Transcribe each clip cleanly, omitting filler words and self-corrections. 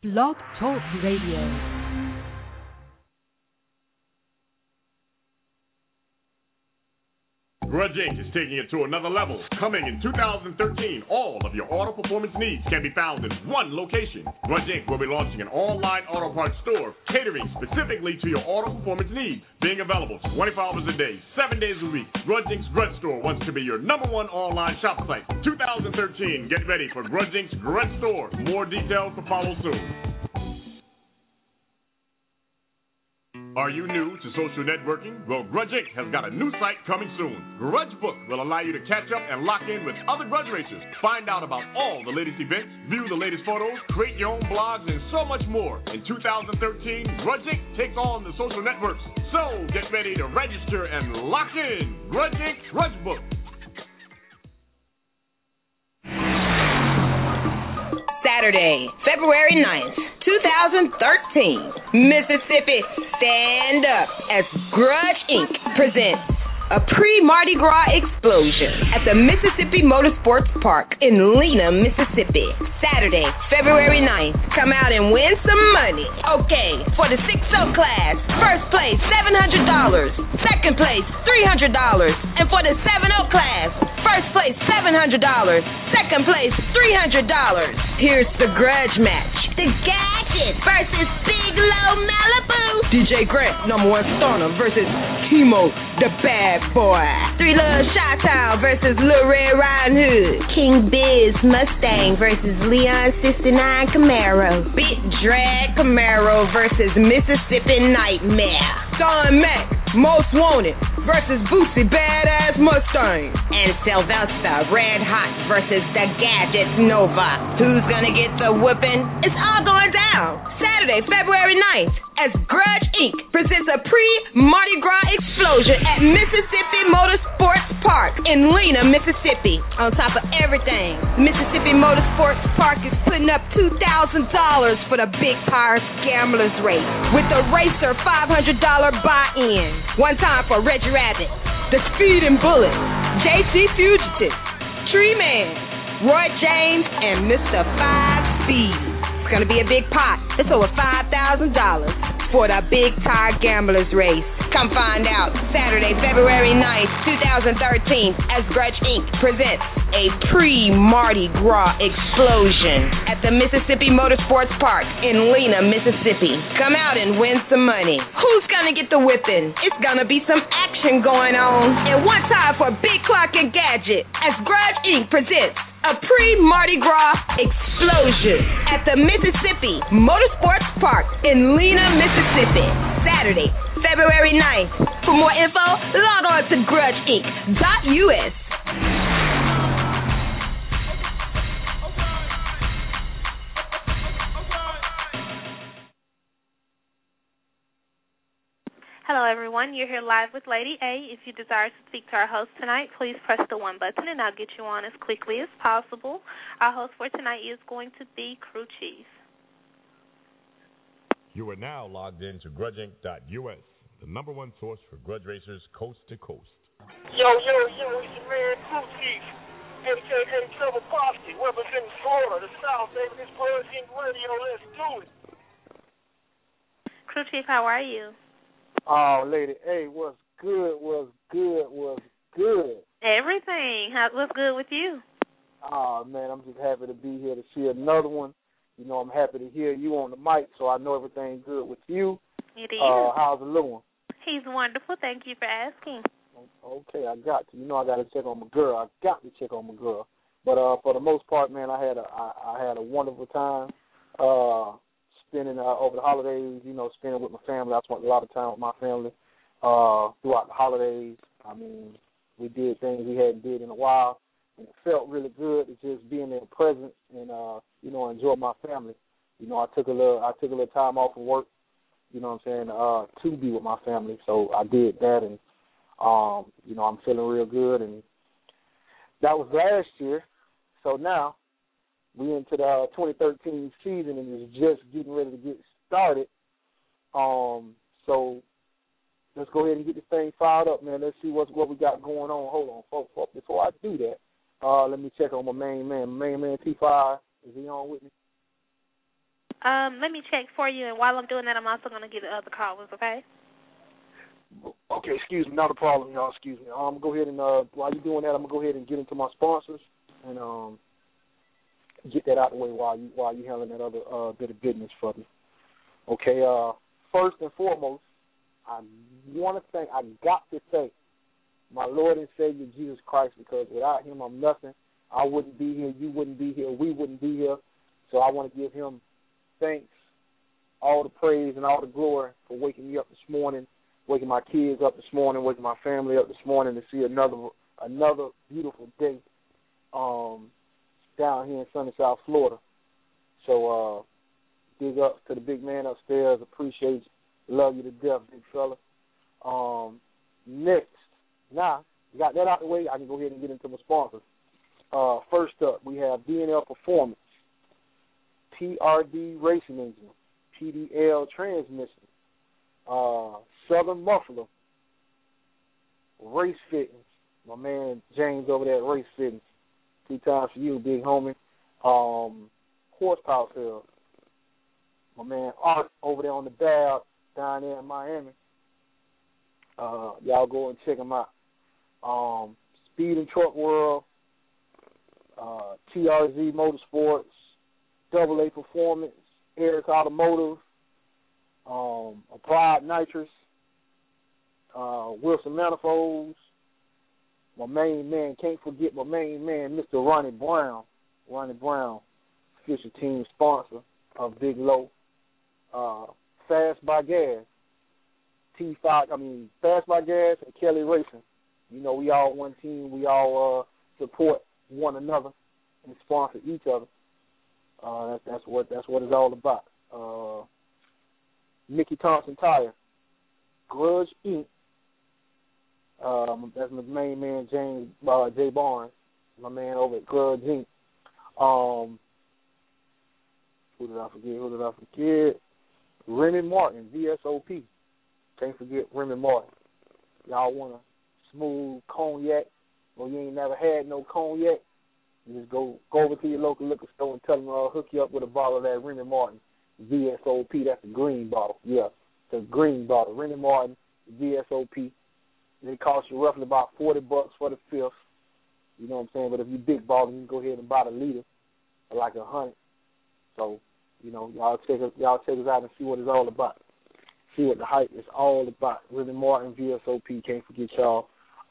Blog Talk Radio. Grudge Inc. is taking it to another level. Coming in 2013, all of your auto performance needs can be found in one location. Grudge Inc. will be launching an online auto parts store catering specifically to your auto performance needs, being available 24 hours a day, 7 days a week. Grudge Inc.'s Grudge Store wants to be your #1 online shop site. 2013, get ready for Grudge Inc.'s Grudge Store. More details to follow soon. Are you new to social networking? Well, Grudge Inc. has got a new site coming soon. Grudge Book will allow you to catch up and lock in with other Grudge racers. Find out about all the latest events, view the latest photos, create your own blogs, and so much more. In 2013, Grudge Inc. takes on the social networks. So get ready to register and lock in. Grudge Inc. Grudge Book. Saturday, February 9th, 2013, Mississippi, stand up as Grudge Inc. presents a pre-Mardi Gras explosion at the Mississippi Motorsports Park in Lena, Mississippi. Saturday, February 9th. Come out and win some money. Okay, for the 6-0 class, first place, $700. Second place, $300. And for the 7-0 class, first place, $700. Second place, $300. Here's the grudge match. The Gadget versus Big Low Malibu. DJ Grant, #1 Stunner versus Chemo, the bad boy. 3 Love Chi-Town versus Lil Red Riding Hood. King Biz Mustang versus Leon 69 Camaro. Big Drag Camaro versus Mississippi Nightmare. Don Mac, Most Wanted versus Boosie Badass Mustang. And Sylvester Red Hot versus the Gadget Nova. Who's gonna get the whooping? It's all going down Saturday, February 9th, as Grudge Inc. presents a pre-Mardi Gras explosion at Mississippi Motorsports Park in Lena, Mississippi. On top of everything, Mississippi Motorsports Park is putting up $2,000 for the Big Tire Gamblers Race, with the racer $500 buy-in. One time for Reggie Rabbit, the Speeding Bullet, JC Fugitive, Tree Man, Roy James, and Mr. 5 Speed. It's going to be a big pot. It's over $5,000 for the Big Tire Gamblers Race. Come find out Saturday, February 9th, 2013, as Grudge Inc. presents a pre-Mardi Gras explosion at the Mississippi Motorsports Park in Lena, Mississippi. Come out and win some money. Who's going to get the whipping? It's going to be some action going on. And one time for Big Clock and Gadget, as Grudge Inc. presents a pre-Mardi Gras explosion at the Mississippi Motorsports Park in Lena, Mississippi. Saturday, February 9th. For more info, log on to grudgeinc.us. Hello, everyone. You're here live with Lady A. If you desire to speak to our host tonight, please press the 1 button, and I'll get you on as quickly as possible. Our host for tonight is going to be Crew Chief. You are now logged into grudgeinc.us, the #1 source for grudge racers coast to coast. Yo, it's your man Crew Chief, a.k.a. Trevor Posse, representing Florida, the South, baby. This Grudge Inc. Radio, let's do it. Crew Chief, how are you? Oh, Lady A, what's good? Everything. What's good with you? Oh, man, I'm just happy to be here to see another one. You know, I'm happy to hear you on the mic, so I know everything's good with you. It is. How's the little one? He's wonderful. Thank you for asking. Okay, I got to. You know I got to check on my girl. But for the most part, man, I had a wonderful time. Spending over the holidays, spending with my family. I spent a lot of time with my family throughout the holidays. I mean, we did things we hadn't did in a while, and it felt really good to just be in their presence and enjoy my family. I took a little time off of work, to be with my family. So I did that, and I'm feeling real good. And that was last year. So now we're into the 2013 season, and it's just getting ready to get started. So let's go ahead and get this thing fired up, man. Let's see what we got going on. Hold on, folks. Before I do that, let me check on my main man. My main man, T5. Is he on with me? Let me check for you, and while I'm doing that, I'm also going to get the other callers, okay? Okay, excuse me, not a problem, y'all. Excuse me. I'm gonna go ahead and while you're doing that, I'm gonna go ahead and get into my sponsors and get that out of the way while you handling that other bit of business for me. Okay. First and foremost, I got to thank my Lord and Savior Jesus Christ, because without Him, I'm nothing. I wouldn't be here. You wouldn't be here. We wouldn't be here. So I want to give Him thanks, all the praise and all the glory for waking me up this morning, waking my kids up this morning, waking my family up this morning to see another beautiful day down here in sunny South Florida. So big ups to the big man upstairs. Appreciate you. Love you to death, big fella. Next, now you got that out the way, I can go ahead and get into my sponsors. First up, we have DNL Performance, TRD Racing Engine, PDL Transmission, Southern Muffler, Race Fittings, my man James over there at Race Fittings, 2 times for you, big homie. Horsepower Sales, my man Art over there on the Bab down there in Miami. Y'all go and check him out. Speed and Truck World, TRZ Motorsports, AA Performance, Eric Automotive, Applied Nitrous, Wilson Manifolds, my main man, can't forget my main man, Mr. Ronnie Brown. Ronnie Brown, official team sponsor of Big Low. Fast by Gas, Fast by Gas and Kelly Racing. You know, we all one team. We all support one another and sponsor each other. That's what it's all about. Mickey Thompson Tire, Grudge Inc. That's my main man, James J. Barnes, my man over at Grudge Inc. Who did I forget? Remy Martin, VSOP. Can't forget Remy Martin. Y'all want a smooth cognac, or you ain't never had no cognac, you just go over to your local liquor store and tell them hook you up with a bottle of that Remy Martin VSOP. That's a green bottle. Yeah, it's a green bottle. Remy Martin VSOP. It costs you roughly about $40 for the fifth. You know what I'm saying? But if you big ball, you can go ahead and buy the liter for like $100. So, you know, y'all check us out and see what it's all about. See what the hype is all about. Remy Martin VSOP. Can't forget y'all.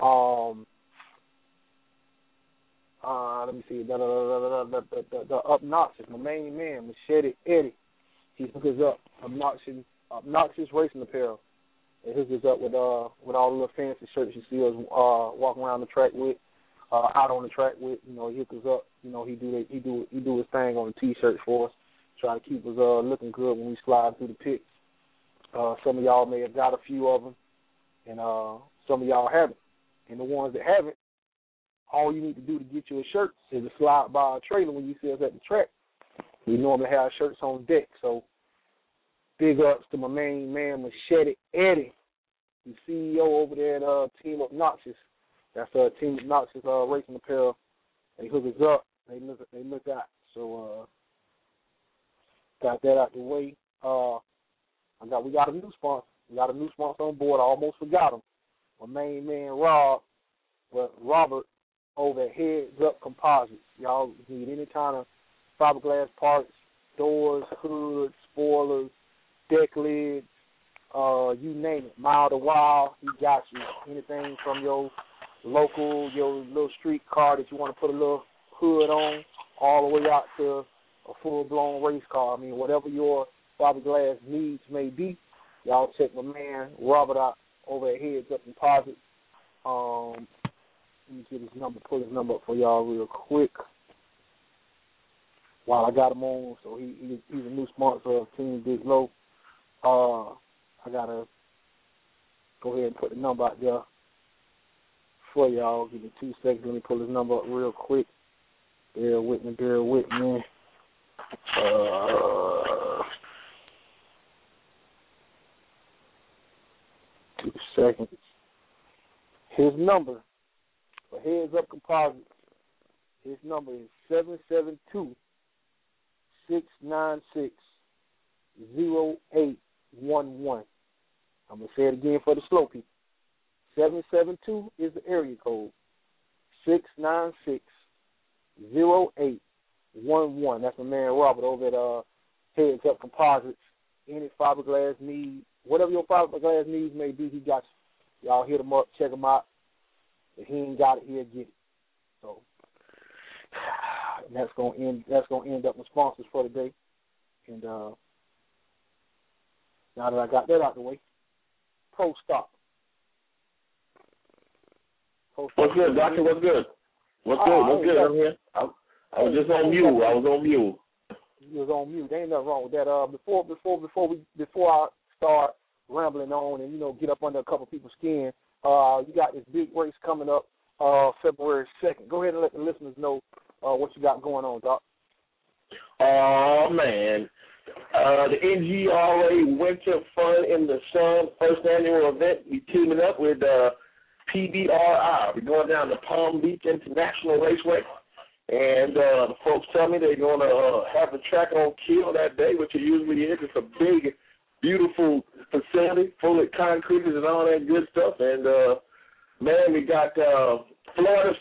Let me see. The Obnoxious, my main man, Machete Eddie. He hooked us up. Obnoxious Racing Apparel. It hooks us up with all the little fancy shirts you see us walking around the track with, out on the track with. You know, he hooks us up. You know, he do his thing on the T-shirts for us. Try to keep us looking good when we slide through the pits. Some of y'all may have got a few of them, and some of y'all haven't. And the ones that haven't, all you need to do to get you a shirt is to slide by a trailer when you see us at the track. We normally have shirts on deck, so big ups to my main man, Machete Eddie, the CEO over there at Team Obnoxious. That's Team Obnoxious Racing Apparel. They hook us up. They look out. So got that out the way. We got a new sponsor. We got a new sponsor on board. I almost forgot him. My main man, Robert, over at Heads Up Composites. Y'all need any kind of fiberglass parts, doors, hoods, spoilers, deck lids, you name it. Mile to Wild, he got you. Anything from your local, your little street car that you want to put a little hood on, all the way out to a full-blown race car. I mean, whatever your fiberglass needs may be, y'all check my man Robert out over at Heads Up Composites. Let me get his number, pull his number up for y'all real quick while I got him on. So he's a new sponsor of Team Big Low. I got to go ahead and put the number out there for y'all. Give me 2 seconds. Let me pull his number up real quick. Bear with me. 2 seconds. His number for Heads Up Composites, his number is 772-696-8255. 772-696-0811. I'm going to say it again for the slow people. 772 is the area code. 696-0811. That's my man Robert over at Heads Up Composites. Any fiberglass need, whatever your fiberglass needs may be, he got you. Y'all hit him up, check him out. If he ain't got it, he'll get it. So that's gonna end up with sponsors for the day. And now that I got that out the way, Pro Stock. What's good, Doctor? What's good? What's good? I'm here. I was just on mute. I was on mute. You was on mute. There ain't nothing wrong with that. Before I start rambling on and get up under a couple people's skin, you got this big race coming up February 2nd. Go ahead and let the listeners know what you got going on, Doc. Oh man, the NGRA Winter Fun in the Sun first annual event. We teaming up with PBRI. We're going down to Palm Beach International Raceway. And the folks tell me they're going to have the track on kill that day, which it usually is. It's a big, beautiful facility full of concrete and all that good stuff. And, man, we got Florida's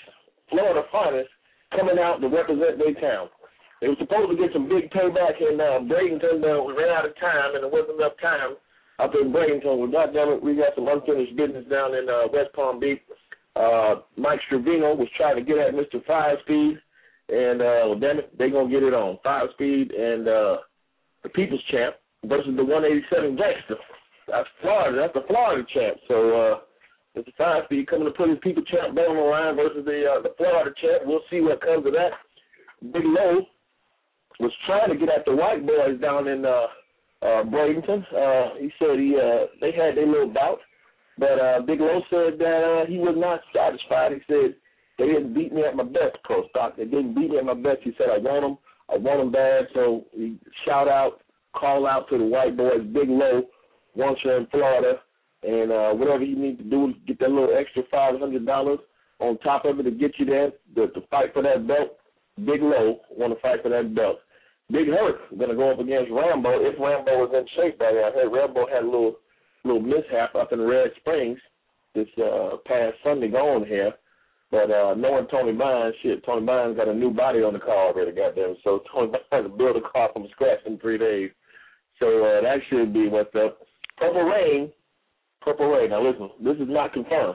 finest coming out to represent their town. They were supposed to get some big payback in Bradenton, but we ran out of time, and there wasn't enough time up in Bradenton. Well, goddammit, we got some unfinished business down in West Palm Beach. Mike Stravino was trying to get at Mr. 5-Speed, and damn it, they're going to get it on. 5-Speed and the People's Champ versus the 187 Gangster. That's Florida. That's the Florida champ. So Mr. 5-Speed coming to put his People's Champ down on the line versus the Florida champ. We'll see what comes of that. Big Low was trying to get at the white boys down in Bradenton. He said they had their little bout. But Big Low said that he was not satisfied. He said, they didn't beat me at my best, Pro Stock. They didn't beat me at my best. He said, I want them bad. So he call out to the white boys, Big Low, once you're in Florida. And whatever you need to do, get that little extra $500 on top of it to get you there to fight for that belt. Big Low want to fight for that belt. Big Hurt going to go up against Rambo. If Rambo was in shape by now, I heard Rambo had a little mishap up in Red Springs this past Sunday going here. But knowing Tony Bynes, Tony Bynes got a new body on the car already, goddamn. So Tony Bynes had to build a car from scratch in 3 days. So that should be what's up. Purple Rain. Now listen, this is not confirmed.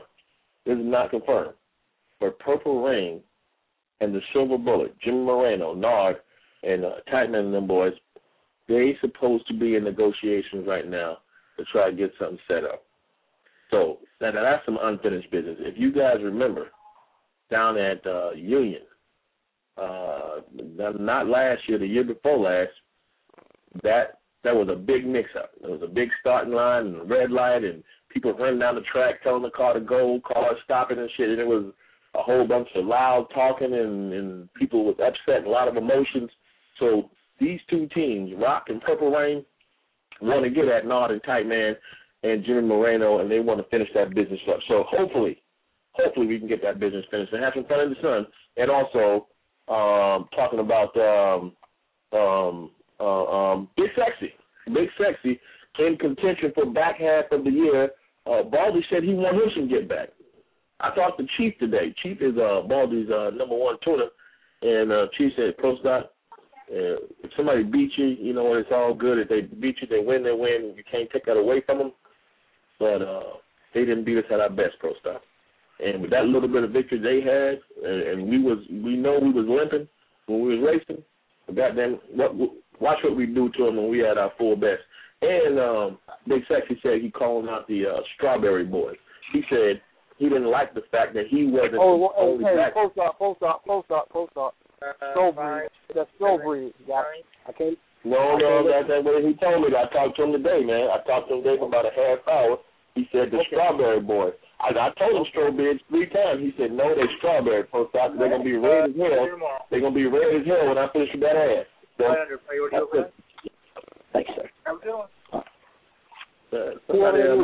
But Purple Rain and the Silver Bullet, Jimmy Moreno, Nard, and Tightman and them boys, they supposed to be in negotiations right now to try to get something set up. So that's some unfinished business. If you guys remember, down at Union, not last year, the year before last, that was a big mix-up. There was a big starting line and a red light, and people running down the track telling the car to go, cars stopping and shit, and it was a whole bunch of loud talking, and people was upset and a lot of emotions. So these two teams, Rock and Purple Rain, want to get at Nard and Tightman and Jimmy Moreno, and they want to finish that business up. So hopefully we can get that business finished and have some fun in the sun. And also talking about Big Sexy in contention for back half of the year. Baldy said he wants him some get back. I talked to Chief today. Chief is Baldy's number one tuner, and Chief said, Pro Stock, if somebody beats you, you know, it's all good. If they beat you, they win, they win. You can't take that away from them. But they didn't beat us at our best, Pro Stock. And with that little bit of victory they had, and we know we was limping when we was racing, but goddamn, watch what we do to them when we had our full best. And Big Sexy said he calling out the Strawberry Boys. He said he didn't like the fact that he wasn't only back. Post up. Strawberry. That's strawberry. I can't. No, that's what he told me. I talked to him today, man. I talked to him today for about a half hour. He said the Strawberry Boy. I told him strawberries 3 times. He said, no, they're strawberry. Post out. They're going to be red as hell. They're going to be red as hell when I finish with that ass. So, thanks, sir. How we doing? Whoever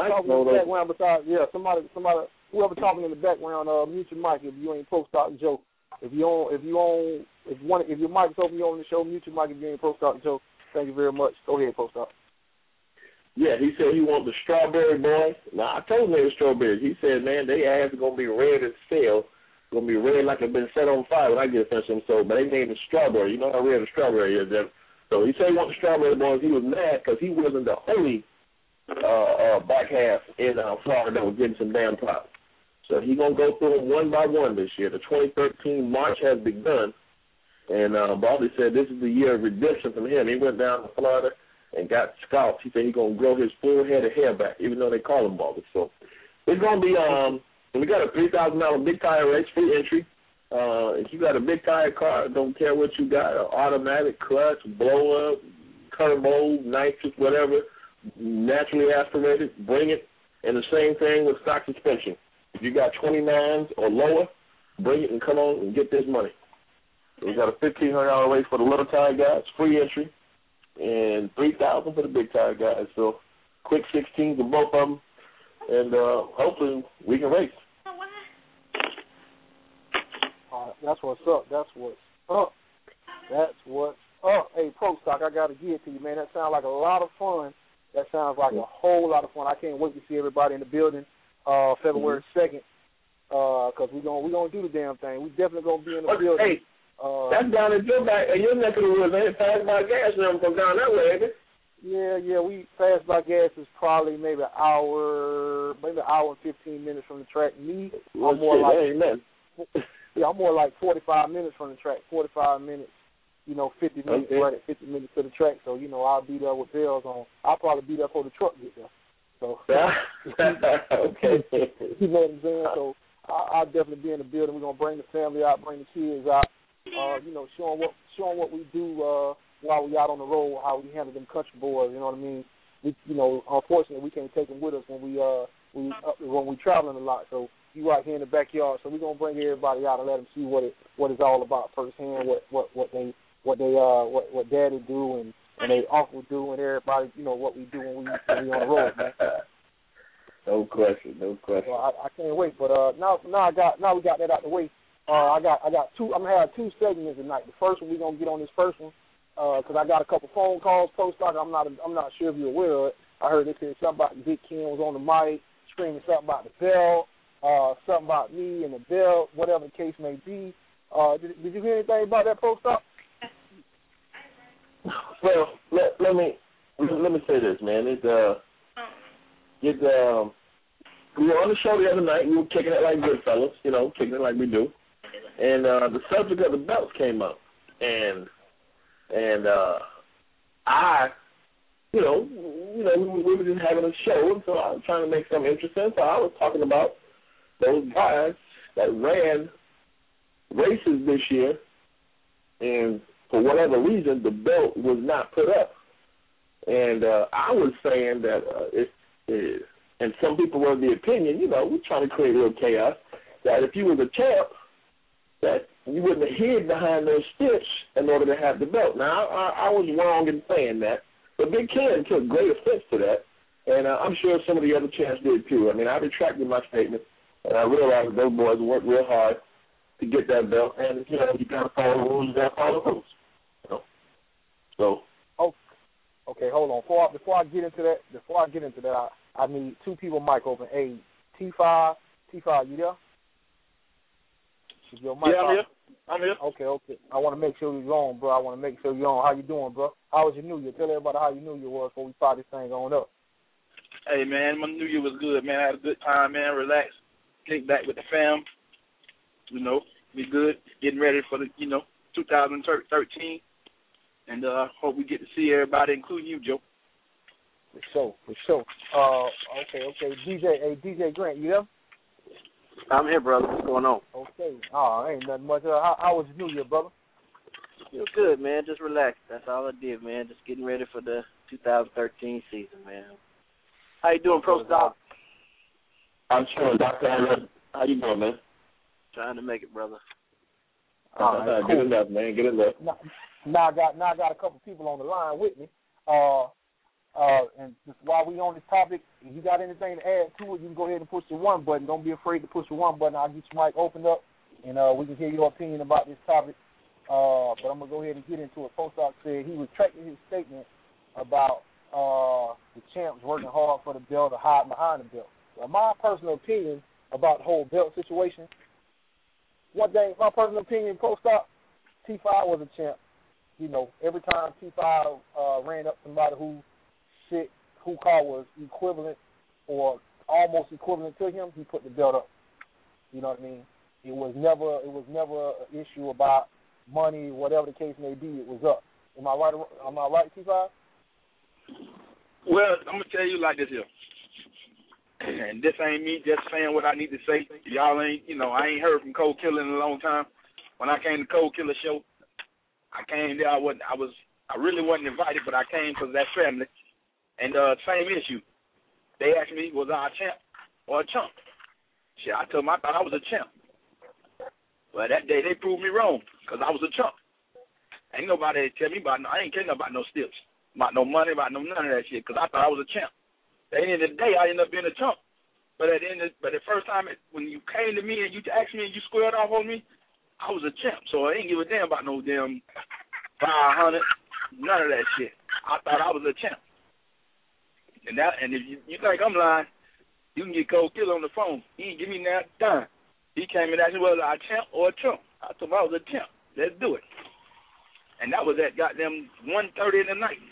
talking in the background, mute your mic if you ain't Pro Stock Joe. If your mic's open, you on the show, mute your mic if you ain't Pro Stock Joe. Thank you very much. Go ahead, Post Up. Yeah, he said he wants the Strawberry Boys. Now, I told him they were strawberries. He said, man, they ass are going to be red as hell. Going to be red like they've been set on fire when I get a finish them. So, but they named it Strawberry. You know how red a strawberry is, Jeff. So he said he wants the Strawberry Boys. He was mad because he wasn't the only back half in Florida that was getting some damn props. So he's going to go through them one by one this year. The 2013 March has begun. And Baldy said this is the year of redemption from him. He went down to Florida and got scalped. He said he's going to grow his full head of hair back, even though they call him Baldy. So it's going to be, we got a $3,000 big tire race, free entry. If you got a big tire car, don't care what you got, an automatic, clutch, blow-up, turbo, nitrous, whatever, naturally aspirated, bring it. And the same thing with stock suspension. If you got 29s or lower, bring it and come on and get this money. We got a $1,500 race for the little tire guys, free entry, and $3,000 for the big tire guys. So quick 16s for both of them, and hopefully we can race. That's what's up. That's what's up. That's what's up. Hey, Pro Stock, I got to give it to you, man. That sounds like a lot of fun. That sounds like a whole lot of fun. I can't wait to see everybody in the building February 2nd because we're gonna do the damn thing. We definitely going to be in the building. Hey, that's down at your neck of the woods, man. Fast by gas and everything down that way, ain't it? Yeah. We Fast by gas is probably maybe an hour and 15 minutes from the track. I'm more like 45 minutes from the track. 45 minutes, 50 minutes, right at 50 minutes to the track. So I'll be there with bells on. I'll probably be there before the truck get there. So okay, you know what I'm saying. So I'll definitely be in the building. We're gonna bring the family out, bring the kids out. Showing what we do while we out on the road, how we handle them country boys. You know what I mean? We, unfortunately, we can't take them with us when we traveling a lot. So you right here in the backyard. So we're gonna bring everybody out and let them see what it's all about firsthand. What Daddy do and they uncle do and everybody. What we do when we on the road, man. No question. Well, I can't wait. But now we got that out the way. I got two. I'm gonna have two segments tonight. The first one we're gonna get on this first one because I got a couple phone calls. Post stock. I'm not sure if you're aware of it. I heard they said something about Vic Ken was on the mic screaming something about the belt, something about me and the belt, whatever the case may be. Did you hear anything about that, Post stock? Well, let me say this, man. We were on the show the other night. We were kicking it like good fellas, kicking it like we do. And the subject of the belts came up, and I, we were just having a show, and so I was trying to make something interesting. So I was talking about those guys that ran races this year, and for whatever reason, the belt was not put up. And I was saying that and some people were of the opinion, we're trying to create a little chaos, that if you was a champ, that you wouldn't have hid behind those sticks in order to have the belt. Now, I was wrong in saying that, but Big Ken took great offense to that, and I'm sure some of the other champs did too. I mean, I retracted my statement, and I realized those boys worked real hard to get that belt, and, you got to follow the rules, you got to follow the rules. So. Okay, hold on. Before I get into that, I need two people mic open. Hey, T5, you there? Is your mic I'm here. Okay. I want to make sure you're on, bro. How you doing, bro? How was your New Year? Tell everybody how your New Year was before we fire this thing on up. Hey, man, my New Year was good, man. I had a good time, man. Relaxed. Kicked back with the fam. We good. Getting ready for the, 2013. And hope we get to see everybody, including you, Joe. For sure. Okay. DJ Grant, you there? I'm here, brother. What's going on? Okay. Ain't nothing much. How was your New Year, brother? It was good, man. Just relaxed. That's all I did, man. Just getting ready for the 2013 season, man. How you doing, Pro Stock? I'm sure, Dr. Allen. How you doing, man? Trying to make it, brother. Right, cool. Get enough, man. Get enough. Now I got a couple people on the line with me. And just while we on this topic, if you got anything to add to it, you can go ahead and push the one button. Don't be afraid to push the one button. I'll get your mic opened up, and we can hear your opinion about this topic. but I'm going to go ahead and get into it. Postock said he retracted his statement about the champs working hard for the belt or hiding behind the belt. Well, my personal opinion about the whole belt situation, one thing, my personal opinion, Postock, T5 was a champ. You know, every time T5 ran up somebody who Call was equivalent or almost equivalent to him, he put the belt up. You know what I mean? It was never an issue about money, whatever the case may be. It was up. Am I right, T5? Well, I'm gonna tell you like this here, and this ain't me just saying what I need to say. Y'all ain't, I ain't heard from Cold Killer in a long time. When I came to Cold Killer show, I came there. I really wasn't invited, but I came because that's family. And same issue. They asked me, was I a champ or a chump? Shit, I told them I thought I was a champ. Well, that day they proved me wrong because I was a chump. Ain't nobody tell me about I ain't caring about no steps, about no money, about none of that shit because I thought I was a champ. At the end of the day, I ended up being a chump. But the first time when you came to me and you asked me and you squared off on me, I was a champ. So I ain't give a damn about no damn 500, none of that shit. I thought I was a champ. And if you think I'm lying, you can get Cold Killer on the phone. He ain't give me that dime. He came and asked me whether I was a champ or a chump. I told him I was a champ. Let's do it. And that was at goddamn 1:30 in the night.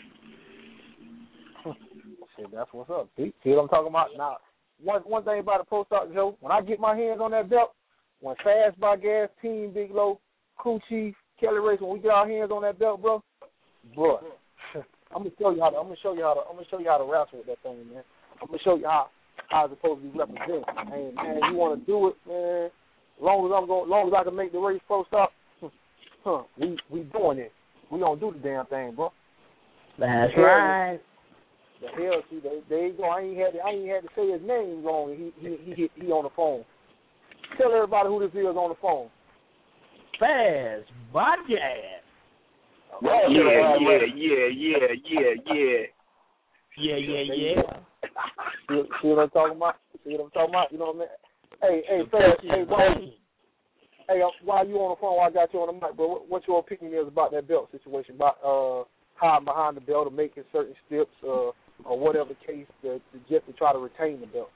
Shit, that's what's up. See what I'm talking about? Now, one thing about the Postock, Joe, when I get my hands on that belt, when Fast by Gas, Team Big Low, Crew Chief, Kelly Race, when we get our hands on that belt, bro, I'm gonna show you how to wrestle with that thing, man. I'm gonna show you how it's supposed to be represented. And man, you want to do it, man. As long as I can make the race Postock, we doing it. We gonna do the damn thing, bro. That's right. The hell, see, there you go. I ain't had to say his name wrong. He on the phone. Tell everybody who this is on the phone. Fast by Gas. Yeah. See what I'm talking about? You know what I mean? Hey, Fast. Hey, while you on the phone, while I got you on the mic, bro, what your opinion is about that belt situation, about hiding behind the belt or making certain steps or whatever the case just to try to retain the belt?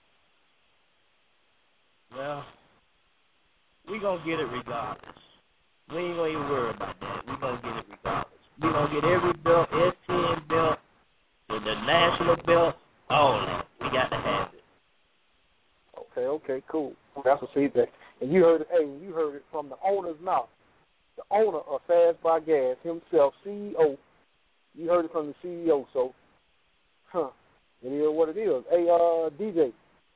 Well, we going to get it regardless. We ain't going to even worry about that. We going to get it regardless. We going to get every belt, S10 belt, the national belt, all that. We got to have it. Okay, cool. That's what feedback. And you heard it from the owner's mouth. The owner of Fast by Gas himself, CEO. You heard it from the CEO, so it is what it is. Hey, DJ.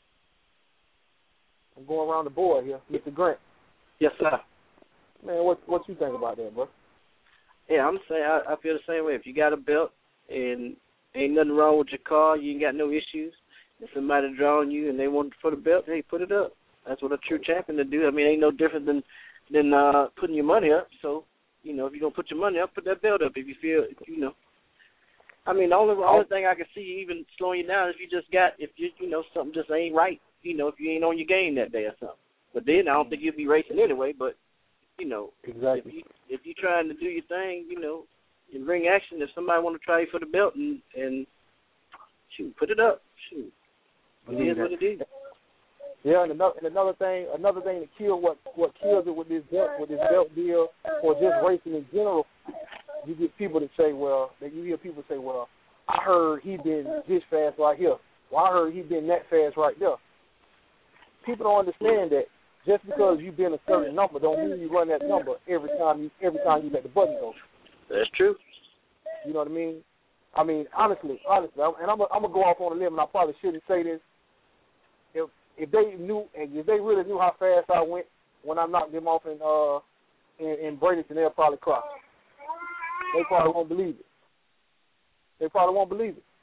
I'm going around the board here. Mr. Grant. Yes, sir. Man, what you think about that, bro? Yeah, I'm saying I feel the same way. If you got a belt and ain't nothing wrong with your car, you ain't got no issues, if somebody drawing you and they want for the belt, hey, put it up. That's what a true champion to do. I mean, ain't no different than putting your money up. So, if you're going to put your money up, put that belt up if you feel, I mean, the only thing I can see even slowing you down is if something just ain't right, if you ain't on your game that day or something. But then I don't think you'll be racing anyway, but, exactly. If you're trying to do your thing, in ring action, if somebody want to try you for the belt and shoot, put it up. Shoot. It is what it is. Yeah, and another thing to kill what kills it with this belt deal or just racing in general, you get people that say, you hear people say, I heard he been this fast right here. Well, I heard he been that fast right there. People don't understand that just because you've been a certain number don't mean you run that number every time you let the button go. That's true. You know what I mean? I mean, honestly, and I'm gonna go off on a limb, and I probably shouldn't say this. If they really knew how fast I went when I knocked them off in Bradenton, they'll probably cry. They probably won't believe it. They probably won't.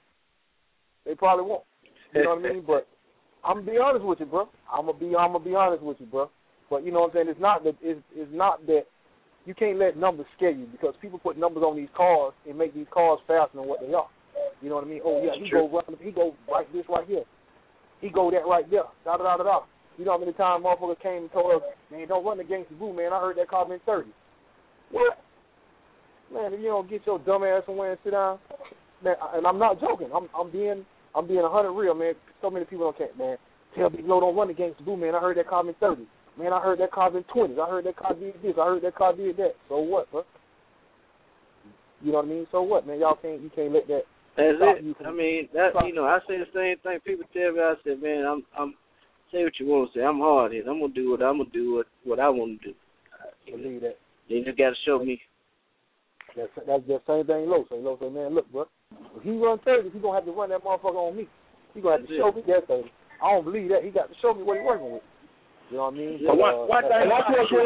You know what I mean? But I'm gonna be honest with you, bro. I'm gonna be honest with you, bro. But you know what I'm saying? It's not that you can't let numbers scare you because people put numbers on these cars and make these cars faster than what they are. You know what I mean? Oh yeah, he go right this right here. He go that right there. Da da da da da. You know how many times motherfuckers came and told us, man, don't run the Gangsta Boo, man. I heard that car been 30. What? Man, if you don't get your dumb ass somewhere and sit down, man, and I'm not joking. I'm being 100 real, man. So many people don't care, man. Tell Big Low don't run against the Boo, man. I heard that car in 30. Man, I heard that car in 20s. I heard that car did this. I heard that car did that. So what, bro? You know what I mean? So what, man? You can't let that. That's it. I mean, that I say the same thing. People tell me, I said, man, I'm say what you want to say. I'm hard headed. I'm gonna do what I want to do. Believe that. You just gotta show me. That's the same thing Low say. Low say, man, look, bro, if he run 30, he gonna have to run that motherfucker on me. He gonna have to show me that 30. I don't believe that. He got to show me what he working with. You know what I mean? So what thing? That's what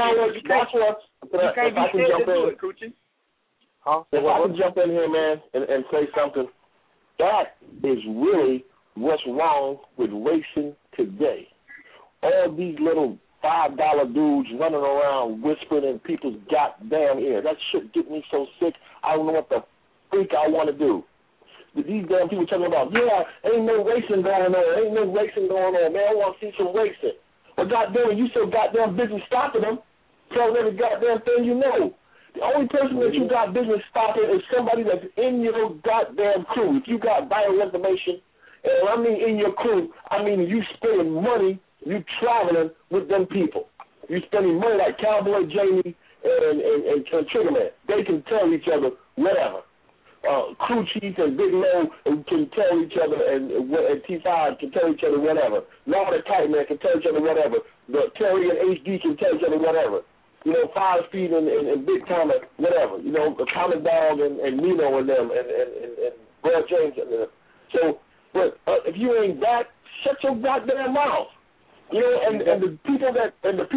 if I can jump in. Huh? If I can jump in here, man, and say something, that is really what's wrong with racing today. All these little $5 dudes running around whispering in people's goddamn ear. That shit get me so sick. I don't know what the freak I want to do. These damn people talking about, ain't no racing going on, man. I want to see some racing. But goddamn, you so goddamn busy stopping them, telling every goddamn thing you know. The only person that you got business stopping is somebody that's in your goddamn crew. If you got vital information, and I mean in your crew, I mean you spending money, you traveling with them people. You spending money like Cowboy Jamie and Triggerman. They can tell each other whatever. Crew Chief and Big Low can tell each other, and T5 can tell each other whatever. Lord the Kite Man can tell each other whatever. The Terry and HD can tell each other whatever. You know, 5 Speed and Big Comet, whatever. You know, the Comet Dog and Nino and them and Brad James and them. So, but if you ain't that, shut your goddamn mouth. You know, and the people that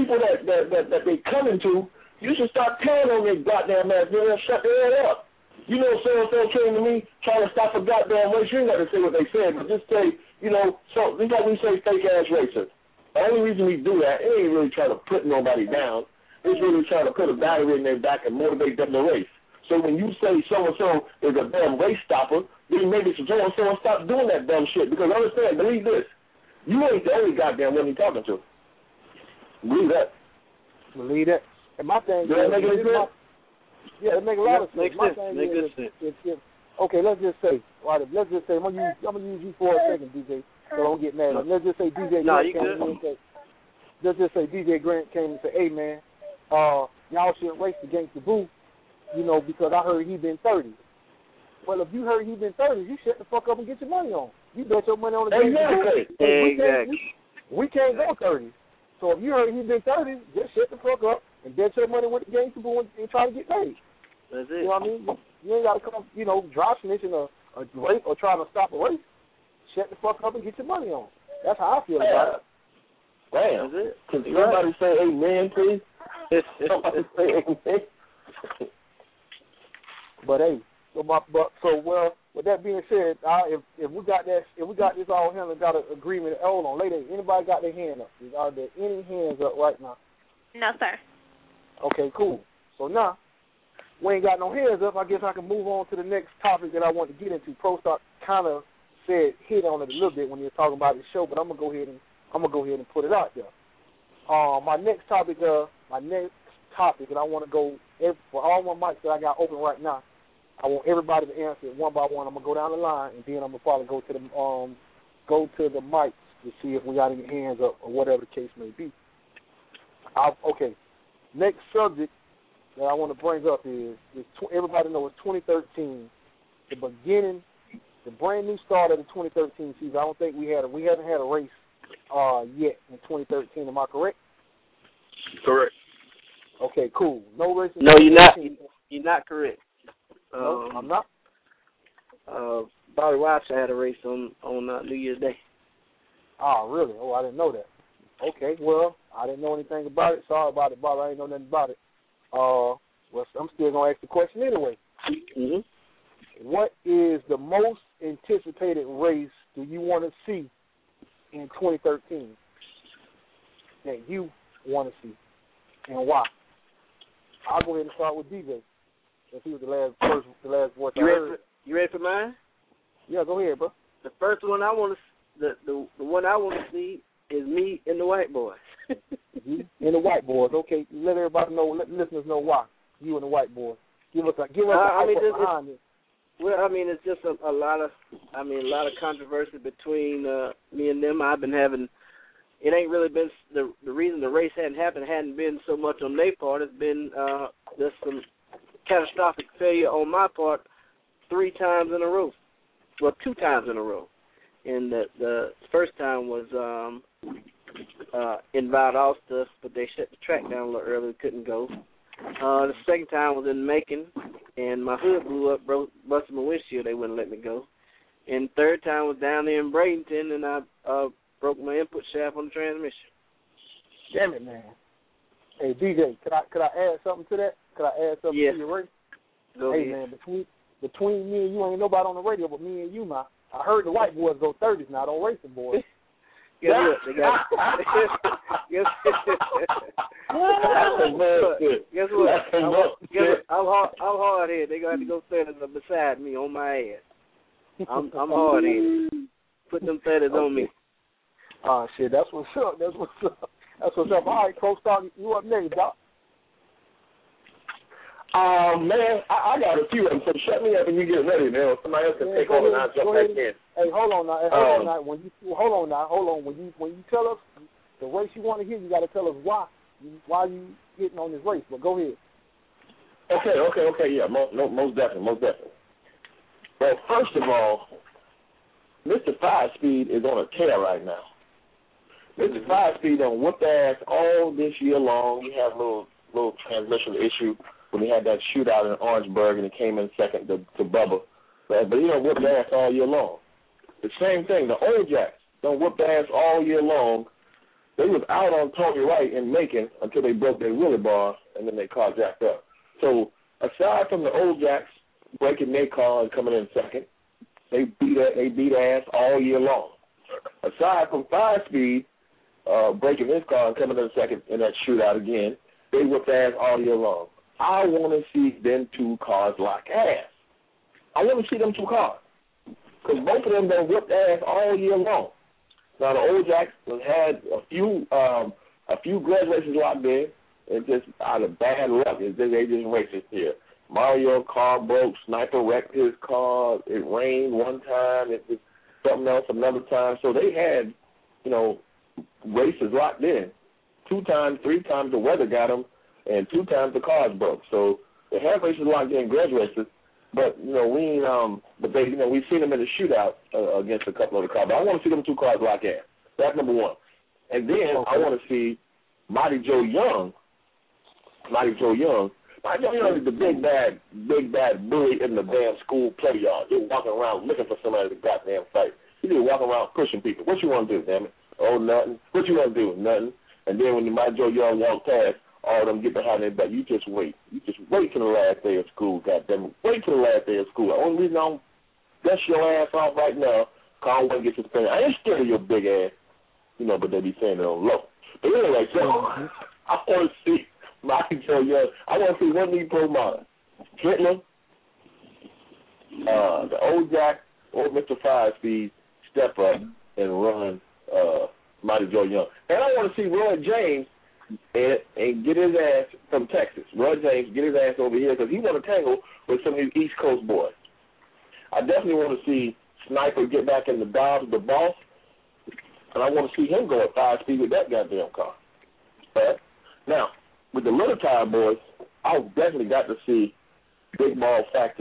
they come into, you should start telling on their goddamn ass, man, shut their head up. You know, so-and-so came to me trying to stop a goddamn race. You ain't got to say what they said, but just say, you know, so this is like we say fake-ass racers. The only reason we do that, it ain't really trying to put nobody down. It's really trying to put a battery in their back and motivate them to race. So when you say so-and-so is a damn race stopper, then maybe so-and-so will stop doing that dumb shit. Because understand, believe this, you ain't the only goddamn one you're talking to. Believe that. Believe that. And my thing is, make any sense? Yeah, it makes a lot of sense. Makes my sense. thing is, okay, let's just say, I'm gonna use you for a second, DJ, so don't get mad. Let's just say DJ Grant came in and said, let's just say DJ Grant came and said, hey man, y'all shouldn't race against the Boo, you know, because I heard he been 30. Well, if you heard he been 30, you shut the fuck up and get your money on. You bet your money on the game. Exactly. We can't go 30. So if you heard he been 30, just shut the fuck up and bet your money with the game to Boo and try to get paid. That's it. You know what I mean? You ain't got to come, you know, dry snitching a race or trying to stop a race. Shut the fuck up and get your money on. That's how I feel about it. Damn. That's it. Can somebody say amen, please? Somebody say amen. But hey, well, with that being said, if we got this all handled, got an agreement. Hold on, lady, anybody got their hand up? Are there any hands up right now? No, sir. Okay, cool. So now, we ain't got no hands up. I guess I can move on to the next topic that I want to get into. Pro Stock kind of hit on it a little bit when you were talking about the show, but I'm gonna go ahead and put it out there. My next topic, and I want to go for all my mics that I got open right now. I want everybody to answer it one by one. I'm gonna go down the line, and then I'm gonna probably go to the mics to see if we got any hands up or whatever the case may be. Okay. Next subject that I want to bring up is everybody knows it's 2013, the brand new start of the 2013 season. I don't think we haven't had a race yet in 2013. Am I correct? Correct. Okay, cool. No racing. No, you're not. You're not correct. No, I'm not. Bobby Watson had a race on New Year's Day. Oh, really? Oh, I didn't know that. Okay, well, I didn't know anything about it. Sorry about it, Bobby. I didn't know nothing about it. Well, I'm still going to ask the question anyway. Mm-hmm. What is the most anticipated race do you want to see in 2013 that you want to see, and why? I'll go ahead and start with DJ, since he was the last voice I heard. You ready for mine? Yeah, go ahead, bro. The first one I want to, the one I want to see is me and the White Boys. You and the White Boys. Okay, let everybody know, let the listeners know why. You and the white boy. Give us a behind it. Well, I mean, it's just a lot of controversy between me and them. I've been having. It ain't really been the reason the race hadn't been so much on their part. It's been just some catastrophic failure on my part 3 times in a row. Well, 2 times in a row. And the first time was in Valdosta, but they shut the track down a little early. We couldn't go. The second time was in Macon, and my hood blew up, busted my windshield. They wouldn't let me go. And third time was down there in Bradenton, and I broke my input shaft on the transmission. Damn it, man. Hey, DJ, could I add something to that? Could I add something to your race? Go ahead. Man, between me and you, ain't nobody on the radio but me and you, man. I heard the white boys go 30s now. Don't race them, boys. Guess what? They got Guess what? I'm hard headed. They gonna have to go 30s beside me on my ass. I'm hard headed. Put them 30s on me. Shit, that's what's up. That's what's up. All right, Coach Stark, you up next, Doc? Man, I got a few of them, so shut me up and you get ready, man. Somebody else can take over and I'll jump back in. Hey, hold on now. When you tell us the race you want to hear, you got to tell us why you hitting on this race. But go ahead. Okay, yeah, most definitely. Well, first of all, Mr. 5-Speed is on a tear right now. Mr. 5-Speed done whooped ass all this year long. He had a little transmission issue when he had that shootout in Orangeburg and he came in second to Bubba. But he done whooped ass all year long. The same thing, the Old Jacks done whooped ass all year long. They was out on Tony Wright in Macon until they broke their wheelie bar and then their car jacked up. So aside from the Old Jacks breaking their car and coming in second, they beat ass all year long. Aside from 5-Speed breaking his car and coming in second in that shootout again, they whooped ass all year long. I want to see them 2 cars lock ass. I want to see them 2 cars. Because both of them done whooped ass all year long. Now, the Old Jacks had a few grudge races locked in, and just out of bad luck, they just raced here. Mario car broke, Sniper wrecked his car, it rained one time, it was something else another time. So they had, races locked in. 2 times, 3 times the weather got them, and 2 times the cars broke. So they have races locked in, grudge races, but we've seen them in the shootout against a couple of the cars. But I want to see them 2 cars lock in. That's number one. And then I want to see Mighty Joe Young. Mighty Joe Young is the big bad bully in the damn school play yard. You're walking around looking for somebody to goddamn fight. You just walking around pushing people. What you want to do, damn it? Oh, nothing. What you want to do? Nothing. And then when the Mighty Joe Young walk past, all of them get behind their back. You just wait. You just wait till the last day of school, goddamn it. Wait till the last day of school. The only reason I don't dust your ass off right now, because I want to get suspended. I ain't scared of your big ass, but they be saying it on low. But anyway, so I want to see Mighty Joe Young. I want to see one of these pro models. Hitler, the Old Jack, or Mr. 5-Speed step up and run Mighty Joe Young. And I want to see Roy James and get his ass from Texas. Roy James, get his ass over here because he want to tangle with some of these East Coast boys. I definitely want to see Sniper get back in the Dobbs, the boss, and I want to see him go at 5-Speed with that goddamn car. But now, with the Little Tire boys, I've definitely got to see Big Ball Factor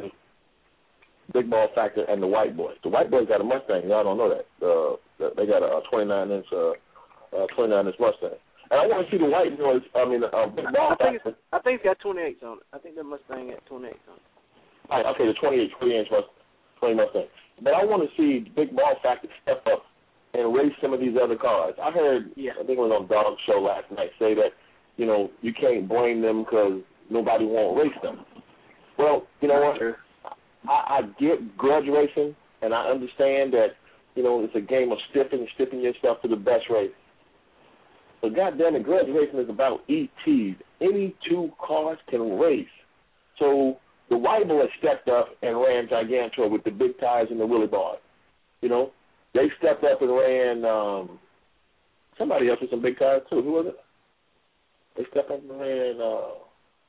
and the White Boys. The White Boys got a Mustang. Y'all don't know that. They got a 29-inch Mustang. And I want to see the White Boys. Big Ball Factor. I think it's got 28s on it. I think that Mustang got 28s on it. All right, okay, the 20-inch Mustang. But I want to see Big Ball Factor step up and race some of these other cars. I heard, I think it was on Dog's show last night, say that, you can't blame them because nobody won't race them. Well, you know what? I get grudge racing, and I understand that, it's a game of stiffing yourself to the best race. But goddamn it, grudge racing is about ETs. Any 2 cars can race. So the White Boys stepped up and ran Gigantor with the big tires and the wheelie bars. They stepped up and ran somebody else with some big tires too. Who was it? They stepped up and ran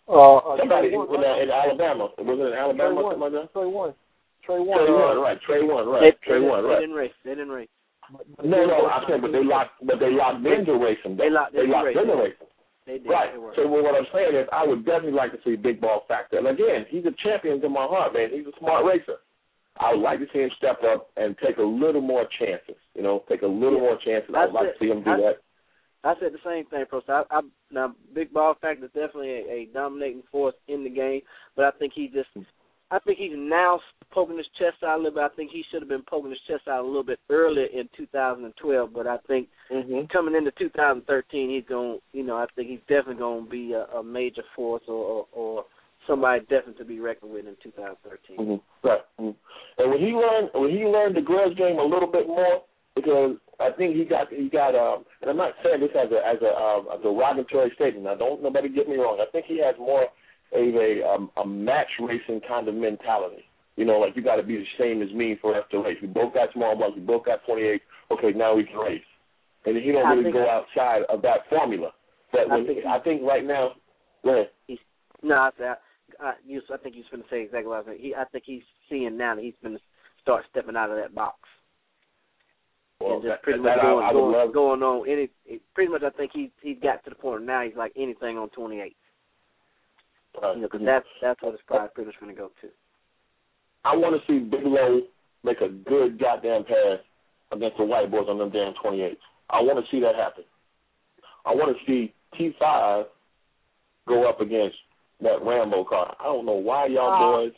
Somebody in Alabama. Was it in Alabama or something like that? Trey won. Trey won, right. They didn't race. No, I said, but they locked into racing. They locked into racing. They did. Right. So what I'm saying is, I would definitely like to see Big Ball Factor. And again, he's a champion in my heart, man. He's a smart racer. I would like to see him step up and take a little more chances. I'd like to see him do that. I said the same thing, Pro. Now, Big Ball Factor is definitely a dominating force in the game, but I think he's now poking his chest out a little bit. I think he should have been poking his chest out a little bit earlier in 2012, but I think coming into 2013, he's going. I think he's definitely going to be a major force or somebody definitely to be reckoned with in 2013. Right. And when he learned the grudge game a little bit more, because I think he got, and I'm not saying this as a derogatory statement. Now, don't nobody get me wrong. I think he has more of a match racing kind of mentality. Like you got to be the same as me for us to race. We both got small ones. We both got 28. Okay, now we can race. And he don't really go outside of that formula. But I think right now, go ahead. I think he's going to say exactly what I was saying. I think he's seeing now that he's going to start stepping out of that box. Well, and just pretty much going on. Pretty much, I think he's got to the point now he's like anything on 28. Because that's what his pride pretty much going to go to. I want to see Bigelow make a good goddamn pass against the white boys on them damn 28s. I want to see that happen. I want to see T5 go up against that Rambo car. I don't know why y'all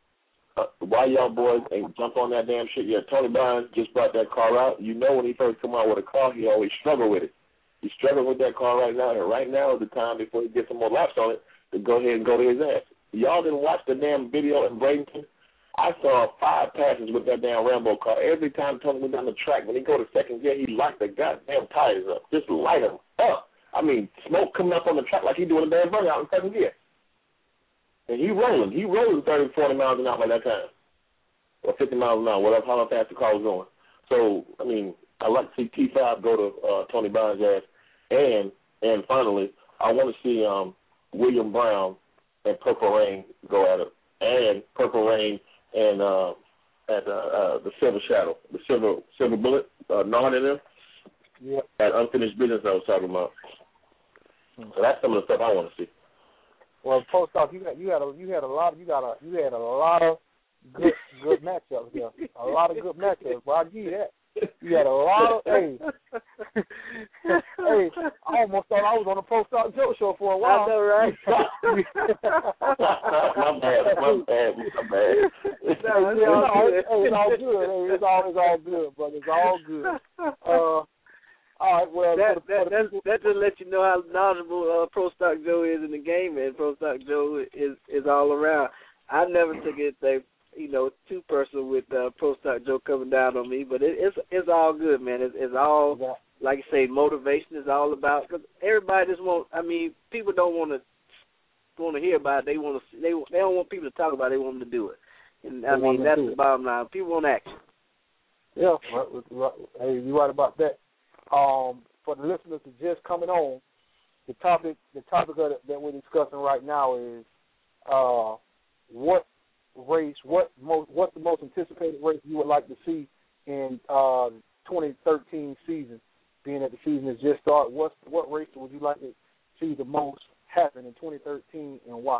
boys ain't jumped on that damn shit yet. Tony Barnes just brought that car out. When he first come out with a car, he always struggled with it. He's struggling with that car right now, and right now is the time before he gets some more laps on it to go ahead and go to his ass. Y'all didn't watch the damn video in Bradenton? I saw 5 passes with that damn Rambo car. Every time Tony went down the track, when he go to second gear, he light the goddamn tires up. Just light them up. I mean, smoke coming up on the track like he doing a damn burnout in second gear. And he rolling. He rolling 30, 40 miles an hour by that time. Or 50 miles an hour, whatever, how fast the car was going. So, I mean, I like to see T5 go to Tony Barnes' ass. And finally, I want to see William Brown and Purple Rain go at it. And Purple Rain and the Silver Shadow, the Silver Bullet, Nard in them. Yeah. That unfinished business I was talking about. So that's some of the stuff I want to see. Well, Post Off, you had a lot of good matchups here. A lot of good matchups. Well, I'll give you that. You had a lot of hey, I almost thought I was on the Post Off Joe show for a while. I know, right? My bad. It's all good. It's all good, brother. It's all good. All right, well, that just lets you know how knowledgeable Pro Stock Joe is in the game, man. Pro Stock Joe is all around. I never took anything, too personal with Pro Stock Joe coming down on me, but it's all good, man. It's all, like you say, motivation is all about, because everybody just people don't want to hear about it. They don't want people to talk about it. They want them to do it. And that's the bottom line. People want action. Yeah, hey, you're right about that. For the listeners that just coming on, the topic that we're discussing right now is what's the most anticipated race you would like to see in 2013 season, being that the season has just started. What race would you like to see the most happen in 2013 and why?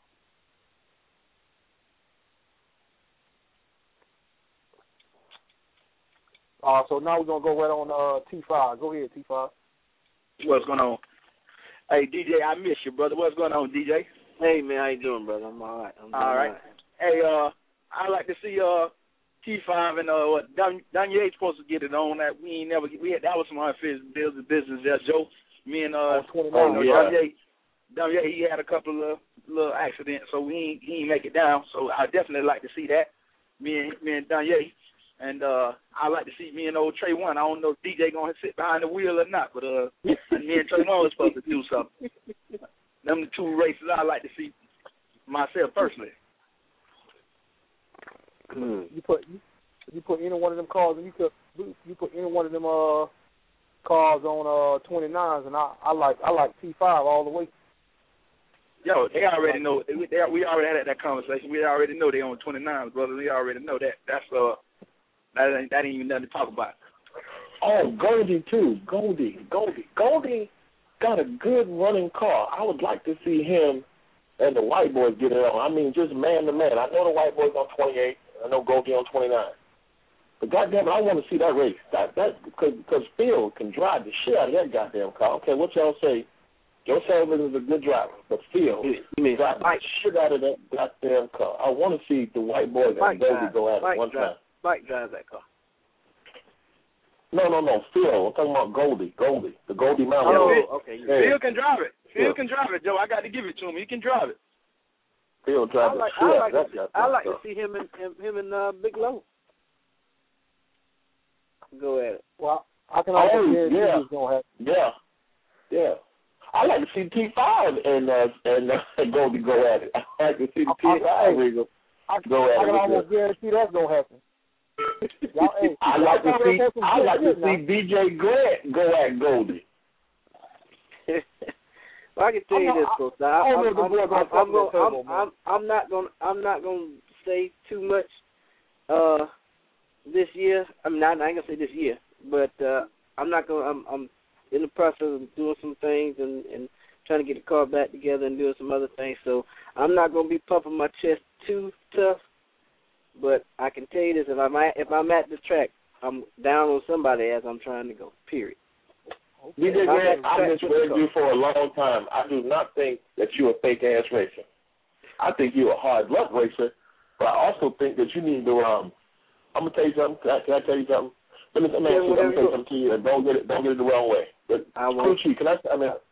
So now we're going to go right on T5. Go ahead, T5. What's going on? Hey, DJ, I miss you, brother. What's going on, DJ? Hey, man, how you doing, brother? I'm all right. All right. Hey, I like to see T5 and Daniel's supposed to get it on. That that was some unfinished business there, Joe. Me and Daniel, he had a couple of little accidents, so he ain't make it down. So I definitely like to see that. Me and Daniel. And I like to see me and old Trey One. I don't know if DJ going to sit behind the wheel or not, but me and Trey One was supposed to do something. Them the two races I like to see myself personally. You put any one of them cars, and you put any one of them cars on 29s, and I like T5 all the way. Yo, they already know. We already had that conversation. We already know they on 29, brother. We already know that. That ain't even nothing to talk about. Oh, Goldie too. Goldie got a good running car. I would like to see him and the white boys get it on. I mean, just man to man. I know the white boys on 28. I know Goldie on 29. But goddamn it, I want to see that race. Because Phil can drive the shit out of that goddamn car. Okay, what y'all say? Joe Sullivan is a good driver, but Phil drives the shit out of that goddamn car. I want to see the white boys and Goldie go at it one time. Mike drives that car. No. Phil, I'm talking about Goldie. The Goldie Mountain. Oh, okay. Yeah. Phil can drive it. Phil can drive it, Joe. I got to give it to him. He can drive it. Phil drives it. I like to see him and Big Low go at it. Well, I can also guarantee it's gonna happen. Yeah. I like to see T5 and Goldie go at it. I like to see the T5 go at it. I can almost guarantee that's gonna happen. I like to see DJ Grant go at Goldie. Well, I can tell you this, Coach. I'm not gonna say too much this year. I mean, I ain't gonna say this year, but I'm in the process of doing some things and trying to get the car back together and doing some other things. So I'm not gonna be pumping my chest too tough. But I can tell you this: if I'm at the track, I'm down on somebody as I'm trying to go. Period. DJ Grant, I've been with you for a long time. I do not think that you're a fake ass racer. I think you're a hard luck racer, but I also think that you need to. I'm gonna tell you something. Can I tell you something? Let me say something to you, and don't get it the wrong way. But Coochie, can I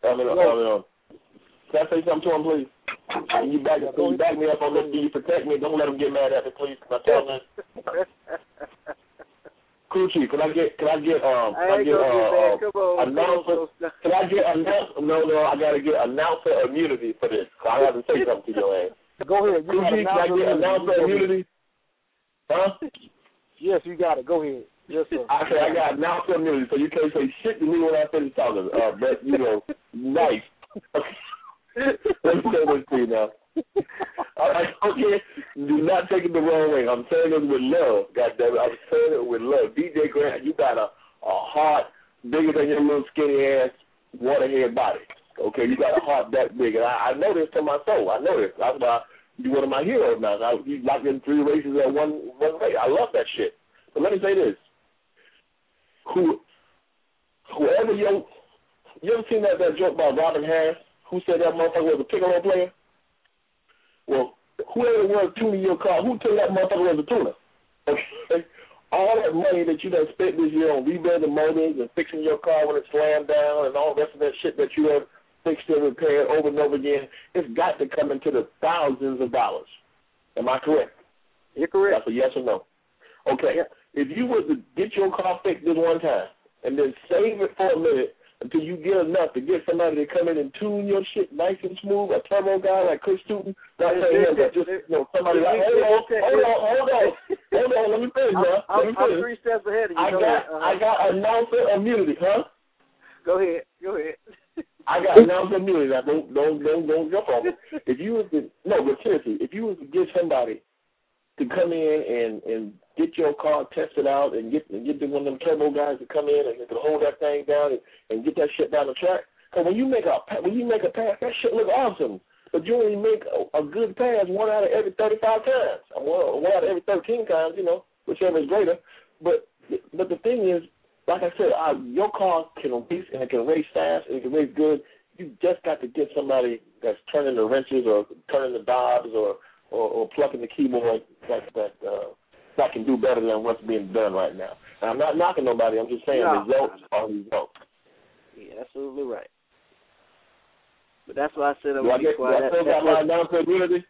say something to him, please? Can you back me up on this? Can you protect me? Don't let him get mad at me, please. Can I tell him this? Coochie, can I get announcer? Can I get announcer? No, I gotta get announcer immunity for this. I have to say something to your ass. Go ahead. Coochie, can I get announcer immunity? Huh? Yes, you got it. Go ahead. Yes, sir. Okay, I got announcer immunity, so you can't say shit to me when I finish talking. But nice. Let me say this to you now. All right, okay. Do not take it the wrong way. I'm saying it with love. Goddamn it, I'm saying it with love. DJ Grant, you got a heart bigger than your little skinny ass waterhead body. Okay, you got a heart that big, and I know this to my soul. I know this. That's why you're one of my heroes now. You locked in 3 races at one race. I love that shit. So let me say this: whoever you ever seen that joke about Robin Harris? Who said that motherfucker was a piccolo player? Well, whoever was tuning your car, who told that motherfucker was a tuner? Okay? All that money that you done spent this year on rebuilding motors and fixing your car when it slammed down and all the rest of that shit that you have fixed and repaired over and over again, it's got to come into the thousands of dollars. Am I correct? You're correct. That's a yes or no. Okay. Yep. If you were to get your car fixed this one time and then save it for a minute until you get enough to get somebody to come in and tune your shit nice and smooth, a turbo guy like Chris Tootin, not saying him, but just somebody like, hold on, let me finish, man. I'm 3 steps ahead of you. I got announcer immunity, huh? Go ahead. I got announcer immunity. Now, don't jump on me. If you was to, but seriously, if you was to get somebody to come in and get your car tested out and get one of them turbo guys to come in and to hold that thing down and get that shit down the track. Because when you make a pass, that shit look awesome. But you only make a good pass 1 out of every 35 times, or 1 out of every 13 times, whichever is greater. But the thing is, like I said, your car can race and it can race fast and it can race good. You just got to get somebody that's turning the wrenches or turning the knobs or plucking the keyboard that can do better than what's being done right now. And I'm not knocking nobody. I'm just saying results are results. Yeah, absolutely right. But that's why I said I'm going to be quiet. I still got my announcer immunity.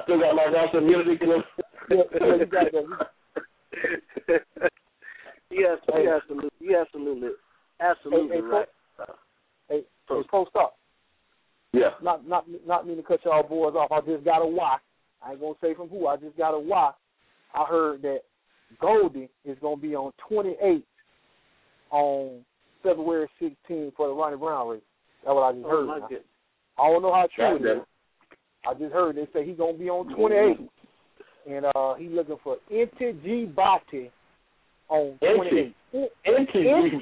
You absolutely right. Hey, post up. Yeah. Not mean to cut y'all boys off. I just got a why. I ain't gonna say from who. I just got a why. I heard that Goldie is gonna be on 28 on February 16th for the Ronnie Brown race. That's what I just heard. I don't know how true it is. I just heard they say he's gonna be on 28, and he's looking for Inti Gbati on 28. Inti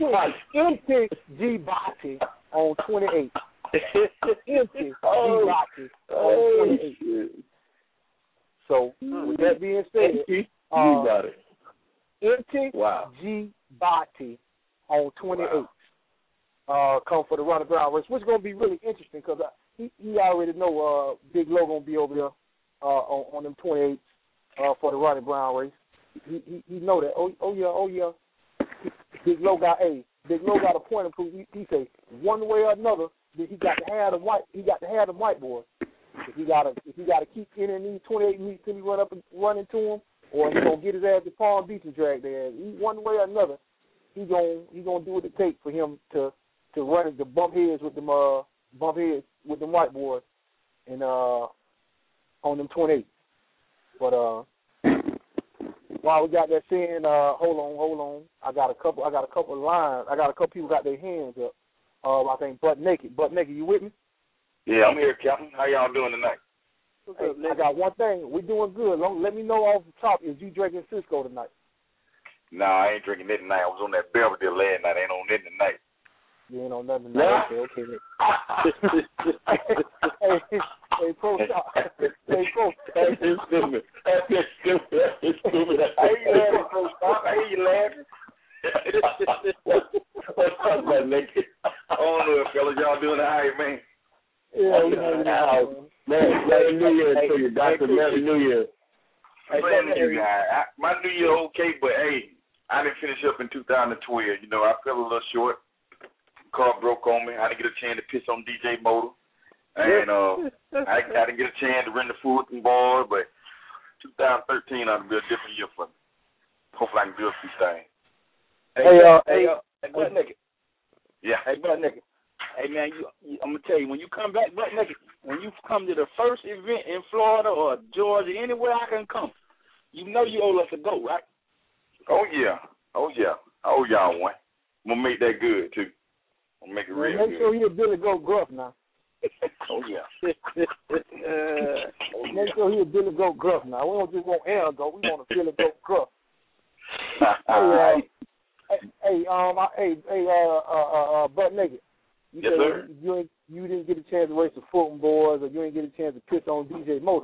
Gbati on 28. Inti Gbati on 28. So with that being said, Inti Gbati on 28. Come for the Ronnie Brown race, which is gonna be really interesting because he already know Big Low gonna be over there on them 28s for the Ronnie Brown race. He know that. Oh yeah. Big Low got a point of proof. He say one way or another he got to have the whiteboard. If he gotta keep in these 28 meets till he run into him, or he gonna get his ass to Palm Beach and drag their ass. One way or another, he gonna do what it takes for him to run to bump heads with them whiteboards and on them 28. But while we got that saying, hold on. I got a couple of lines. I got a couple people got their hands up. I think Butt Naked, you with me? Yeah, I'm here, Captain. How y'all doing tonight? Hey, I got one thing. We're doing good. Let me know off the top, is you drinking Cisco tonight? Nah, I ain't drinking it tonight. I was on that Belvedere last night. I ain't on it tonight. You ain't on nothing tonight. Okay. Hey, Pro Shop. Hey, Pro. That's stupid. How you laughing, Pro Shop? I hear you laughing. What's up, Butt Naked? I don't know if fellas y'all doing all right, man. Yeah, Merry New Year to you, Doctor. Merry New Year. Hey, you guys. My New Year okay, but hey, I didn't finish up in 2012. You know, I fell a little short. Car broke on me. I didn't get a chance to piss on DJ Motor. And I didn't get a chance to rent the food and bars, but 2013 ought to be a different year for me. Hopefully I can do a few things. Hey, Butt Naked. Yeah. Hey, Butt Naked. Hey, man, I'm going to tell you, when you come back, Butt Naked, when you come to the first event in Florida or Georgia, anywhere I can come, you know you owe us a go, right? Oh, yeah. I owe y'all one. I'm going to make that good, too. I'm going to make it real good. Make sure he'll Billy Goat Gruff now. Oh, yeah. Make sure he'll Billy Goat Gruff now. We don't just want air goat. We want a Billy Goat Gruff. Butt Naked. You yes, sir. You didn't get a chance to race the Fulton boys, or you didn't get a chance to piss on DJ Motor.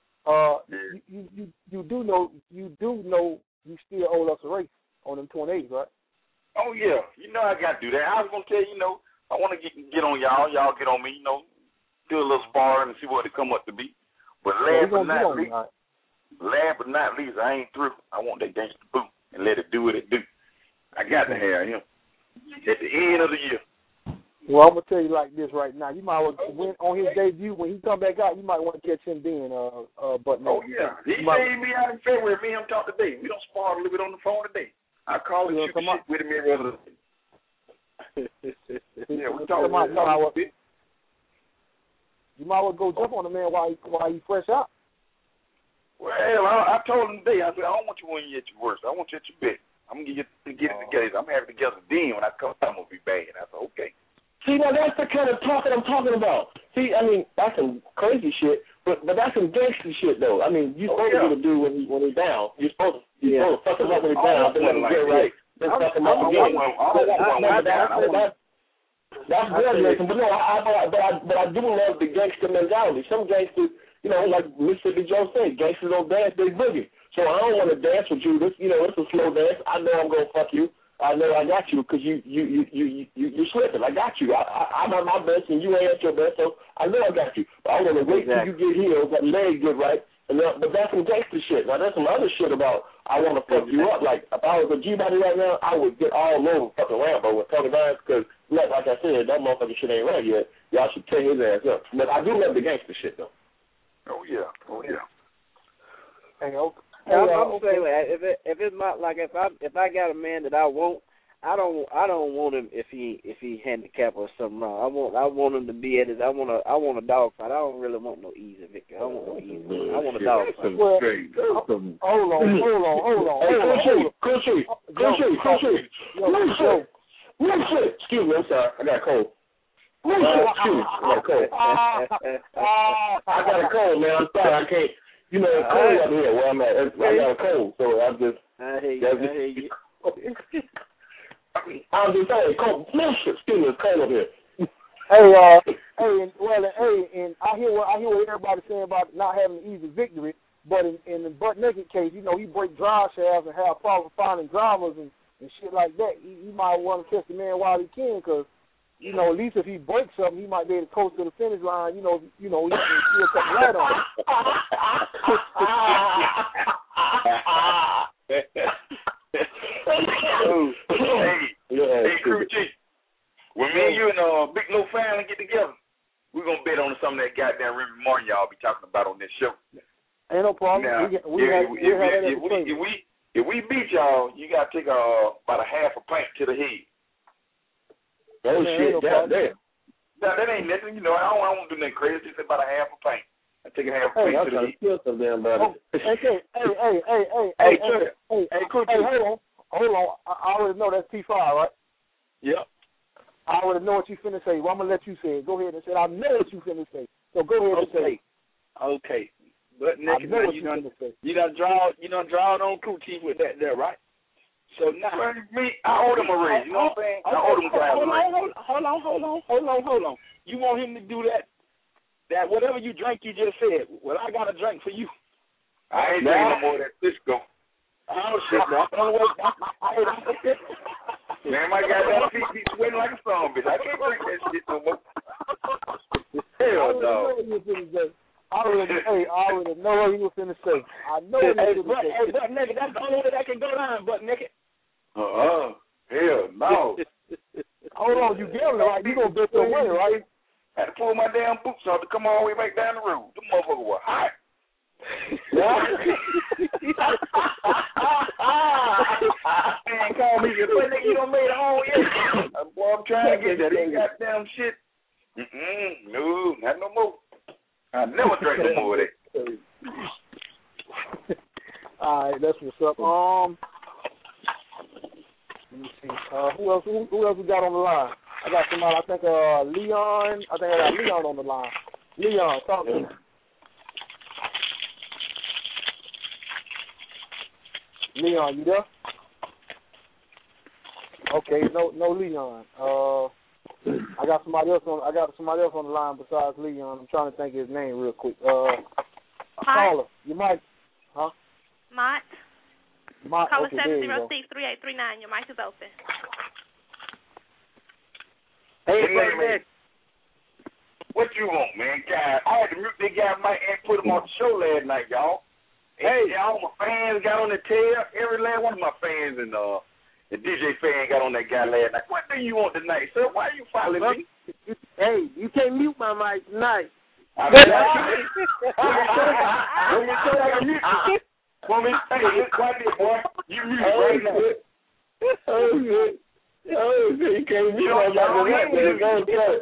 You do know you still owe us a race on them 28s, right? Oh yeah, you know I got to do that. I was gonna tell you, I want to get on y'all. Y'all get on me, do a little sparring and see what it come up to be. But last but not least, I ain't through. I want that gangster boot and let it do what it do. I got to have him at the end of the year. Well, I'm gonna tell you like this right now. You might want to win on his debut when he come back out. You might want to catch him then. But oh yeah, he saved me out in February. Me and him talk today. We don't spar a little bit on the phone today. I call him, shoot shit with him every other day. Yeah, we talk about it. You might well go jump on the man while he fresh out. Well, I told him today. I said I don't want you when you at your worst. I want you at your best. I'm gonna get it together. I'm having it together. Then when I come, I'm gonna be bad. I said okay. See, now that's the kind of talk that I'm talking about. See, I mean, that's some crazy shit, but that's some gangster shit, though. I mean, you're supposed to get a dude when he's down. You're supposed to fuck him up when he's down. Then let him get right. Then fuck him up again. That's good, listen. But no, but I do love the gangster mentality. Some gangsters, like Mississippi Joe said, gangsters don't dance, they boogie. So I don't want to dance with you. It's a slow dance. I know I'm gonna fuck you. I know I got you because you slipping. I got you. I'm at my best and you ain't at your best, so I know I got you. But I want to wait till you get healed, that leg get right. But that's some gangster shit. Now, there's some other shit about I want to fuck you up. Like, if I was a G-body right now, I would get all over fucking Rambo with Tony Vines because, like I said, that motherfucking shit ain't right yet. Y'all should tear his ass up. But I do love the gangster shit, though. Oh, yeah. Hey, okay. I'm saying if it's my if I got a man that I want, I don't want him if he handicapped or something wrong. I want him to be at his. I want a dog fight. I don't really want no easy victory. I want no easy. I want a dog fight. Well, hold on. Cool shit. Excuse me, I'm sorry. I got a cold. I got a cold, man. I'm sorry. I can't. You know, it's cold up here where I'm at. I got a cold, so I'm just. I hear you. I'm just saying, cold. Excuse me, it's cold up here. And I hear what everybody's saying about not having an easy victory, but in the butt naked case, you know, he break drive shafts and have problems finding drivers and shit like that. He might want to catch the man while he can, because, you know, at least if he breaks something, he might be able to coast to the finish line. You know, he can still cut the light on. Hey, Crew Chief. When me and you and Big Low family get together, we're going to bet on some of that goddamn River Martin y'all be talking about on this show. Ain't no problem. Now, if we beat y'all, you got to take about a half a pint to the head. Oh, shit, goddamn. Now, that ain't nothing. You know, I don't want to do nothing crazy. Just about a half a pint. I take a half a pint to the head. Kill some damn body. Hold on. I already know that's T5, right? Yep. I already know what you finna say. Well, I'm going to let you say it. Go ahead and say it. I know what you finna say. So go ahead and say it. Okay. But Nick, you done draw on Crew Chief with that there, right? So now, I owe them a raise. You know what I'm saying? I owe them guys a raise. Hold on. You want him to do that whatever you drink you just said, well, I got a drink for you. I ain't drinking no more of that Cisco. Oh, shit, man. Man, my goddamn feet be sweating like a song, bitch. I can't drink that shit no more. Hell no. I already know what he was finna say. I know what he was finna say. Hey, butt naked, that's the only way that can go down, butt naked. Hell no. Hold on, you gambling, right? You gonna bet your money, right? I had to pull my damn boots off to come all the way back down the road. Them motherfuckers were hot. Man, call me. But nigga, you done made it home yet. Boy, I'm trying to get that goddamn shit. No, not no more. I never drank no more of that. All right, that's what's up. Let me see. Who else we got on the line? I got somebody. I think Leon. I think I got Leon on the line. Leon, talk to me. Leon, you there? Okay, no Leon. I got somebody else on the line besides Leon. I'm trying to think of his name real quick. Caller, you might, huh? Mott. Mott. Caller okay, 706-3839. Your mic is open. Hey, man. What you want, man? God, I had to mute that guy Mike and put him on the show last night, y'all. Hey, all my fans got on the tail. Every last one of my fans and the DJ fan got on that guy last night. What do you want tonight, sir? Why are you following me? Hey, you can't mute my mic tonight. I mean, for me, hey, watch it, boy. You mute right now. You can't mute my mic. Go and tell it.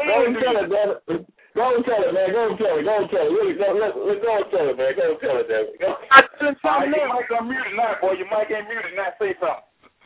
Go and tell it, man. Go and tell it. Really, let's go and tell it, man. Go and tell it, David. Go. Your mic unmuted now, boy. Your mic ain't muted now. Say something.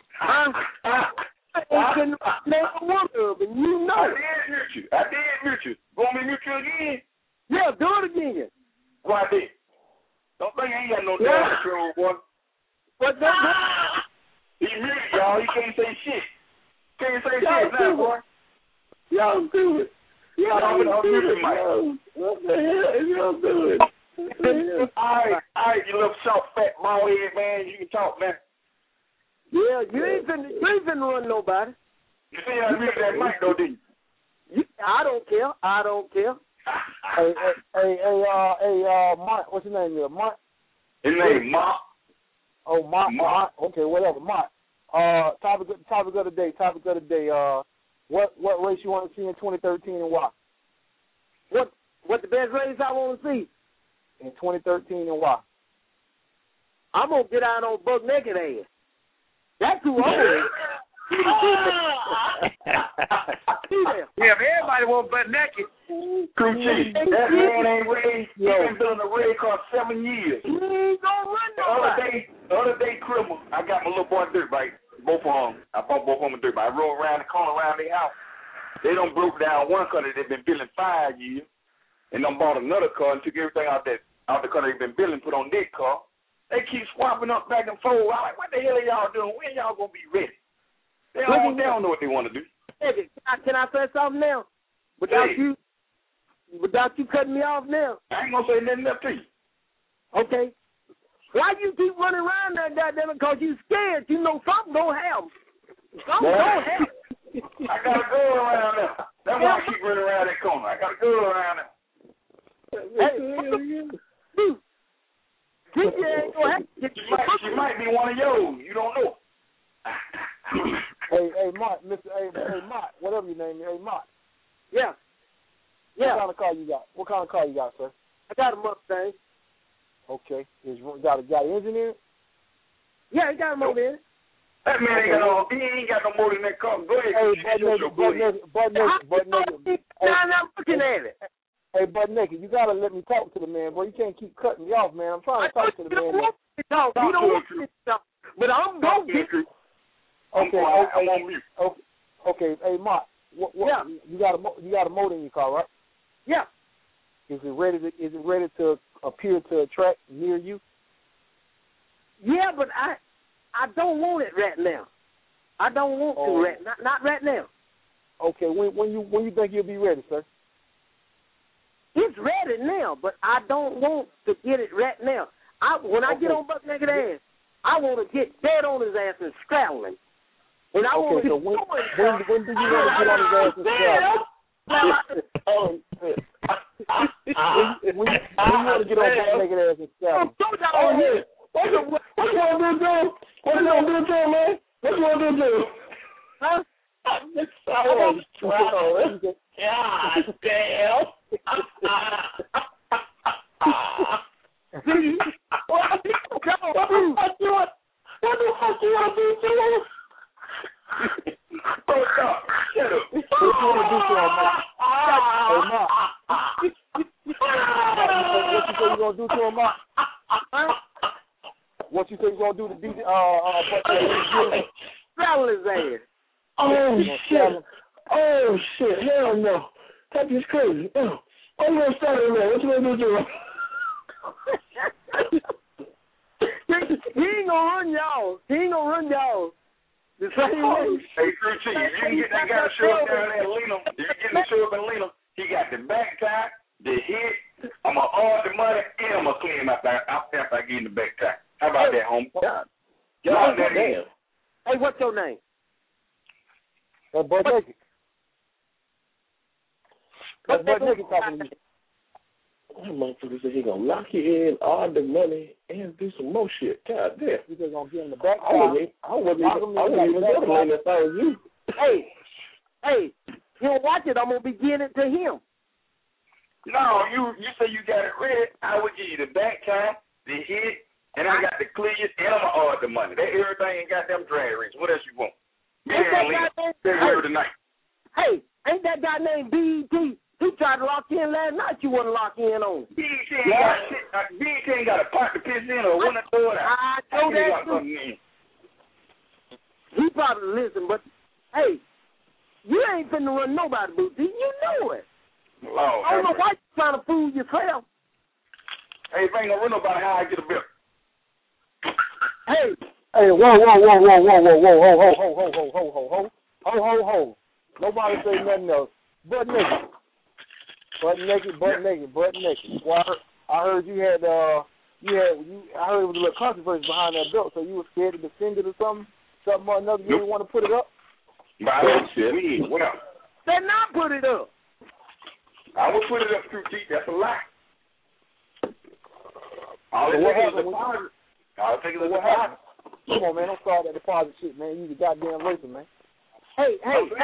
I couldn't never one of them, you know. I did mute you. Want me to mute you again? Yeah, do it again. Why did? Don't think I ain't got no damn control, boy. What the? He muted, y'all. He can't say shit. Can't say shit now, boy. Y'all do it. I'm muting Mike. What the hell is y'all doing? All right, you little short, fat, bald head man. You can talk, man. Yeah, you ain't finna run nobody. You see I muted that mic, though, didn't you? I don't care. Hey, Mark, what's your name here? Mark? His name Mark. Oh, Mark. Okay, whatever. Mark. Topic of the day. What race you want to see in 2013 and why? What the best race I want to see? In 2013 and why? I'm going to get out on buck naked ass. That's who I'm with. Yeah, everybody want butt naked. Crew Chief, that man ain't raised. He's been building a race car 7 years. He ain't gonna run nobody. The other day, Cribble, I got my little boy dirt bike. Both of them. I bought both of them a dirt bike. I rode around the corner around their house. They done broke down one car that they've been building 5 years, and done bought another car and took everything out the car they've been building, put on their car. They keep swapping up back and forth. I'm like, what the hell are y'all doing? When y'all gonna be ready? They don't know what they want to do. Hey, can I say something now? Without you cutting me off now. I ain't gonna say nothing up to you. Okay. Why you keep running around there, goddamn it? Because you scared. You know something don't happen. Something don't happen. I got a girl around there. That's why I keep running around that corner. I got a girl around there. Hey, dude. She might be one of yours. You don't know. Hey, Mark, hey, Mark, whatever your name is. Hey, Mark. Yeah. What kind of car you got? What kind of car you got, sir? I got a Mustang. Okay. Got an engine in it? Yeah, he got a motor in it. That man ain't got no more than that car. Go ahead. Hey, butt naked. I'm looking at it. Hey, butt naked, you gotta let me talk to the man, boy. You can't keep cutting me off, man. I'm trying to talk to the man. You don't want to talk, but I'm going to get you. Okay, I'm on mute. Okay, hey, Mark, yeah. You got a motor in your car, right? Yeah. Is it ready to appear to attract near you? Yeah, but I don't want it right now. I don't want to not right now. Okay, when you think you'll be ready, sir? It's ready now, but I don't want to get it right now. When I get on Buck Naked Ass, I want to get dead on his ass and straddle him. When I want to so when do you want to get on his ass and straddle? When you want to get on Buck Naked Ass and straddle? What you want to do, Joe? What you want to do, Joe, man? What you want to do, Joe? Huh? God damn. What the fuck you want to do, Joe? Oh, God. Shut up. What you want to do to him, Mark? Hey, Mark. What you say you gonna do to him, Mark? What you say you gonna do to DJ? Straddle his ass. Oh shit! Hell no! That is crazy. Oh, I'm gonna start it, man. What you gonna do? He ain't gonna run y'all. The same way. Hey, Crew Chief, if you can get that guy to show up down there and lean him, if you get him to show up and lean him, he got the back tie, the hit. I'm gonna order the money and I'm gonna clean him after I get in the back tie. How about that, homie? God damn. Hey, what's your name? Butt Naked. Butt Naked talking to you. That motherfucker said he gonna lock you in, all the money, and do some more shit. God damn. You just gonna get in the back. I wouldn't even definitely if I was you. Hey, he'll watch it. I'm gonna begin it to him. No, you say you got it ready. I would give you the back tie, the hit, and I got the clears, and I'm gonna order the money. That everything ain't got them drag rates. What else you want? Tonight. Hey, ain't that guy named BET? He tried to lock you in last night. You wasn't locked in on. BET ain't got a pot to piss in or one to throw it out. I know that. He probably listen, but hey, you ain't finna run nobody, Booty. You know it. Lord, I don't know why you trying to fool yourself. Hey, if I ain't gonna run nobody, how I get a bill? Hey, whoa. Nobody say nothing else. Butt naked. Well, I heard you had I heard it was a little controversy behind that belt, so you were scared to defend it or something or another. You didn't want to put it up? Well, they not put it up. I would put it up through T. That's a lie. I'll take it as a deposit. Come on, man. Don't start that deposit shit, man. You the goddamn racist, man. Hey.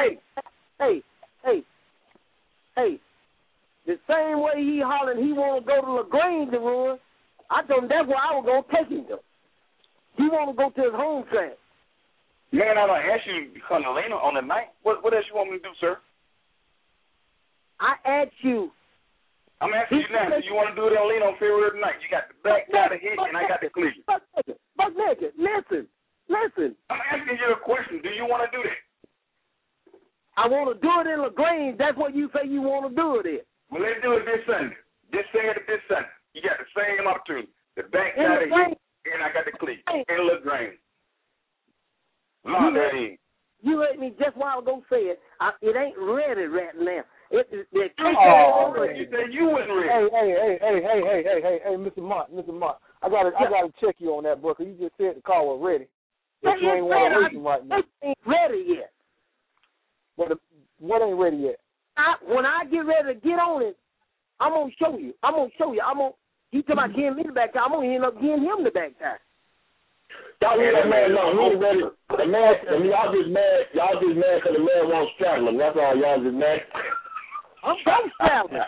The same way he hollering he want to go to LaGrange and run, I told him that's where I was going to take him to. He want to go to his home track. Man, I don't ask you to come to Lena on the night. What else you want me to do, sir? I asked you. I'm asking you now. Do you want to do it on Lena on February night? You got the back, got the hit, and I got the clear. Buck Naked, listen. I'm asking you a question. Do you want to do that? I want to do it in LaGrange. That's what you say you want to do it in. Well, let's do it this Sunday. Just say it this Sunday. You got the same opportunity. The backside of you, and I got the clique. In LaGrange. Lock that in. You let me just a while ago say it. It ain't ready right now. You said you wasn't ready. Hey, Mr. Mott. I gotta check you on that, Booker. You just said the car was ready. But you ain't want to wait right now. It ain't ready yet. What ain't ready yet? When I get ready to get on it, I'm gonna show you. He talking about getting me the back tire. I'm gonna end up getting him the back tire. Y'all leave that man alone. He ain't ready. The man, y'all just mad. Y'all just mad because the man won't straddle him. That's all. Y'all just mad. I'm both straddling.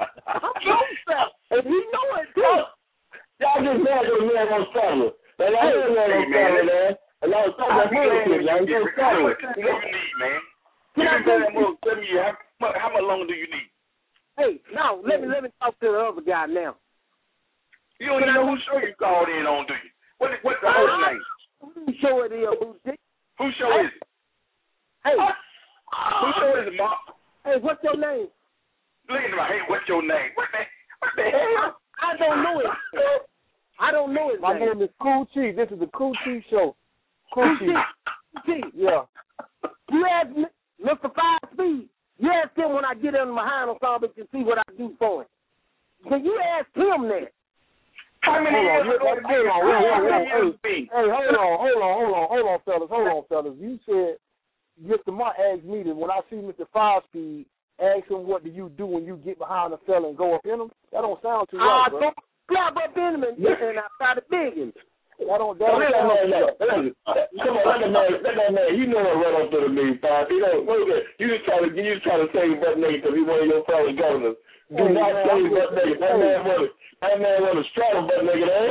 And he know it too. Y'all just mad because the man won't straddle him. And I ain't man won't straddle him, man. And I was talking about bullshit. Y'all just straddle him. What do you need, man? Tell me how much longer do you need? Hey, now let me talk to the other guy now. You don't even know whose show you called in on, do you? What's the host name? Who show it is, Booty? Whose show is it? Hey. Whose show is it, Mark? Hey, what's your name? Look at my hey, what's your name? What the hell? I don't know it. I don't know his My name is Cool Chief. This is the Cool Chief show. Cool Chief. Yeah. You ask Mr. 5 Speed. You ask him when I get in behind on something to see what I do for him. Can you ask him that? How many years ago? Hold on, fellas. You said Mr. Mott asked me that when I see Mr. 5 Speed, ask him what do you do when you get behind a fella and go up in him? That don't sound too right, bro. Grab up in him and I try to big him. That don't sound too right. Come on, let that man. You know what run up to the me, 5. You just try to say butt nigga because he's one of your fellow governors. Do not say butt nigga. That man want to straddle butt nigga, eh?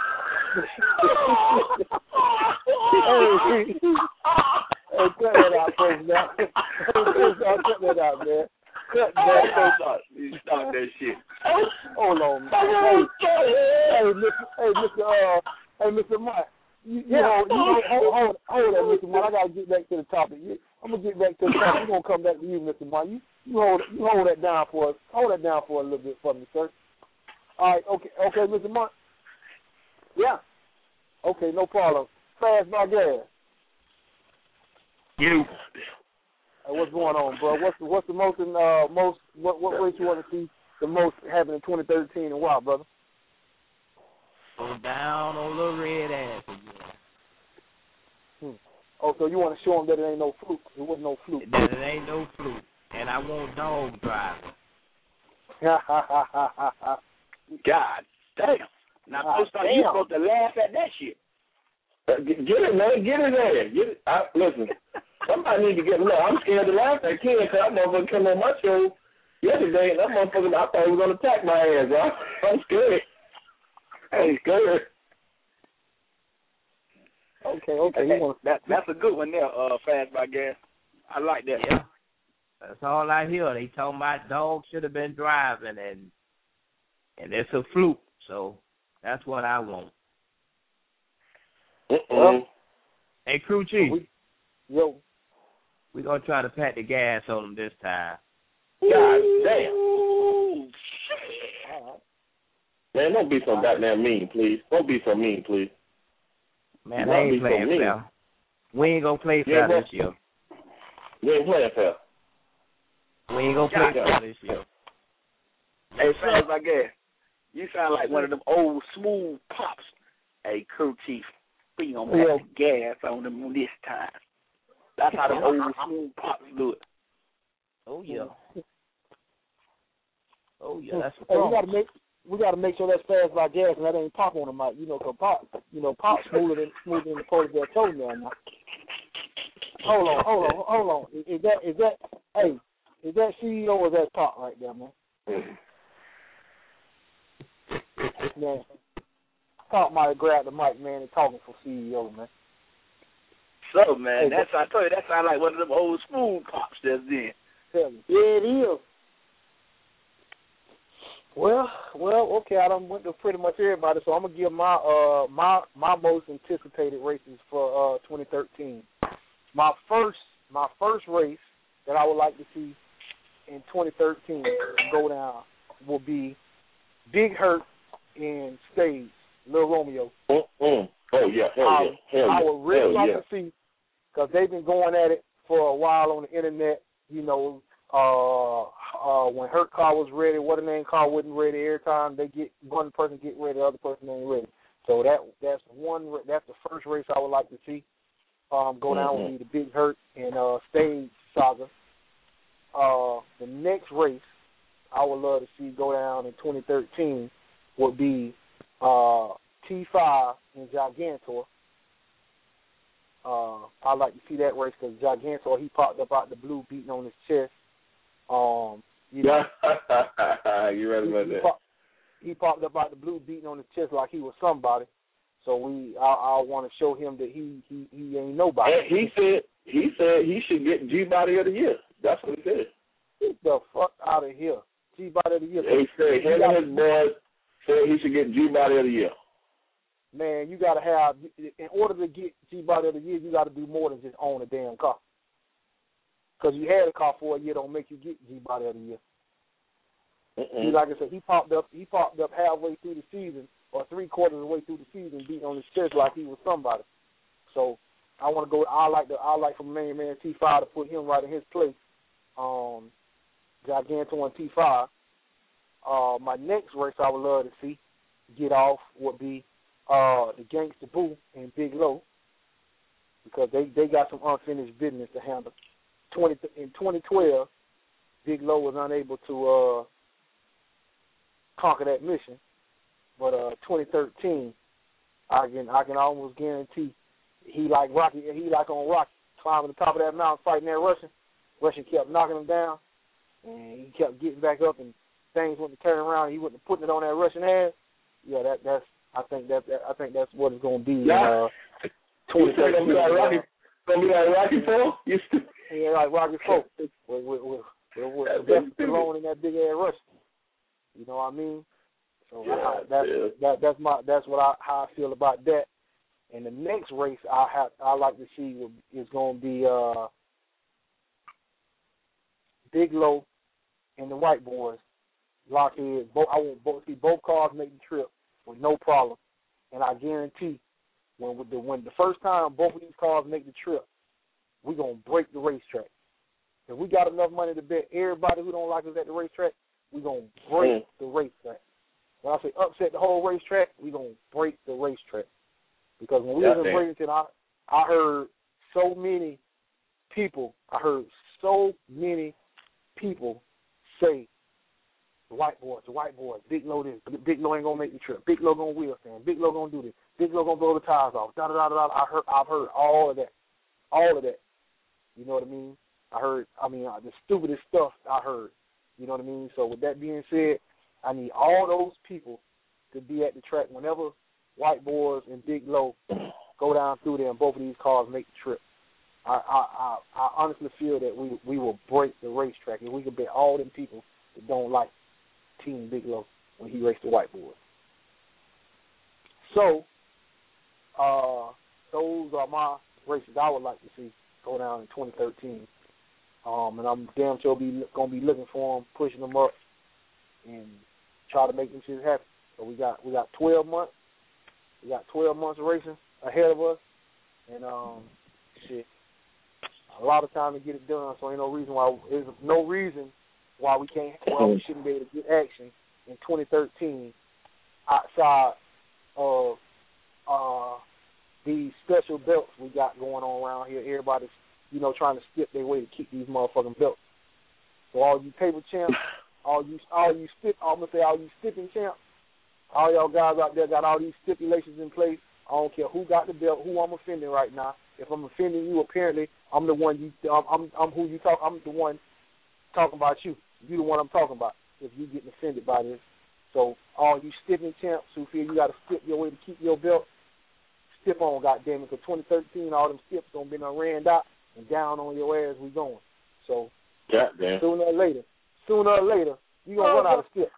Hey, cut that out, folks, now. Cut that out, man. Cut that out. You stop that shit. Hold on, man. Hey, Mr. Mott. Hold that, Mr. Mott. I gotta get back to the topic. I'm gonna get back to the topic. We're gonna come back to you, Mr. Mott. You hold that down for us. Hold that down for a little bit for me, sir. All right, okay, Mr. Mott. Yeah. Okay, no problem. Fast by gas. You. Hey, what's going on, bro? What's the most what race you want to see the most happen in 2013 and why, brother? Go down on the red ass again. Oh, so you want to show them that it ain't no fluke? It wasn't no fluke. That it ain't no fluke, and I want dog driving. God damn! Now, you supposed to laugh at that shit. Get it, man. Get it there. Listen, somebody need to get. Look, I'm scared to laugh at Ken because that motherfucker came on my show yesterday, and that motherfucker, I thought he was going to attack my ass. I'm scared. I'm scared. Okay. That's a good one there, Fast by Gas. I like that. Yeah. That's all I hear. They talking about dogs should have been driving, and it's a fluke. So that's what I want. Hey, Crew Chief. We're going to try to pat the gas on them this time. God damn. Man, don't be so goddamn mean, please. Don't be so mean, please. Man, they ain't playing fair. We ain't going to play fair this year. We ain't playing fair. We ain't going to play fair this year. Hey, Fast by Gas. You sound like one of them old smooth pops. Hey, Crew Chief, we gonna pat the gas on them this time. That's how the old smooth pops do it. Oh yeah. Oh yeah, that's the we gotta make sure that's Fast by Gas and that ain't Pop on the mic. Cause Pop smoother than the polar bear toenail now. Hold on. Is that CEO or is that Pop right there, man? Man, Pop might have grabbed the mic, man, and talking for CEO, man. So, man, I told you, that sounds like one of them old smooth pops that's in. Yeah, it is. Well, okay, I done went to pretty much everybody, so I'm gonna give my my most anticipated races for 2013. My first race that I 2013 go down will be Big Hurt and Stage, Lil Romeo. Oh yeah, hell yeah. I would really like to see, because they've been going at it for a while on the internet. You know, when Hurt car was ready, What a Name car wasn't ready. Every time they get one person get ready, the other person ain't ready. So that's the first race I would like to see. Go down would be the Big Hurt and Stage saga. The next race I would love to see go down in 2013 would be T5 and Gigantor. I'd like to see that race because Gigantor, he popped up out the blue beating on his chest. You know, you're right about that. He popped up out the blue beating on his chest like he was somebody. So I want to show him that he ain't nobody. And he said he should get G-Body of the Year. That's what he said. Get the fuck out of here. G-Body of the Year. He said him and his boys said he should get G-Body of the Year. Man, you got to have, in order to get G-Body of the Year, you got to do more than just own a damn car. Because you had a car for a year don't make you get G-Body of the Year. Like I said, he popped up halfway through the season or 3/4 of the way through the season beating on his chest like he was somebody. So I want to go. I like for main man T5 to put him right in his place. Gigantor and T5. My next race I would love to see get off would be the Gangsta Boo and Big Low, because they got some unfinished business to handle. In 2012, Big Low was unable to conquer that mission, but 2013, I can almost guarantee he like Rocky. He like on Rocky, climbing the top of that mountain, fighting that Russian. Russian kept knocking him down, and he kept getting back up, and things went to turn around. He wasn't putting it on that Russian ass. Yeah, I think that's what it's going to be. 2013. Gonna be like Rocky 4? Yeah, like Rocky 4. With Stallone and that big ass Russian. You know what I mean? So that's how I feel about that. And the next race I like to see is going to be Big Low and the White Boys lock heads. I want see both cars make the trip with no problem. And I guarantee when the first time both of these cars make the trip, we're gonna break the racetrack. If we got enough money to bet everybody who don't like us at the racetrack, we're going to break the racetrack. When I say upset the whole racetrack, we're going to break the racetrack. Because when we was in Bradenton, I heard so many people say, the white boys, Big Low this, Big Low ain't going to make the trip, Big Low going to wheel stand, Big Low going to do this, Big Low going to blow the tires off, da-da-da-da-da. I've heard all of that. You know what I mean? The stupidest stuff I heard. You know what I mean? So with that being said, I need all those people to be at the track whenever White Boys and Big Low go down through there and both of these cars make the trip. I honestly feel that we will break the racetrack, and we can bet all them people that don't like Team Big Low when he raced the White Boys. So those are my races I would like to see go down in 2013. And I'm damn sure gonna be looking for them, pushing them up, and try to make them shit happen. So we got 12 months. We got 12 months of racing ahead of us, and a lot of time to get it done. So there's no reason why we shouldn't be able to get action in 2013 outside of these special belts we got going on around here. Everybody's trying to skip their way to keep these motherfucking belts. So all you paper champs, all you stipping champs, all y'all guys out there got all these stipulations in place. I don't care who got the belt, who I'm offending right now. If I'm offending you, apparently I'm the one I'm who you talk. I'm the one talking about you. You the one I'm talking about. If you getting offended by this, so all you stipping champs who feel you got to skip your way to keep your belt, stip on, goddammit. Because 2013, all them skips gonna be ran out and down on your ass. We going. So sooner or later, you gonna run out of skip.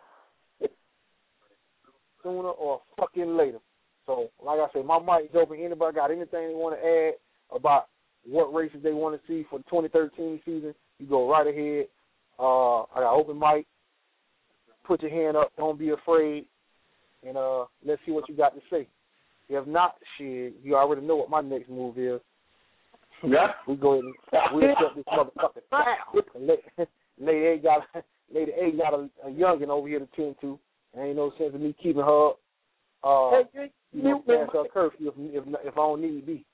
Sooner or fucking later. So, like I said, my mic's open. Anybody got anything they want to add about what races they want to see for the 2013 season, you go right ahead. I got open mic. Put your hand up. Don't be afraid. And let's see what you got to say. If not, shit, you already know what my next move is. Yeah. We go ahead and we'll shut this motherfucker down. Lady A got a youngin' over here to tend to. There ain't no sense of me keeping her up. Past her curfew if I don't need be.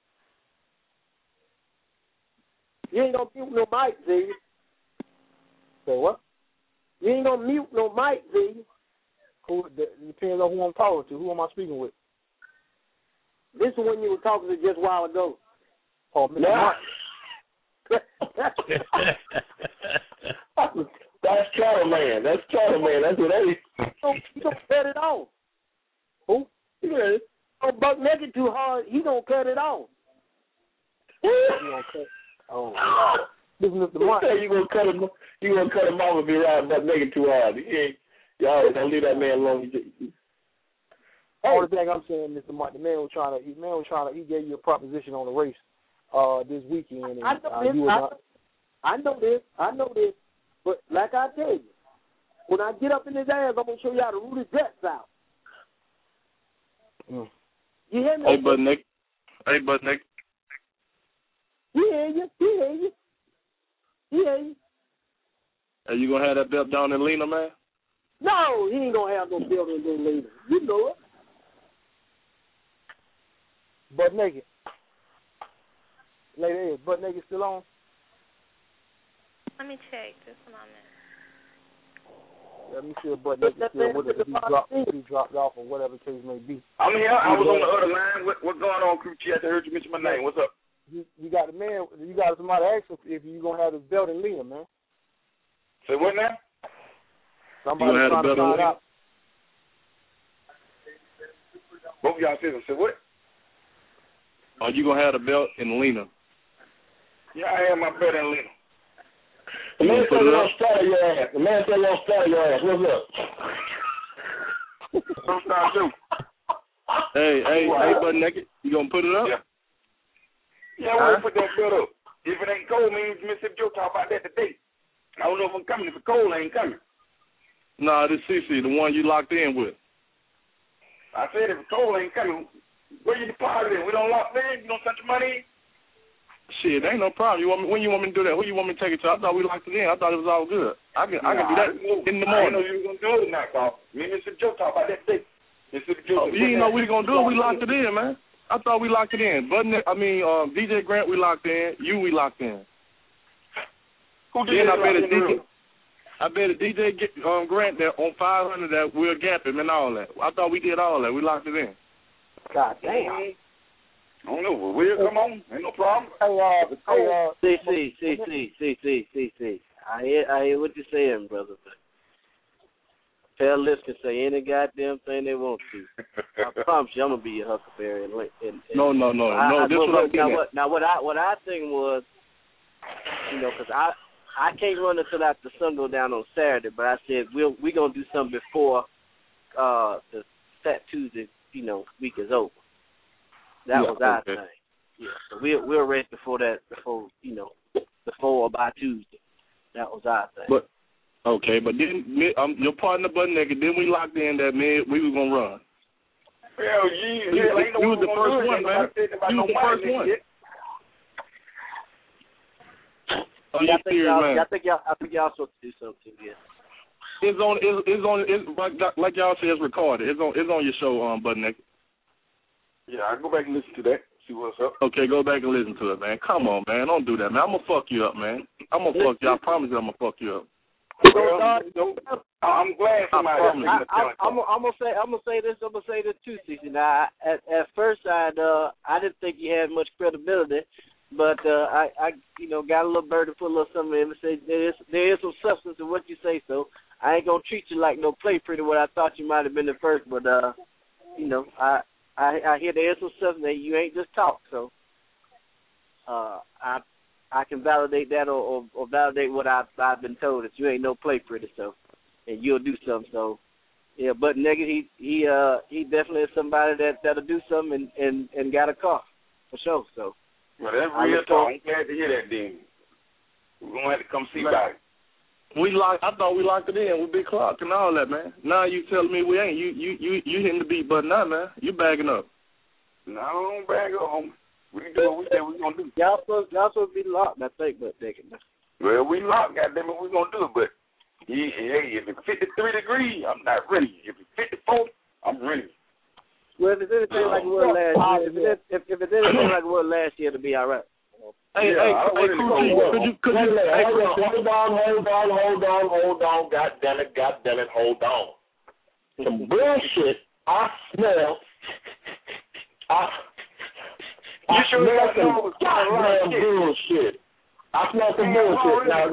You ain't gonna mute no mic, Z. Say what? You ain't gonna mute no mic, Z. Depends on who I'm talking to. Who am I speaking with? This is when you were talking to just a while ago. Oh, Mr. Mark. That's Cattle Man. That's Cattle Man. That's what that is. You gonna cut it off. Who? Yeah. Don't buck naked too hard. He gonna cut it off. He gonna cut. Oh. This is Mr. Mark. You gonna cut him? You gonna cut him off and be riding buck naked too hard? Y'all don't leave that man alone. Only thing I'm saying, Mr. Mark, the man was trying to. He gave you a proposition on the race this weekend. And, I know this. But like I tell you, when I get up in his ass, I'm gonna show you how to root his guts out. Mm. You hear me? Hey, Bud Nick. He hear you. Are you gonna have that belt down in Lena, man? No, he ain't gonna have no belt in Lena. You know it. Butt naked. Lady, is Butt Naked still on? Let me check just a moment. Let me see if Butt Naked still with us. If he dropped off or whatever the case may be. I'm here. I was on the other line. What's going on, crew chief? I heard you mention my name. What's up? You got the man. You got somebody asking if you gonna have this belt in Lena, man. Say what now? Somebody trying to find out. Both of y'all said what? Are you gonna have the belt in Lena? Yeah, I have my belt in Lena. The man said he won't start your ass. The man said he won't start your ass. What's up? Don't start too. Hey, Butt Naked, you gonna put it up? Yeah, I want to put that belt up. If it ain't cold, me and Mississippi Joe talk about that today. I don't know if I'm coming. If it's cold, I ain't coming. Nah, this CC, the one you locked in with. I said if it's cold, I ain't coming. Where you deposited? We don't lock in. You don't send your money in? Shit, ain't no problem. When you want me to do that? Who you want me to take it to? I thought we locked it in. I thought it was all good. I can do that in the morning. I didn't know you was going to do it tonight, Carl. Me and Mississippi Joe talk about that today. Mississippi Joe. You didn't know we were going to do it. We locked it in, man. I thought we locked it in. DJ Grant, we locked in. We locked in. Who did that? I bet a DJ Grant there on 500 that we'll gap him and all that. I thought we did all that. We locked it in. God damn. I don't know. We'll come on. Ain't no problem. See. I hear what you're saying, brother. Tell listeners say any goddamn thing they want to. I promise you, I'm gonna be your Huckleberry. No. This is what I'm getting at. Now, what I think was, because I can't run until after the sun go down on Saturday. But I said we gonna do something before the Fat Tuesday, week is over. That was our thing. Yeah, so we'll race before before or by Tuesday. That was our thing. But then your partner Butt Naked. Then we locked in that we was gonna run. Hell yeah, you was the first one, man. You was the first one. I think y'all supposed to do something. Yeah. It's like y'all say, it's recorded. It's on your show, Butt Naked. Yeah, I go back and listen to that. See what's up. Okay, go back and listen to it, man. Come on, man. Don't do that, man. I'm gonna fuck you up, man. I'm gonna fuck you. I promise you, I'm gonna fuck you up. Well, I'm glad somebody. I'm gonna say this too, CC. Now, at first, I didn't think you had much credibility, but I got a little bird to put a little something in and say there is some substance in what you say. So I ain't gonna treat you like no play pretty. What I thought you might have been at first, but I hear there is some substance that you ain't just talk. So I can validate that or validate what I've been told, that you ain't no play pretty, so and you'll do something. So yeah, Butt Naked, he definitely is somebody that'll do something and got a car for sure. So well, that's real talk. I'm glad to hear that. Then we're gonna have to come see about it. I thought we locked it in with Big Clock and all that, man. Now you telling me we ain't. You hitting the beat button now, man. You bagging up. No, I don't bag up, homie. We can do what we said we gonna do. Y'all supposed to be locked, I think, but they can. Well, we locked, goddamn it, we gonna do it. But hey, if it's 53 degrees, I'm not ready. If it's 54, I'm ready. Well, if it's anything like it was last year, if it's anything like it was last year, it'll be all right. Hey, could you hold on, goddamn it, hold on. Some bullshit. I smell. I smell some goddamn bullshit. I smell some bullshit. Now,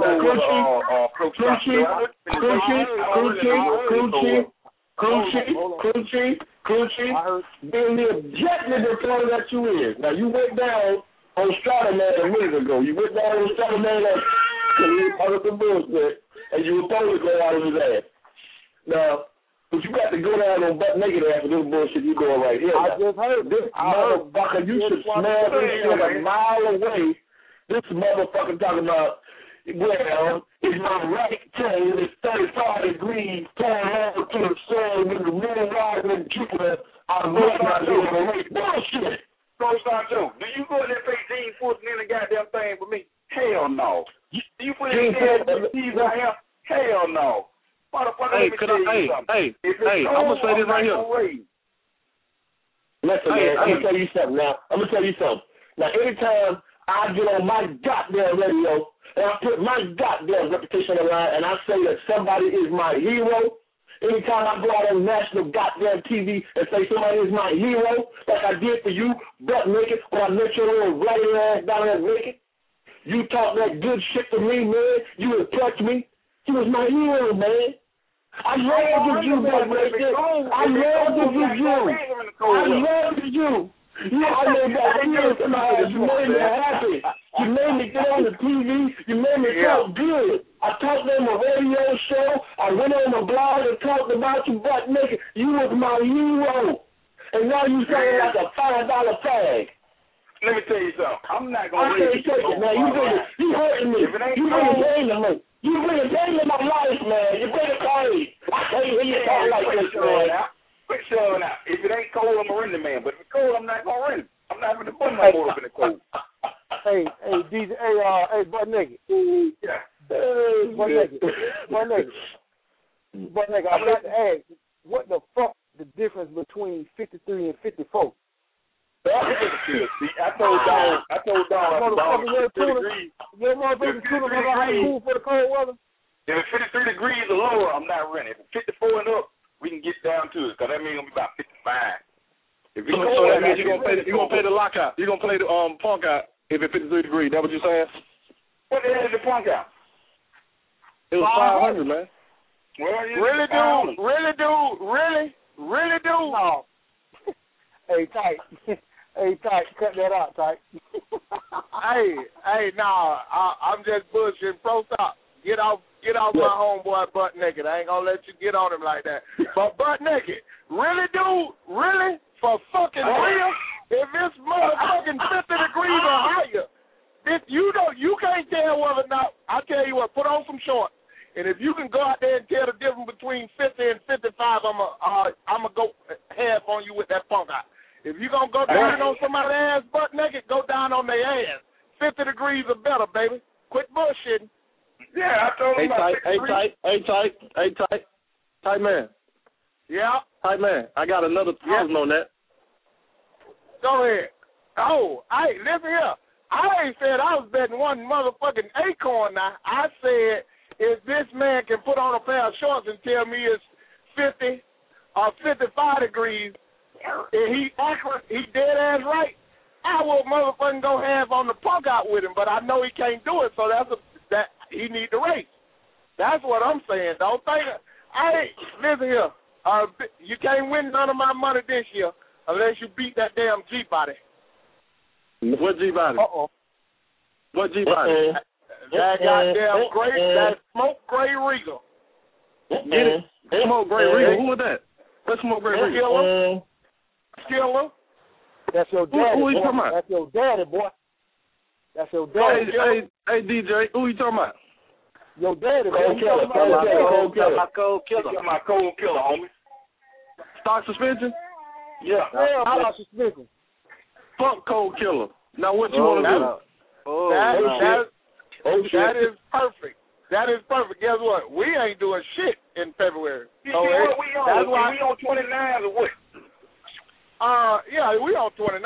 Coochie, being the objective reporter that you is. Now, you went down on Strata Man a minute ago. You went down on Strata Man because he was talking some bullshit, and you were supposed to go out of his ass. Now, but you got to go down on butt naked ass for this bullshit you doing right here. I just heard this motherfucker. You should smell this shit a mile away. This motherfucker talking about, well, it's my right tail, it's 35 degrees, pouring over to the sun with the moon rising in Jupiter. I'm not doing the right bullshit. No, it's not true. Do you go in there and pay Gene Fulton in the goddamn thing for me? Hell no. Do you put in the keys I have? Hell no. Motherfucker, hey, I'm gonna say this right here. Listen, man, I'm gonna tell you something now. Now, anytime I get on my goddamn radio and I put my goddamn reputation on the line and I say that somebody is my hero, anytime I go out on national goddamn TV and say somebody is my hero, like I did for you, butt naked, when I met your little righty ass down there naked, you talk that good shit to me, man. You would touch me. You was my hero, man. I love you, butt naked. I love you. I know that you made me happy. You made me get on the TV. You made me talk good. I talked on my radio show. I went on my blog and talked about you butt naked. You was my hero. And now you sound like a $5 tag. Let me tell you something. I'm not going to take it, man. You hurting me. You bring pain to me. You bring pain to my life, man. You bring pain. I can't hear you talk like this, man. Quit showing out. If it ain't cold, I'm a render man. But if it's cold, I'm not gonna render. I'm not gonna put my motor up in the cold. Hey, DJ, hey, butt naked. Yeah. Butt naked. I got to ask, what the fuck the difference between 53 and 54? See, I told Don, Your motherfucking tuna about cool for the cold weather. If it's 53 degrees or lower, I'm not renting. If it's 54 and up, we can get down to it, because that means it's going to be about 55. If so that means you're going to play the lockout. You're going to play the punk out if it's 53 degrees. That what you're saying? What the hell is the punk out? It was 500, man. Well, really, dude? No. Hey, tight. Cut that out, tight. hey, nah. I'm just bullshitting. Pro stop. Get off my homeboy butt naked. I ain't gonna let you get on him like that. But butt naked. Really, dude? Really? For fucking real? If it's motherfucking 50 degrees or higher, you can't tell whether or not, I tell you what, put on some shorts. And if you can go out there and tell the difference between 50 and 55, I'ma go half on you with that punk out. If you gonna go down on somebody's ass butt naked, go down on their ass. 50 degrees or better, baby. Quit bullshitting. Yeah, I told him Tight man. Yeah. Tight man. I got another thousand on that. Go ahead. Oh, hey, listen here. I ain't said I was betting one motherfucking acorn now. I said if this man can put on a pair of shorts and tell me it's 50 or 55 degrees, and he dead ass right, I will motherfucking go half on the punk out with him, but I know he can't do it, so that he need to race. That's what I'm saying. Don't think listen here. You can't win none of my money this year unless you beat that damn G body. What G body? What G body? That goddamn that smoke gray Regal. Get it? Smoke gray Regal. Who was that? Let's smoke gray Regal. Skiller. That's your daddy. Who you talking about? That's your daddy, boy. That's your daddy. Hey, DJ, who you talking about? Yo, daddy, Cold killer. My cold killer. My cold killer, homie. Stock suspension? Yeah. How about suspension? Fuck cold killer. Now what you want to do? That is perfect. That is perfect. Guess what? We ain't doing shit in February. We on 29 or what? Yeah, we on 29.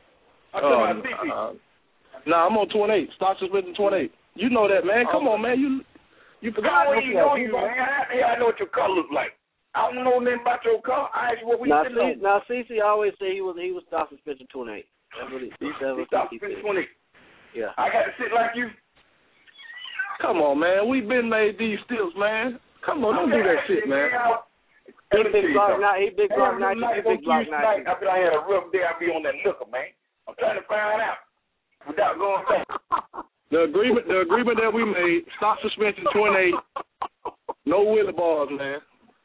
Nah, I'm on 28. Stock suspension 28. You know that, man. Come on, man. You forgot. Man. I know what your car look like. I don't know nothing about your car. I asked you what we did. Now, CC always say he was stock suspension 28. That's what he said. Stock suspension 28. Yeah. I got to sit like you. Come on, man. We been made these stills, man. Come on, don't do that shit, man. He big block night. He big block night. I feel I had a rough day. I be on that liquor, man. I'm trying to find out without going back. The agreement that we made, stock suspension 28, no willy bars, man.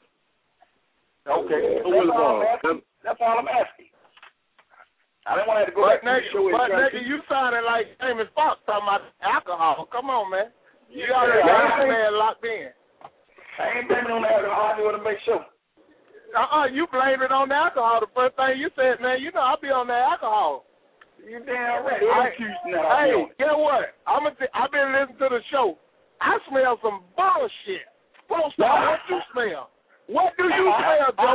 Okay. No willy bars. That's all I'm asking. I didn't want to go back to the show. But nigga, you sounded like Amos Fox talking about alcohol. Come on, man. You already got this man locked in. I ain't blaming on the alcohol. I want to make sure. You blamed it on the alcohol. The first thing you said, man, you know I be on the alcohol. You damn right. Hey, guess what? I've been listening to the show. I smell some bullshit. What you smell? What do you smell, Joe?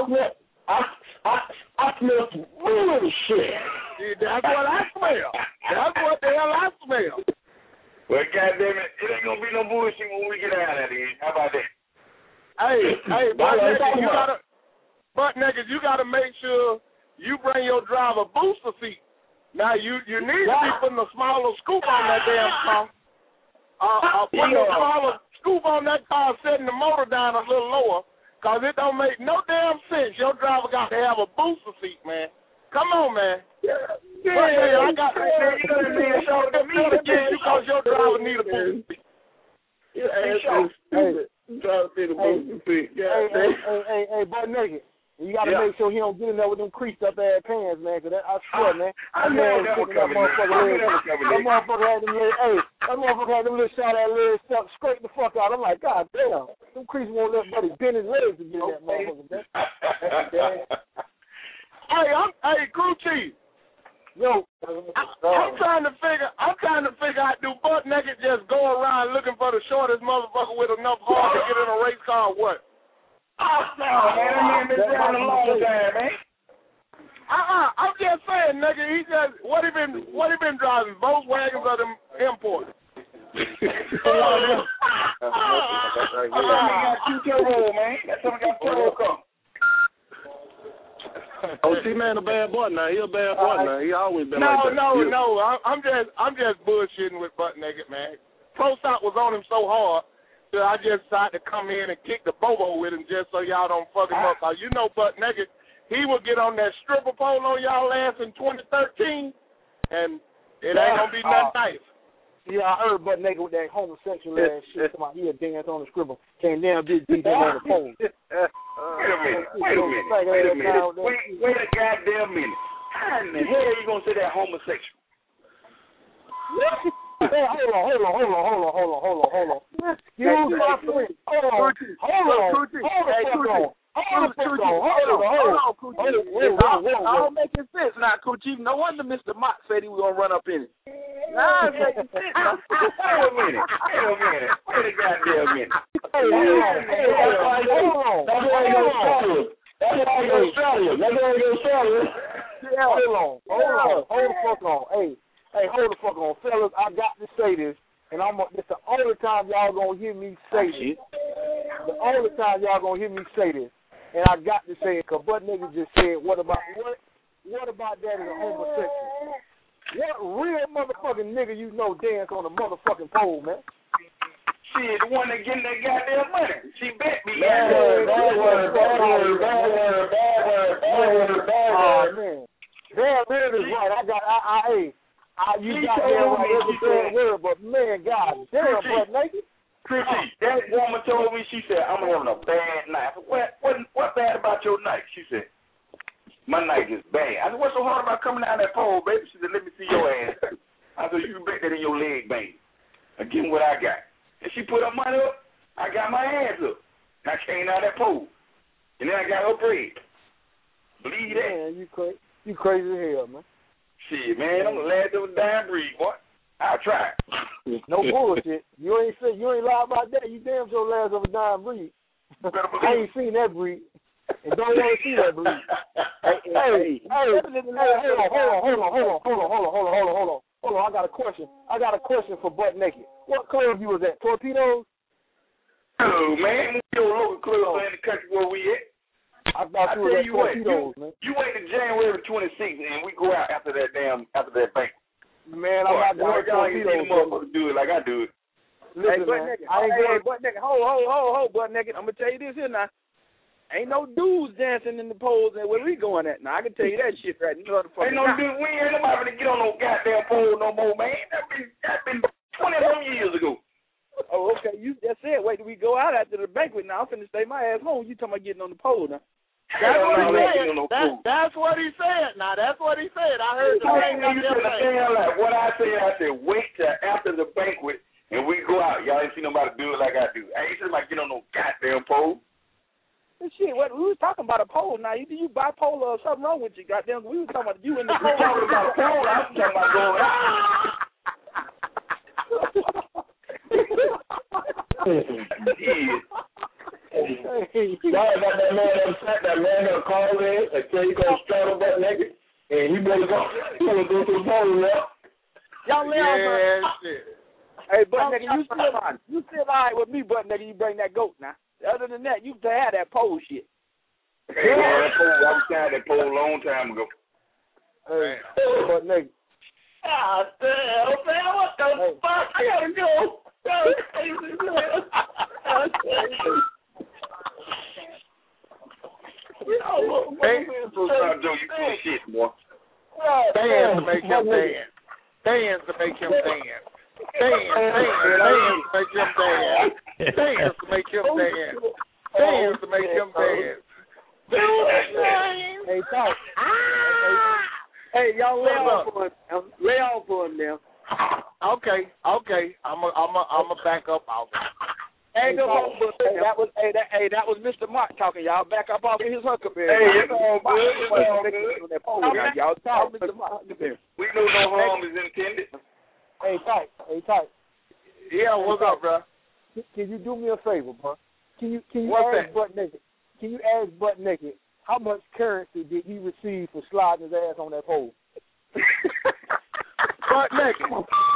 I smell some bullshit. That's what I smell. That's what the hell I smell. Well, goddamn it ain't gonna be no bullshit when we get out of here. How about that? Hey, butt niggas, you gotta make sure you bring your driver booster seat. Now you need to be putting a smaller scoop on that damn car. Put a smaller scoop on that car, setting the motor down a little lower, cause it don't make no damn sense. Your driver got to have a booster seat, man. Come on, man. I got to get you because your driver need a booster seat. Hey, butt naked. You got to make sure he don't get in there with them creased up ass pants, man. Cause I swear, man. I know that was coming. That motherfucker had them little shot ass legs stuck straight the fuck out. I'm like, God damn, them creases won't let buddy bend his legs to get in that motherfucker. Hey, crew chief. Yo, I'm trying to figure out, do butt naked just go around looking for the shortest motherfucker with enough heart to get in a race car or what? Oh, no, man. I mean, been down a long time, man. I'm just saying, nigga, what he been driving? Volkswagens or them imports? Got two turbo, man. That's something got turbo car. Man, a bad boy now. He a bad boy now. He always been like that. No. I'm just bullshitting with butt naked, man. Pro Stock was on him so hard that I just decided to come in and kick the bobo with him just so y'all don't fuck him up. You know, butt naked, he would get on that stripper pole on y'all ass in 2013, and it ain't gonna be nothing nice. Yeah, I heard butt naked with that homosexual ass shit. Come on, he'll dance on the stripper. Can't damn beat him on the pole. Wait a minute. Wait a goddamn minute. How in the hell you gonna say that homosexual? Hey, hold on. Excuse my friend. Hold on. All making sense now, Coochie. No wonder Mr. Mott said he was gonna run up in it. Nah, it's making sense. Wait a minute. Wait a goddamn minute. Hold on. That's why you're Australia. Hold the fuck on. Hey, hold the fuck on. Fellas, I got to say this, and this the only time y'all gonna hear me say this. The only time y'all gonna hear me say this. And I got to say it, because butt niggas just said, what about that as a homosexual? What real motherfucking nigga you know dance on a motherfucking pole, man? Shit, the one that getting that goddamn money. She bet me. Bad word. Oh, man. That is right. You got there right every damn word, but man, God damn, butt naked. Chrissy, that woman told me, she said, I'm having a bad night. I said, what bad about your night? She said, my night is bad. I said, what's so hard about coming down that pole, baby? She said, let me see your ass. I said, you can bet that in your leg, baby. Again, what I got. And she put her money up. I got my hands up. And I came out of that pole. And then I got her bread. Believe that. Man, you crazy as hell, man. Shit, man, I'm the last of a dying breed, boy. I'll try. No bullshit. You ain't lie about that. You damn sure last of a dying breed. I ain't seen that breed. And don't want to see that breed. Hey, hold on. I got a question for Butt Naked. What club you was at? Torpedoes? Oh, man. Your local club in the country where we at. I thought you was at Torpedoes, man. You wait till January 26th and we go out after that banquet. Man, I'm not going to Torpedoes. Motherfucker do it like I do it. Listen, man. Butt Naked. Hold, Butt Naked. I'm going to tell you this here now. Ain't no dudes dancing in the poles and where we going at now. I can tell you that shit right now. Ain't no dude. We ain't nobody to get on no goddamn pole no more, man. That been 20-some years ago. Oh, okay. You just said wait till we go out after the banquet. Now I'm finna stay my ass home. You talking about getting on the pole now? That's what he said. That's what he said. Now that's what he said. I heard the same thing. Like what I said, wait till after the banquet and we go out. Y'all ain't see nobody do it like I do. I ain't just like get on no goddamn pole. Shit, what we was talking about a pole now. You bipolar or something wrong with you, goddamn. We was talking about you in the pole. I was about a pole. I was talking about going Y'all got that man upset. That man gonna call in and say he's gonna straddle Butt Naked, and he wanna go to the pole now. Y'all lay off. Hey, Butt Naked, you still all right with me, Butt Naked? You bring that goat now. Other than that, you used to have that pole shit. Hey, man, I was tired of that pole a long time ago. Hey, Butt Naked. Ah, damn, man, what the fuck? I gotta go. You full of shit, boy. Dance to make him dance. Dance to make him dance. Dance to make him dance. Dance to make him dance. Dance to make him dance. Hey, talk. Hey, y'all lay off for him now. Okay. I'm a back up off. Hey, that was Mr. Mark talking. Y'all back up off of his huckleberry. Hey, it's all good. Y'all talk, Mr. Mark. We know no harm is intended. Hey, Tyke. Yeah, what's up, bro? Can you do me a favor, bro? Can you what's ask Butt Naked? Can you ask Butt Naked how much currency did he receive for sliding his ass on that pole? Butt Naked.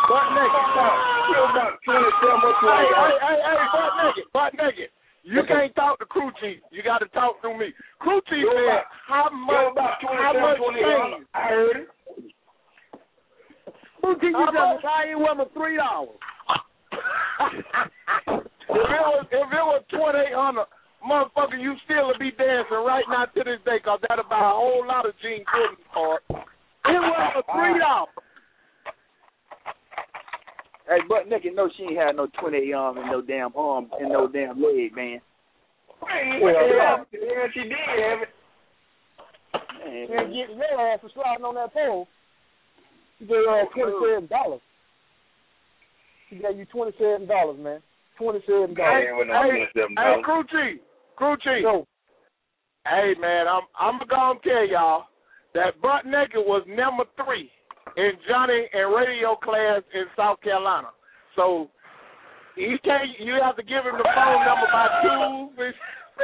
Hey, Butt Naked. You can't talk to Crew Chief. You got to talk to me. Crew Chief said how much change? I heard it. Who did you just buy you one for $3? If it was 2,800, motherfucker, you still would be dancing right now to this day, because that'll buy a whole lot of Gene Gordon's card. It was for $3. Hey, Butt Naked, no, she ain't had no 28 arms and no damn arm and no damn leg, man. Yeah, she did have it. Man, get your ass for sliding on that pole. She gave you $27. She gave you $27, man. $27. Hey, Crew Chief. No. Hey, man, I'm going to tell y'all that Butt Naked was number 3 in Johnny and radio class in South Carolina. So you have to give him the phone number by 2.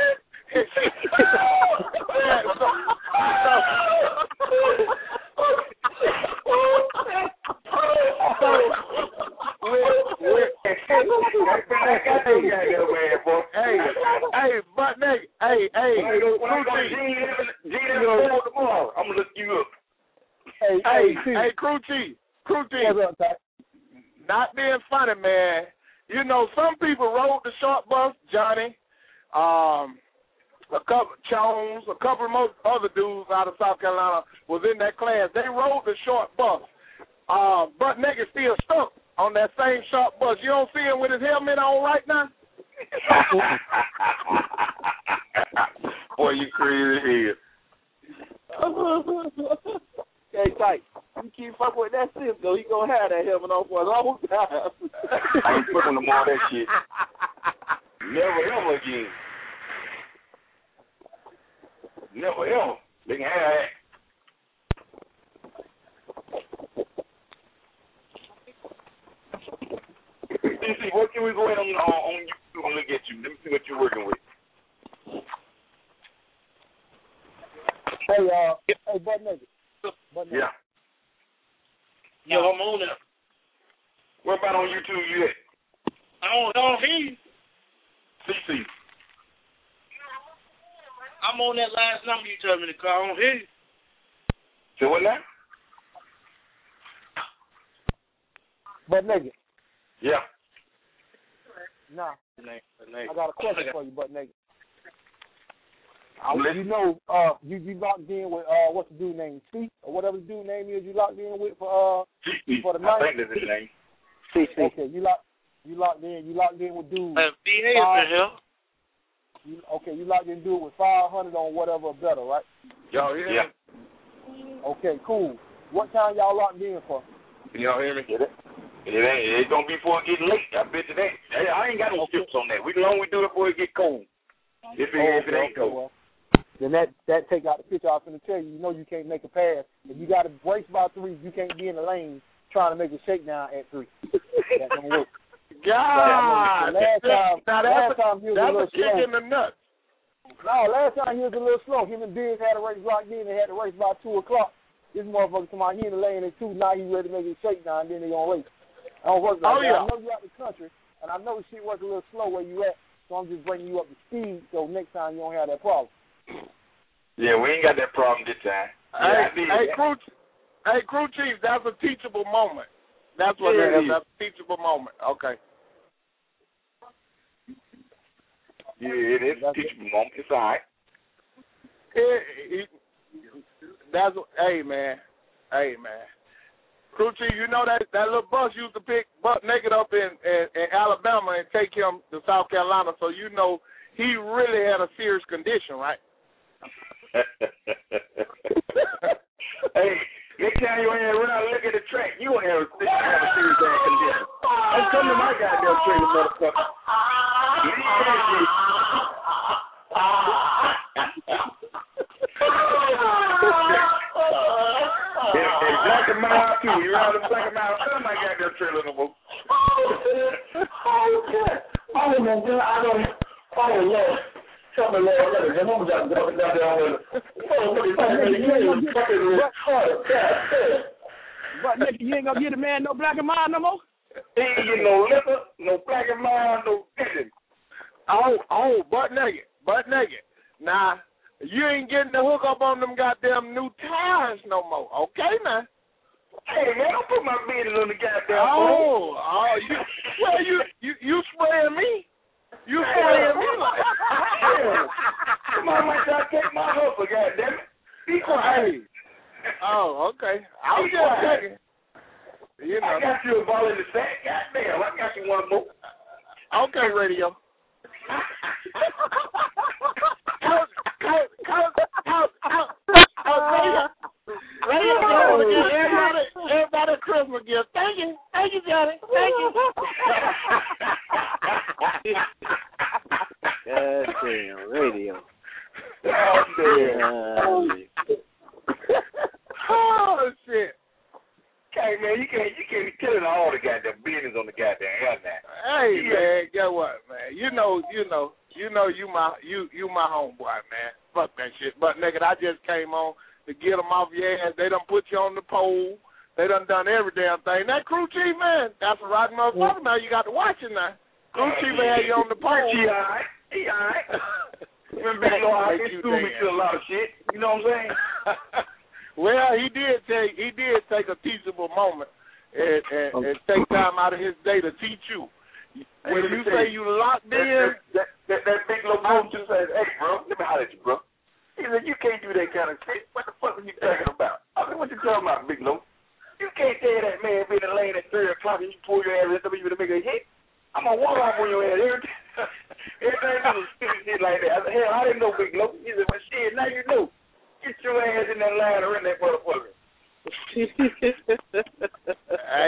Hey, Butt Naked. Hey, I'm gonna look you up. Hey, Crew Chief. Not being funny, man. You know, some people rode the short bus, Johnny, a couple Jones, a couple of most other dudes out of South Carolina was in that class. They rode the short bus. Butt Naked still stuck on that same short bus. You don't see him with his helmet on right now? Boy, you crazy here. Hey, tight. You keep fucking with that Cisco, he gonna have that helmet on for a long time. I ain't fucking with no more of that shit. Never ever again. Never ever. They can have that. Let me see, what can we go ahead on YouTube and look at you? Let me see what you're working with. Hey, Butt Naked. Yeah. Yo, I'm on it. What about on YouTube you at? I don't hear you. CC. I'm on that last number you told me to call. I don't hear you. So what now? Butt Naked. Yeah. Nah. I got a question for you, Butt Naked. You know, you locked in with what's the dude named C or whatever the dude name is you locked in with for the night. I think that's his name. CC. Okay, you locked in with dude. You locked in dude with 500 on whatever better, right? Y'all hear me? Yeah. Okay, cool. What time y'all locked in for? Y'all hear me? It don't be before it get late. I bet you that. I ain't got no strips on that. We can only do it before it get cold. If it ain't cold. Well, then that take out the picture. I was going to tell you, you know you can't make a pass. If you got to brace by 3, you can't be in the lane trying to make a shakedown at 3. That don't work. God! Last time he was a little kick in the nuts. No, last time he was a little slow. Him and Biggs had a race locked in. They had to race by 2 o'clock. This motherfucker come out, he in the lane at 2. Now he ready to make a shakedown, and then they going to race. I don't work like that. Yeah. I know you out the country, and I know the shit works a little slow where you at, so I'm just bringing you up to speed so next time you don't have that problem. Yeah, we ain't got that problem this time. Hey, crew chief, that's a teachable moment. That's what that is. That's a teachable moment. Okay. Yeah, it is a teachable moment. It's all right. Hey, man. Crew chief, you know that little bus used to pick Butt Naked up in Alabama and take him to South Carolina, so you know he really had a serious condition, right? Hey, next time you ain't around, look at the track. You gonna have a serious bad condition. Don't come to my goddamn trailer, motherfucker. And Black and Mild too. You around the Black and Mild, come to my goddamn trailer no more. Oh my God! Oh Lord. Tell me, Lord, let me down there. But nigga, you ain't gonna get a man no Black and Mild no more? He ain't getting no liquor, no Black and Mild, no nothing. Oh, butt naked. Now, you ain't getting the hook up on them goddamn new tires no more. Okay, now. Hey, man, don't put my business on the goddamn phone. You spraying me? You spraying me like come on, my God, take my hook, goddamn it. Be quiet. Oh, okay. I was just checking. You know. I got you a ball in the sack. Goddamn, I got you one more. Okay, radio. Everybody a Christmas gift. Thank you, Johnny. Thank you. Goddamn radio. Oh shit. Hey man, you can't be killing all the goddamn business on the goddamn air now. Hey man, guess what, man? You know you my homeboy, man. Fuck that shit. But nigga, I just came on to get them off your ass. They done put you on the pole. They done every damn thing. That crew chief, man, that's a rotten motherfucker. Now you got to watch it now. Crew chief had you on the pole. He all right. Remember, he threw me to a lot of shit. You know what I'm saying? Well, he did take a teachable moment and take time out of his day to teach you. When you say you locked in, that big little bro just says, "Hey, bro, let me holler at you, bro." He said, "You can't do that kind of shit. What the fuck are you talking about?" I mean, what you talking about, big low? You can't tell that man be in the lane at 3 o'clock and you pull your ass into you to make a hit. I'm gonna walk off on your ass everything was shit like that. I said, hell, I didn't know, big low. He said, "Well, shit, now you know. Get your ass in that line or in that motherfucker."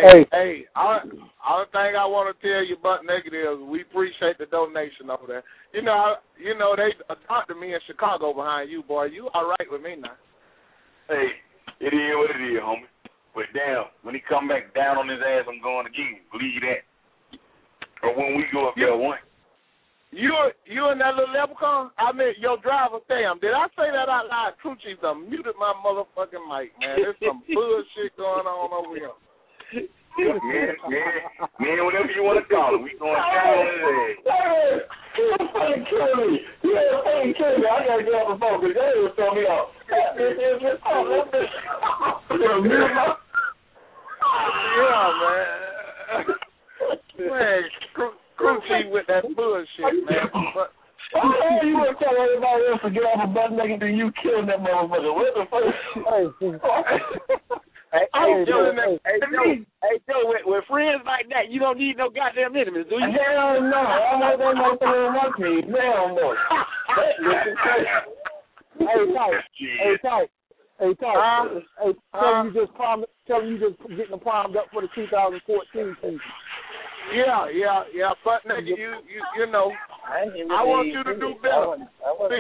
Hey, all thing I want to tell you, Butt Naked, is we appreciate the donation over there. You know, they adopted me in Chicago behind you, boy. You all right with me now? Hey, it is what it is, homie. But damn, when he come back down on his ass, I'm going again. Believe that. Or when we go up there once. You and that little leprechaun? I mean, your driver, damn. Did I say that out loud? Crew Chief done muted my motherfucking mic, man. There's some bullshit going on over here. Man, whatever you want to call it, we going down on his ass. Hey, kill me. Hey, kill me. I gotta get off the phone because they was throwing me off. Yeah, man. Man, Crew Chief with that bullshit, man. But you want to tell everybody else to get off a Butt Naked and you killing that motherfucker? What the fuck? Hey, Joe, with friends like that, you don't need no goddamn enemies, do you? Hell no. I know they might be on my team. Hell no. Hey, tell you just getting them primed up for the 2014 season. Yeah. But nigga, you know, I want you to do better.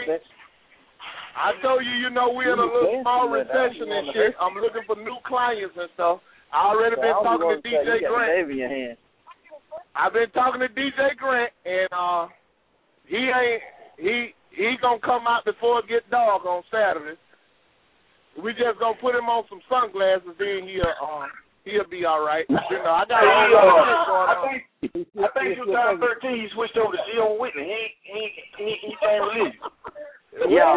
I told you, we're in a little small recession and shit. I'm looking for new clients and stuff. I already been talking to DJ Grant. I've been talking to DJ Grant, and he gonna come out before it get dark on Saturday. We just gonna put him on some sunglasses, then he'll be all right. I got a whole lot of shit going on. I think 2013 he switched over to C.O. Whitney. He ain't religious. Y'all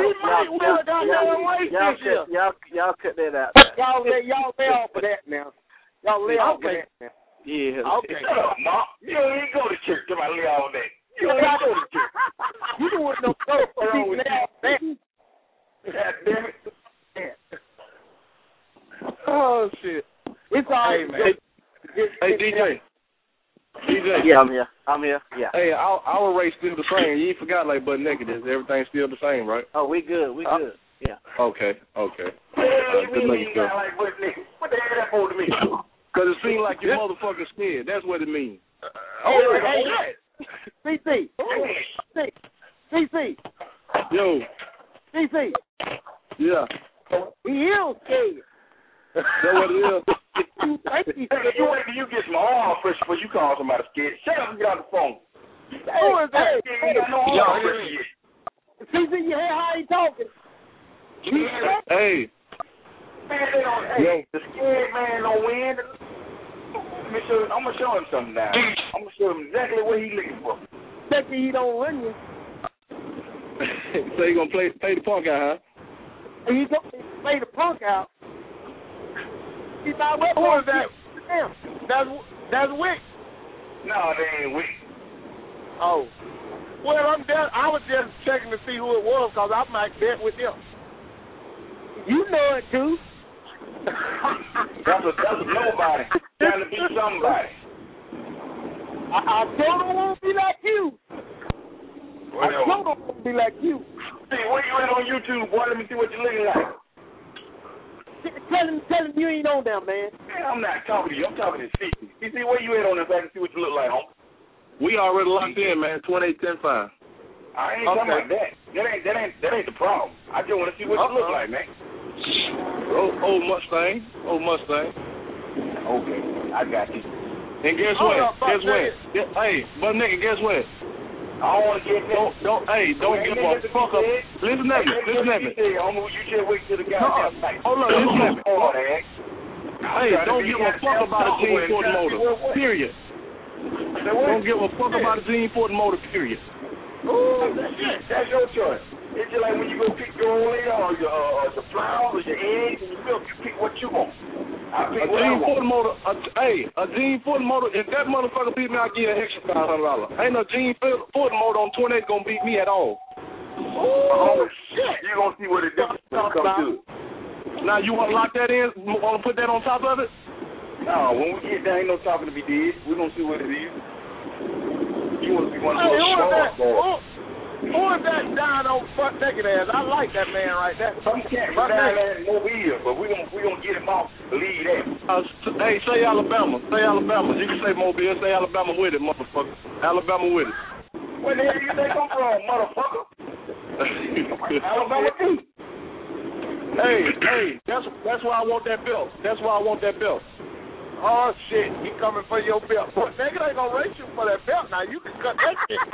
cut that out. Y'all lay off of that now. Y'all lay off of that now. Yeah. Okay. Shut up, Mark. You don't even go to church till I lay off that. You don't even go to church. You don't want no go for that. God damn it. Oh shit. It's all right, man. Hey, DJ. Yeah, I'm here. Yeah. Hey, our race still the same. You ain't forgot like Butt Naked is. Everything's still the same, right? Oh, we good. Yeah. Okay. Good looking stuff. What the hell that for to me? Because it seems like you're motherfucking scared. That's what it means. Hey, CC. Yo. CC. Yeah. He is scared. That's what it is. You wait till you get some arm pressure before you call somebody scared. Shut up and get on the phone. Who is that? CC, you hear how he talking? Hey. Man, the scared man don't win. I'm going to show him something now. I'm going to show him exactly what he's looking for. Exactly, he don't run you. So you going to play the punk out, huh? He's going to play the punk out. He's not with who is that? That's Wick. No, they ain't Wick. Oh. Well, I was just checking to see who it was because I might bet with them. You know it, too. That's a nobody trying to be somebody. I don't want to be like you. I don't want to be like you. See, where you at on YouTube, boy? Let me see what you're looking like. Tell him you ain't on there, man. Man, I'm not talking to you. I'm talking to CC. CC, where you at on there so I can see what you look like, homie? We already locked in, man. 28-10-5. I ain't talking about that. That ain't the problem. I just want to see what you look like, man. Old Mustang. Okay, I got you. And guess what? Hey, Butt Naked, guess what? I don't want to get that. Don't give a fuck up. Listen to me. You just wait till the goddamn night. Hold on, listen to me. Hey, don't give a fuck about a Gene Ford motor. Period. Don't give a fuck about a Gene Ford motor. Period. Oh, that's your choice. It's just like when you go pick your oil or your flour or your eggs and your milk, you pick what you want. I pick what I want. A Gene Ford motor, if that motherfucker beat me, I'll give you an extra $500. Ain't no Gene Ford motor on 28 gonna beat me at all. Oh, shit. You're gonna see what it does come to. Now, you wanna lock that in? Wanna put that on top of it? No, when we get there, ain't no talking to be did. We're gonna see what it is. You wanna see one of those small boys. Who is that down on butt naked ass? I like that man right there. Some can't go down there in Mobile, but we gonna get him off. Believe that. Hey, say Alabama. Say Alabama. You can say Mobile. Say Alabama with it, motherfucker. Alabama with it. Where the hell you think I'm from, motherfucker? Alabama too. Hey, that's why I want that belt. That's why I want that belt. Oh shit, he coming for your belt. But nigga ain't gonna race you for that belt. Now you can cut that shit.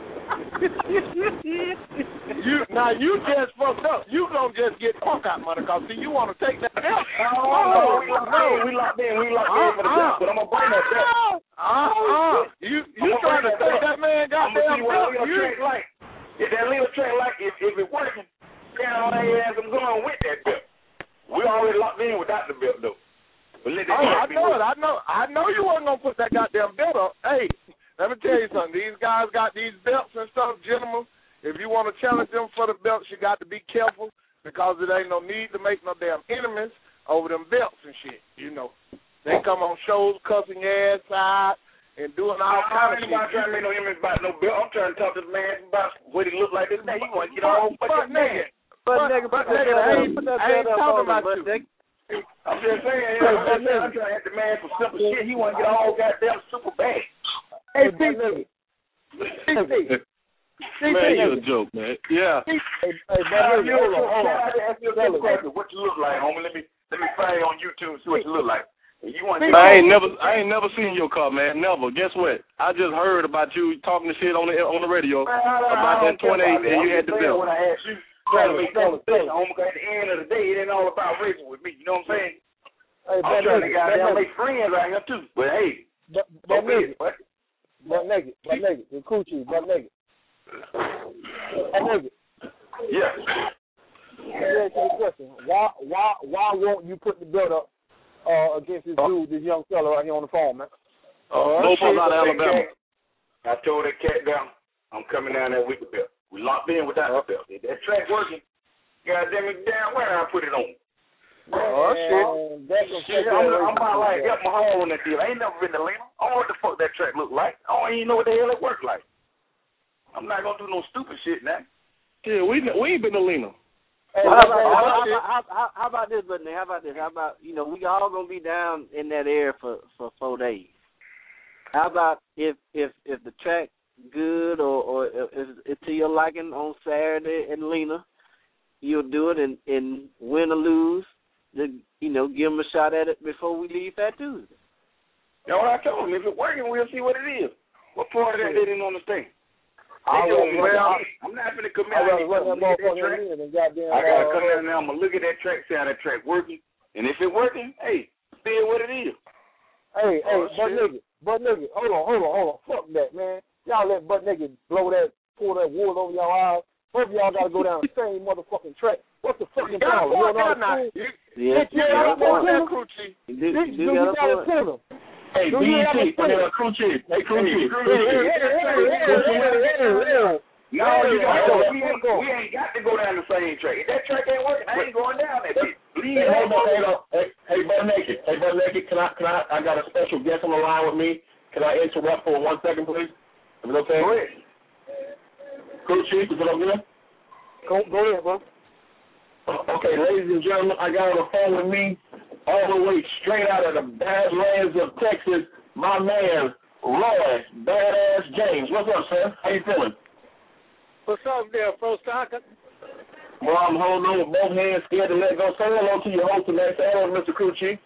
you just fucked up. You gonna just get punk out, money, cause see you wanna take that belt. No, we locked in for the belt, but I'm gonna bring that belt. You trying to take that man goddamn belt? If that little track like if it working, down on their ass, I'm going with that belt. We already locked in without the belt though. I know it. I know you wasn't gonna put that goddamn belt up. Hey, let me tell you something. These guys got these belts and stuff, gentlemen. If you want to challenge them for the belts, you got to be careful because it ain't no need to make no damn enemies over them belts and shit. You know, they come on shows cussing ass out and doing all kind of shit. I'm not trying to make no enemies about no belt. I'm trying to talk to the man about what he look like this day. He want to get all fucking nigga. But nigga, I ain't talking about you. I'm just saying, I'm trying to ask the man for simple shit. He want to get all goddamn super bad. Hey, CC. Man, you're a joke, man. Yeah. Hey, hold on. Ask you a simple question. What you look like, homie? Let me find you on YouTube and see what you look like. I ain't never seen your car, man. Never. Guess what? I just heard about you talking shit on the radio about that 28 and you had the belt. When I asked you. Trying to make conversation, homie, because at the end of the day, it ain't all about racing with me. You know what I'm saying? Hey, I'm trying to goddamn make friends right here, too. But, hey, butt naked, the coochie, butt naked. Yeah. Let me ask you a question. Why won't you put the belt up against this dude, this young fella right here on the phone, man? Both out of Alabama. I told that cat down, I'm coming down there with the belt. We locked in without the belt. If that track working, goddamn it, damn where I put it on. Shit. I'm about like help my home on that deal. I ain't never been to Lena. I don't know what the fuck that track look like. I don't even know what the hell it work like. I'm not gonna do no stupid shit now. Yeah, we ain't been to Lena. Hey, how about this, Buddy? How about we all gonna be down in that area for 4 days. How about if the track good or if to your liking on Saturday in Lena, you'll do it and win or lose, give them a shot at it before we leave that Tuesday. You know what I told them? If it's working, we'll see what it is. What part of that they didn't understand? I'm not going to commit. I gotta come down there. I'm gonna look at that track, see how that track working, and if it working, hey, see what it is. Hey, butt nigga, hold on, fuck that, man. Y'all let butt nigga pull that wool over y'all eyes. Both of y'all gotta go down the same motherfucking track. What's the fucking problem? You know what I'm saying? You got a point. Hey, BT, crew chief. Hey, crew chief. No, we ain't got to go down the same track. If that track ain't working, I ain't going down that bitch. Hold on. Hey, Butt Naked, can I got a special guest on the line with me. Can I interrupt for 1 second, please? Is it okay? Go ahead. Crew chief, is it okay? Go ahead, bro. Okay, ladies and gentlemen, I got on the phone with me all the way straight out of the Badlands of Texas, my man, Roy Badass James. What's up, sir? How you feeling? What's up there, Pro Soccer? Well, I'm holding on with both hands, scared to let go. Say hello to your host tonight. Say hello, Mr. Crew Chief.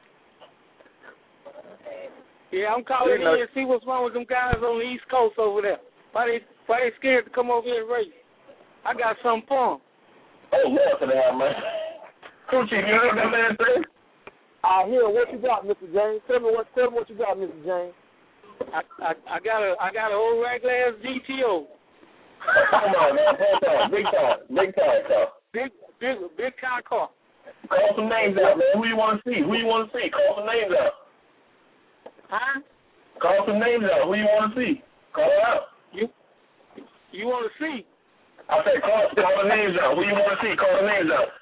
Yeah, I'm calling in and see what's wrong with them guys on the East Coast over there. Why they scared to come over here and race? I got something for them. Oh, yeah, for that, man. Crew Chief, you heard that man say? I hear what you got, Mr. James. Tell me what you got, Mr. James. I got an old regular ass GTO. Come on, man. Big time car. Big car. Call some names out, man. Who you want to see? Call some names out. Huh? Call some names out. Who you want to see? Call it out. You want to see? I said call the names out. Who you want to see? Call the names out.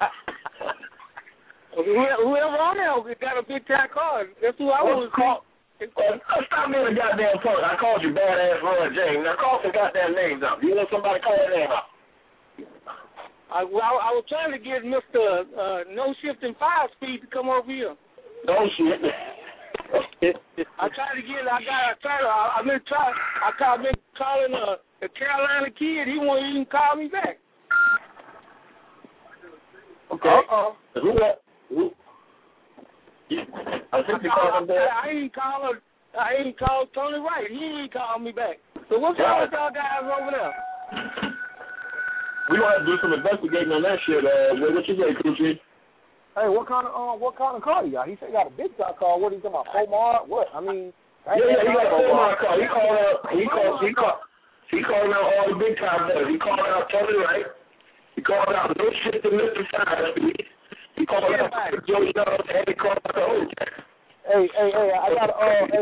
Whoever on there got a big time car. That's who I want to call. Stop being a goddamn punk. I called you badass Roy James. Now call some goddamn names out. You want somebody to call that name out? I was trying to get Mr. No Shifting 5-Speed to come over here. No shit. I've been calling the Carolina kid. He won't even call me back. Okay. Who? I ain't called Tony Wright. He ain't called me back. So what's wrong with y'all guys over there? We gonna have to do some investigating on that shit. What you say, Coochie? Hey, what kind of car you got? He said he got a big shot car. What are you talking about? Pomar? What? I mean, he got a Pomar car. He called out all the big time boys. He called out Tony Wright. He called out No Shit to Mr. 5-Speed. He called out Joe Jones, and he called out the whole time. Hey, I got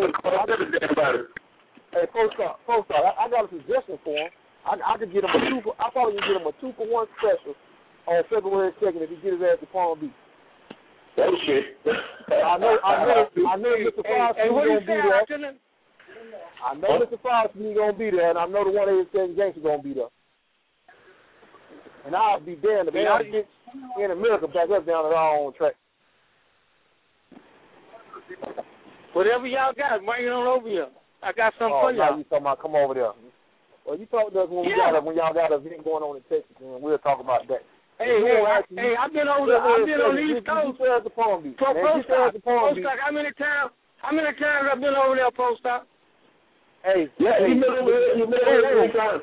Post I got a suggestion for him. I could get him I probably can get him a 2-for-1 special on February 2nd if he get his ass to Palm Beach. That shit. I know Mr. Fosby gonna be there. I know Mr. Fosby gonna be there, and I know the 187 Gangster gonna be there. And I'll be damned if I get in America back up down at our own track. Whatever y'all got, bring it on over here. I got something for y'all. You talking about come over there? Well, you talk to us when y'all got an event going on in Texas, and we'll talk about that. Hey, I've been on the East Coast. Post-Doc, how many times I've been over there, Post-Doc? Hey, you've been over there.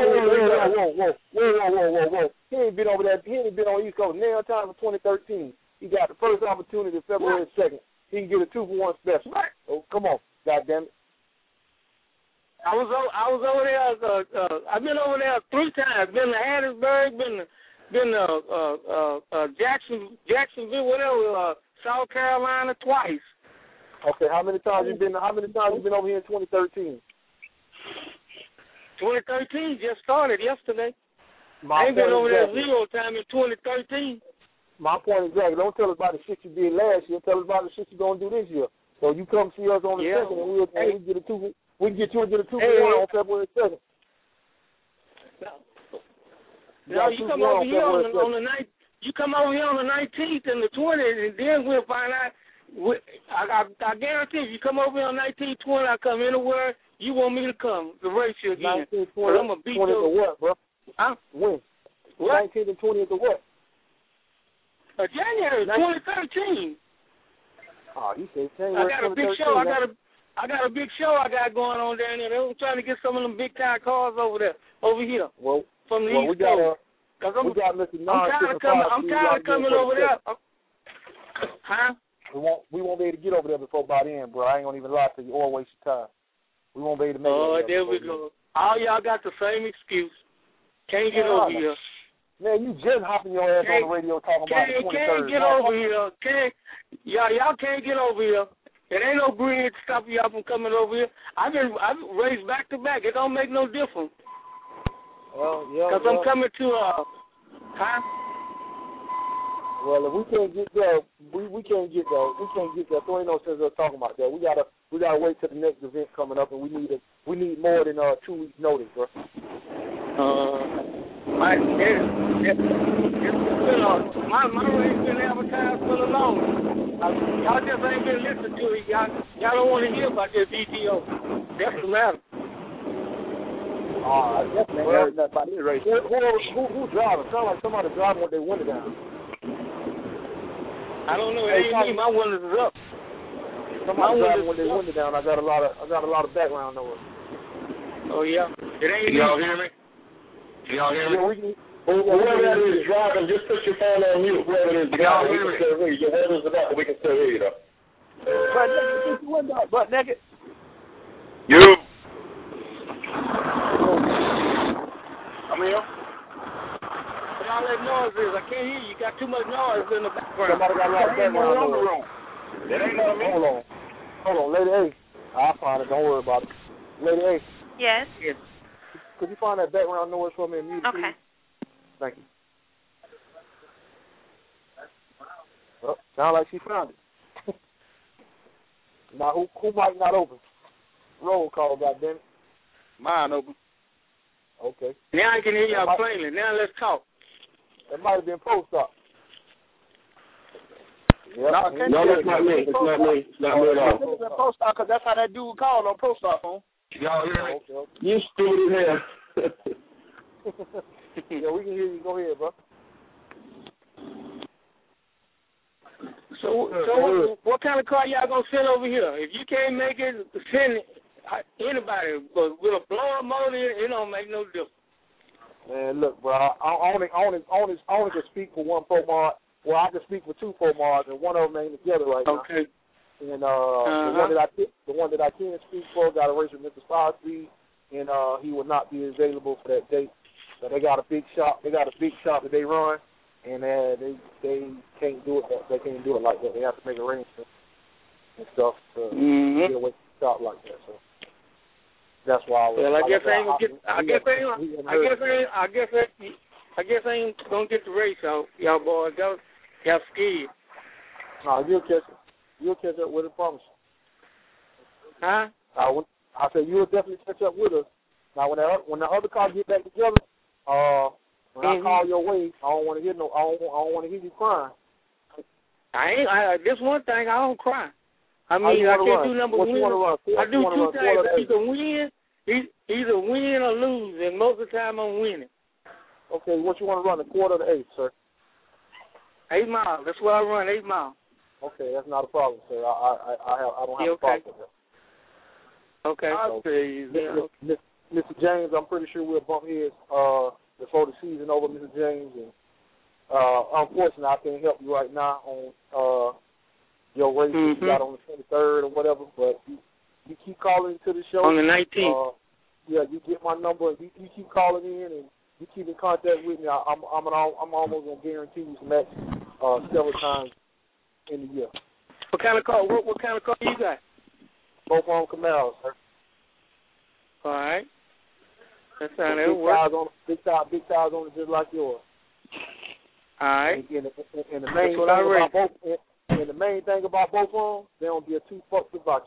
Whoa. He ain't been over there. He ain't been on the East Coast. Nail time for 2013. He got the first opportunity February 2nd. He can get a 2-for-1 special. Right. Oh, come on, goddamn it. I was over there. I've been over there 3 times. Been to Hattiesburg. Been to Jacksonville, whatever. South Carolina twice. Okay, how many times you been over here in 2013? 2013 just started yesterday. I ain't been over there 0 time in 2013. My point exactly. Don't tell us about the shit you did last year. Tell us about the shit you're gonna do this year. So you come see us on the 2nd, and we get a 2. We can get you to get a 2-for-1 on February 2nd. No, you come over here on the 9th. You come over here on the 19th and the 20th, and then we'll find out. I guarantee if you come over here on 19th, 20th, I come anywhere you want me to come to race you again. 19th, 20th, I'm gonna beat 20th or what, bro? Huh? When? What? 19th and 20th or what? January 2013. Oh, you said January. I got a big show. I got a big show I got going on down there. They're trying to get some of them big time cars over here. Well, from the East Coast. We got Mr. I'm tired of coming over there. Huh? We won't be able to get over there before by then, bro. I ain't gonna even lie to you or waste your time. We won't be able to make it. Oh, there we go. All y'all got the same excuse. Can't get over here. Man, you just hopping your ass on the radio talking about the 23rd. Can't get over here. Y'all can't get over here. There ain't no bridge stopping y'all from coming over here. I've raced back to back. It don't make no difference. Well, yeah. Because I'm coming to huh? Well, if we can't get there, we can't get there. We can't get there. So ain't no sense of talking about that. We gotta wait till the next event coming up, and we need more than 2 weeks notice, bro. My race been advertised for the longest. Y'all just ain't been listening to it. Y'all don't want to hear about this VTO. That's the matter. I definitely ain't heard nothing about this race. Who driving? Sound like somebody driving with their window down. I don't know. It ain't me. My windows is up. Somebody driving with their window down. I got a lot of background noise. Oh yeah. It ain't me. Y'all hear me? Y'all hear me? Whoever that is driving, just put your phone on mute. Whoever it is, y'all hear me? Your windows are up. We can still hear you though. Butt naked, keep your window up. Butt naked. You. I'm here. What all that noise is? I can't hear you. You got too much noise in the background. Somebody got a lot of background noise. That ain't no me. Hold on, Lady A. I'll find it. Don't worry about it. Lady A. Yes. Could you find that background noise for me and mute it? Okay. Thank you. Oh, sound like she found it. Now, who mic not open? Roll call, goddammit. Mine open. Okay. Now I can hear y'all plainly. Now let's talk. That might have been post-op. Yep. No, that's not me. It's not me. It's not me at all. It's been post-op because that's how that dude called on post-op phone. Y'all hear me? Okay. You stupid as hell. Yeah, we can hear you. Go ahead, bro. So what kind of car y'all gonna send over here? If you can't make it, send anybody. But with a blower motor, it don't make no difference. Man, look, bro, I only can speak for one ProMod. Well, I can speak for two ProMods, and one of them ain't together right now. Okay. And the one that I can speak for got a race with Mr. Sosby, and he will not be available for that date. So they got a big shop. They got a big shop that they run, and they can't do it. They can't do it like that. They have to make arrangements and stuff to get away from the shop like that. So that's why I was. Well, I guess I ain't gonna get the race out. Y'all boys, y'all scared. No, you'll catch it. You'll catch up with it, promise. Huh? I said you'll definitely catch up with us. Now, when the other cars get back together, when I call your way, I don't want to hear I don't want to hear you crying. This one thing, I don't cry. I mean, I can't do number one. I do two things. Either win or lose, and most of the time I'm winning. Okay, what you want to run, the quarter or the eighth, sir? 8 miles. That's what I run, 8 miles. Okay, that's not a problem, sir. I don't have a problem with that. Okay. I'll say, Mr. James, I'm pretty sure we'll bump heads before the season over, Mr. James. And unfortunately, I can't help you right now on your race that you got on the 23rd or whatever. But you keep calling into the show on the 19th. Yeah, you get my number. You keep calling in and you keep in contact with me. I'm almost gonna guarantee you some match several times in the year. What kind of car? What kind of car you got? Both on Camaros, sir. All right. That sounds like big tires on it, just like yours. All right. And the main thing about both of them, they don't give two fucks about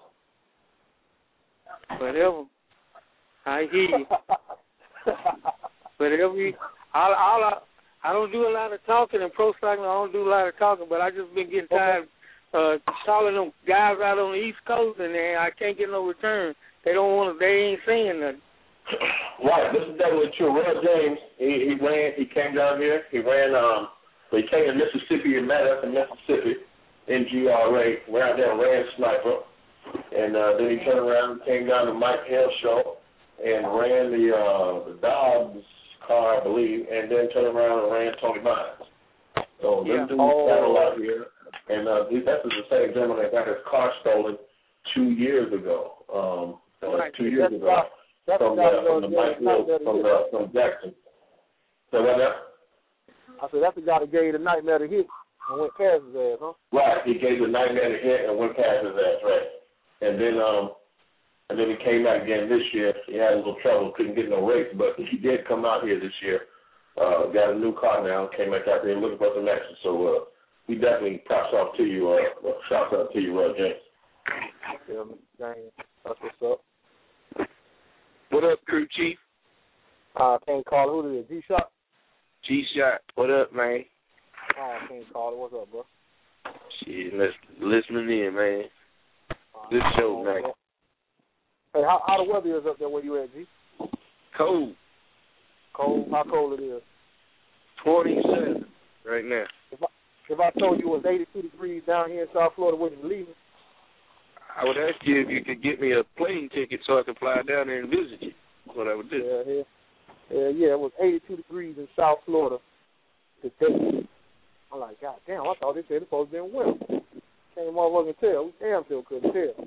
you. Whatever. I hear you. Whatever. I don't do a lot of talking in pro cycling. I don't do a lot of talking, but I just been getting tired calling them guys out on the East Coast, and I can't get no return. They ain't saying nothing. Right. This is definitely true. Red James, he came down here. He came to Mississippi and met us in Mississippi, NGRA, ran there, ran Sniper. And then he turned around and came down to Mike Hill show and ran the Dobbs car, I believe, and then turned around and ran Tony Mines. So them dudes battle out here. And that is the same gentleman that got his car stolen 2 years ago. 2 years ago. From the Mike Hill from Jackson. So what now? I said, that's the guy that gave the nightmare to hit and went past his ass, huh? Right. He gave the nightmare to hit and went past his ass, right. And then he came out again this year. He had a little trouble, couldn't get no race, but he did come out here this year. Got a new car now, came back out there looking for some action. So we definitely props off to you, shouts out to you, James. Yeah, that's what's up. What up, crew chief? Can't call it. Who it is? G-Shot? G-Shot. What up, man? Can't call it. What's up, bro? Shit, listening in, man. Good show, man. Hey, how the weather is up there where you at, G? Cold. Cold? How cold it is? 27 right now. If I told you it was 82 degrees down here in South Florida, would you believe me? I would ask you if you could get me a plane ticket so I could fly down there and visit you. That's what I would do. Yeah, it was 82 degrees in South Florida today. I'm like, God damn, I thought they said it's supposed to be in winter. Can't motherfucking tell. We damn sure couldn't tell.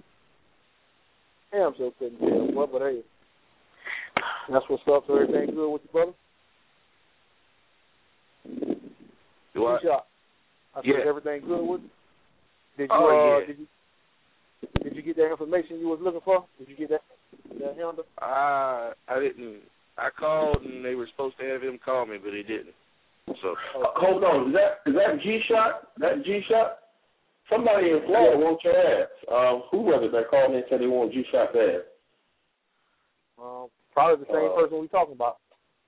But hey, that's what's up. So everything good with you, brother? What? I said everything good with you? Did you get that information you was looking for? Did you get that Honda? I didn't. I called and they were supposed to have him call me, but he didn't. So hold on, is that G-Shot? That G-Shot? Somebody in Florida wants your ass. Who was it that called me and said they want G-Shot's ass? Probably the same person we talking about.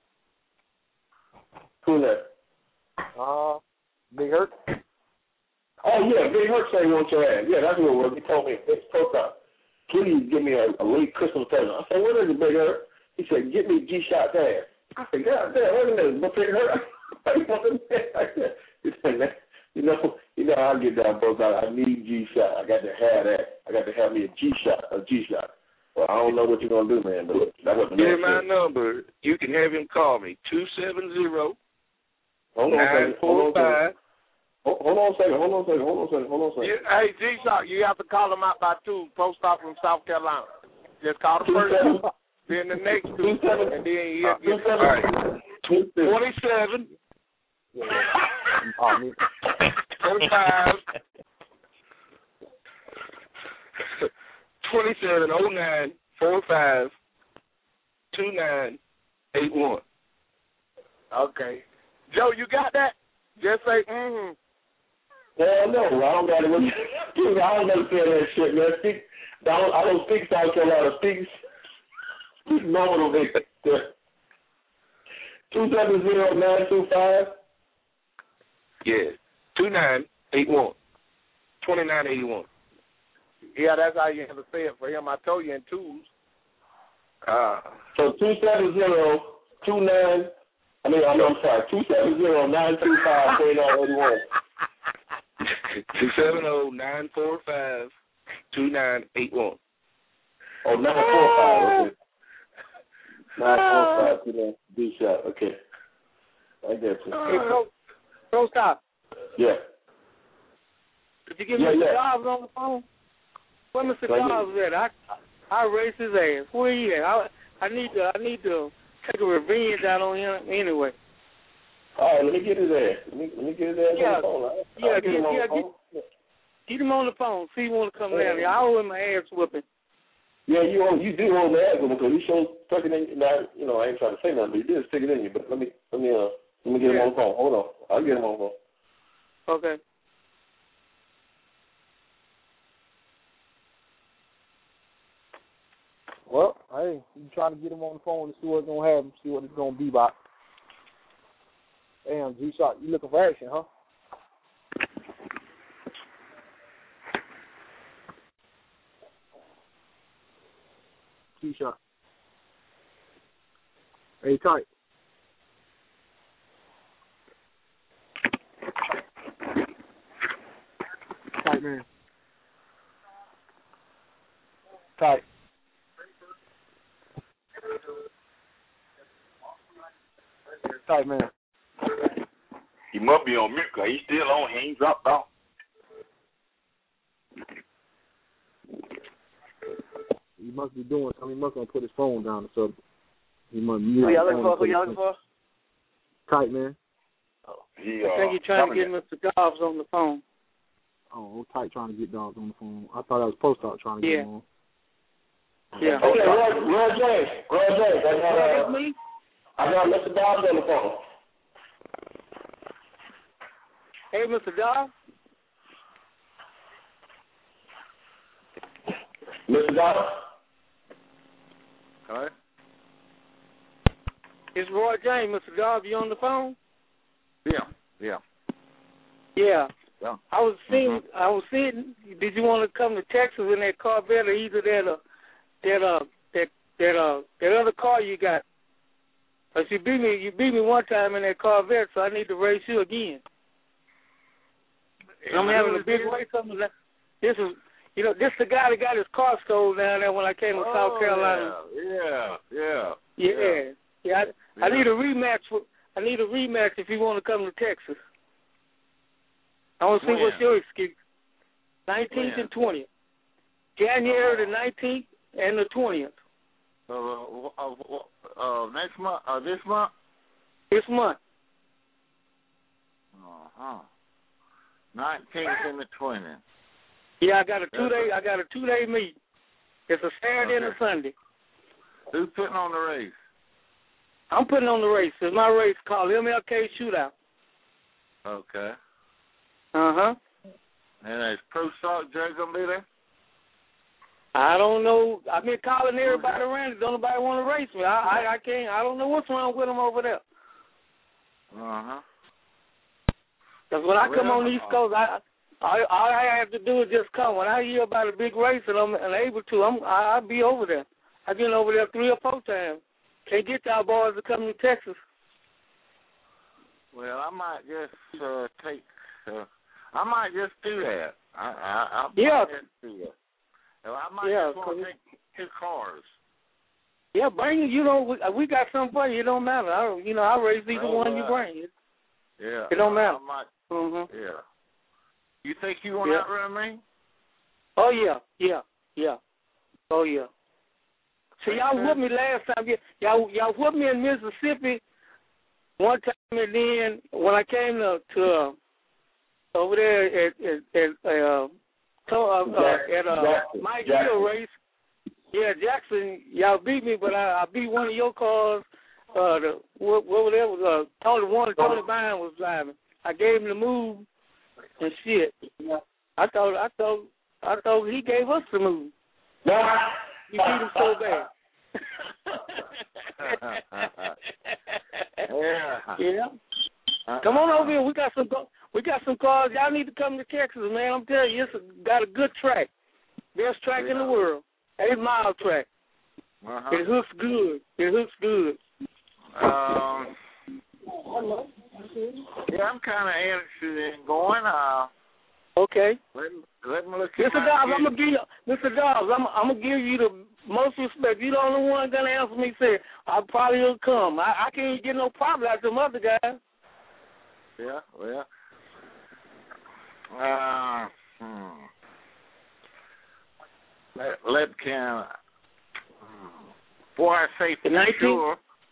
Who's that? Big Hurt. Oh, yeah, Big Hurt said he wants your ass. Yeah, that's what it was. He told me, please give me a late Christmas present. I said, what is it, Big Hurt? He said, get me G-Shot's ass. I said, God damn, wait a minute, but Big Hurt, You know how I get down, folks. I need G-Shot. I got to have that. I got to have me a G-Shot. Well, I don't know what you're going to do, man, but that was the Give my number. You can have him call me, 270-945. Hold on a second. Hey, G-Shot, you have to call him out by 2. Post off from South Carolina. Just call the first 2, then the next 2, and then he'll get 27. 45 2709 45 2981. Okay. Joe, you got that? Just say, Well, no, I don't got it. I don't understand that shit, man. I don't speak South Carolina. Speak normal, big. 270-925. Yeah, 2981. 2981. Yeah, that's how you have to say it for him. I told you in 2s. So 270-925. 270-925-2981. 270-945-2981. Oh, 945. Okay. 945 G-Shot. Okay. I get you. Hey, Pro Stop. Yeah. Could you give Mr. Dobbs on the phone? Where Mr. Dobbs at? I race his ass. Where he at? I need to take a revenge out on him anyway. All right, let me get his ass. Let me get his ass on the phone. Get him on the phone. Get him on the phone. See he want to come down here. I owe him my ass whooping. Yeah, you do owe the ass whooping because he showed stuck it in you. Now, I ain't trying to say nothing, but he did stick it in you. But let me get him on the phone. Hold on. I'll get him on the phone. Okay. Well, hey, you trying to get him on the phone to see what's going to happen, see what it's going to be about. Damn, G-Shot, you looking for action, huh? G-Shot. Hey, tight. Tight, man. Tight. Tight, man. He must be on mute because he's still on. He ain't dropped off. He must be doing something. He must have put his phone down or something. He must mute. Who y'all looking for? Tight, man. Oh. I think you're trying to get Mr. Dobbs on the phone. Oh, Tight trying to get Dobbs on the phone. I thought that was Post Out trying to get him on. Yeah. Okay, Roy James. I got Mr. Dobbs on the phone. Hey, Mr. Dobbs. Mr. Dobbs? All right. It's Roy James. Mr. Dobbs, you on the phone? Yeah. Yeah. I was seeing. Did you want to come to Texas in that Corvette or either that other car you got? Cause you beat me one time in that Corvette, so I need to race you again. I'm having a big race coming. This is the guy that got his car stolen down there when I came to South Carolina. Yeah. I need a rematch. I need a rematch if you want to come to Texas. I want to see what's your excuse. 19th and 20th. January the 19th and the 20th. Next month? This month? This month. 19th and the 20th. Yeah, I got a 2-day meet. It's a Saturday and a Sunday. Who's putting on the race? I'm putting on the race. It's my race called MLK Shootout. Okay. Uh-huh. And is Pro Stock Jerry gonna be there? I don't know. I've been calling everybody around. Don't nobody want to race me. I can't. I don't know what's wrong with them over there. Because when I come on the East Coast, all I have to do is just come. When I hear about a big race and I'm able to, I'll be over there. I've been over there 3 or 4 times. Can't get y'all boys to come to Texas. Well, I might just I might just do that. I yeah. Might just do that. I might just want to take 2 cars. Yeah, bring it. You know, we got something for you. It don't matter. I raise either one you bring. Yeah. It don't matter. Yeah. You think you want to outrun me? Oh, yeah. Oh, yeah. See, y'all with me last time. Y'all with me in Mississippi one time, and then when I came to over there at Mike Hill race, Jackson, y'all beat me, but I beat one of your cars. What was that? Tony Vine was driving. I gave him the move and shit. I thought he gave us the move. He beat him so bad. Come on over here. We got some cars. Y'all need to come to Texas, man. I'm telling you, it's got a good track. Best track in the world. 8-mile track. It hooks good. Yeah, I'm kind of interested in going. Okay. Let me look at Mr. Dobbs, I'm gonna give you the most respect. You the only one gonna answer me. Say I probably will come. I can't get no problem like them other guys. Yeah. Well. Before I say for sure,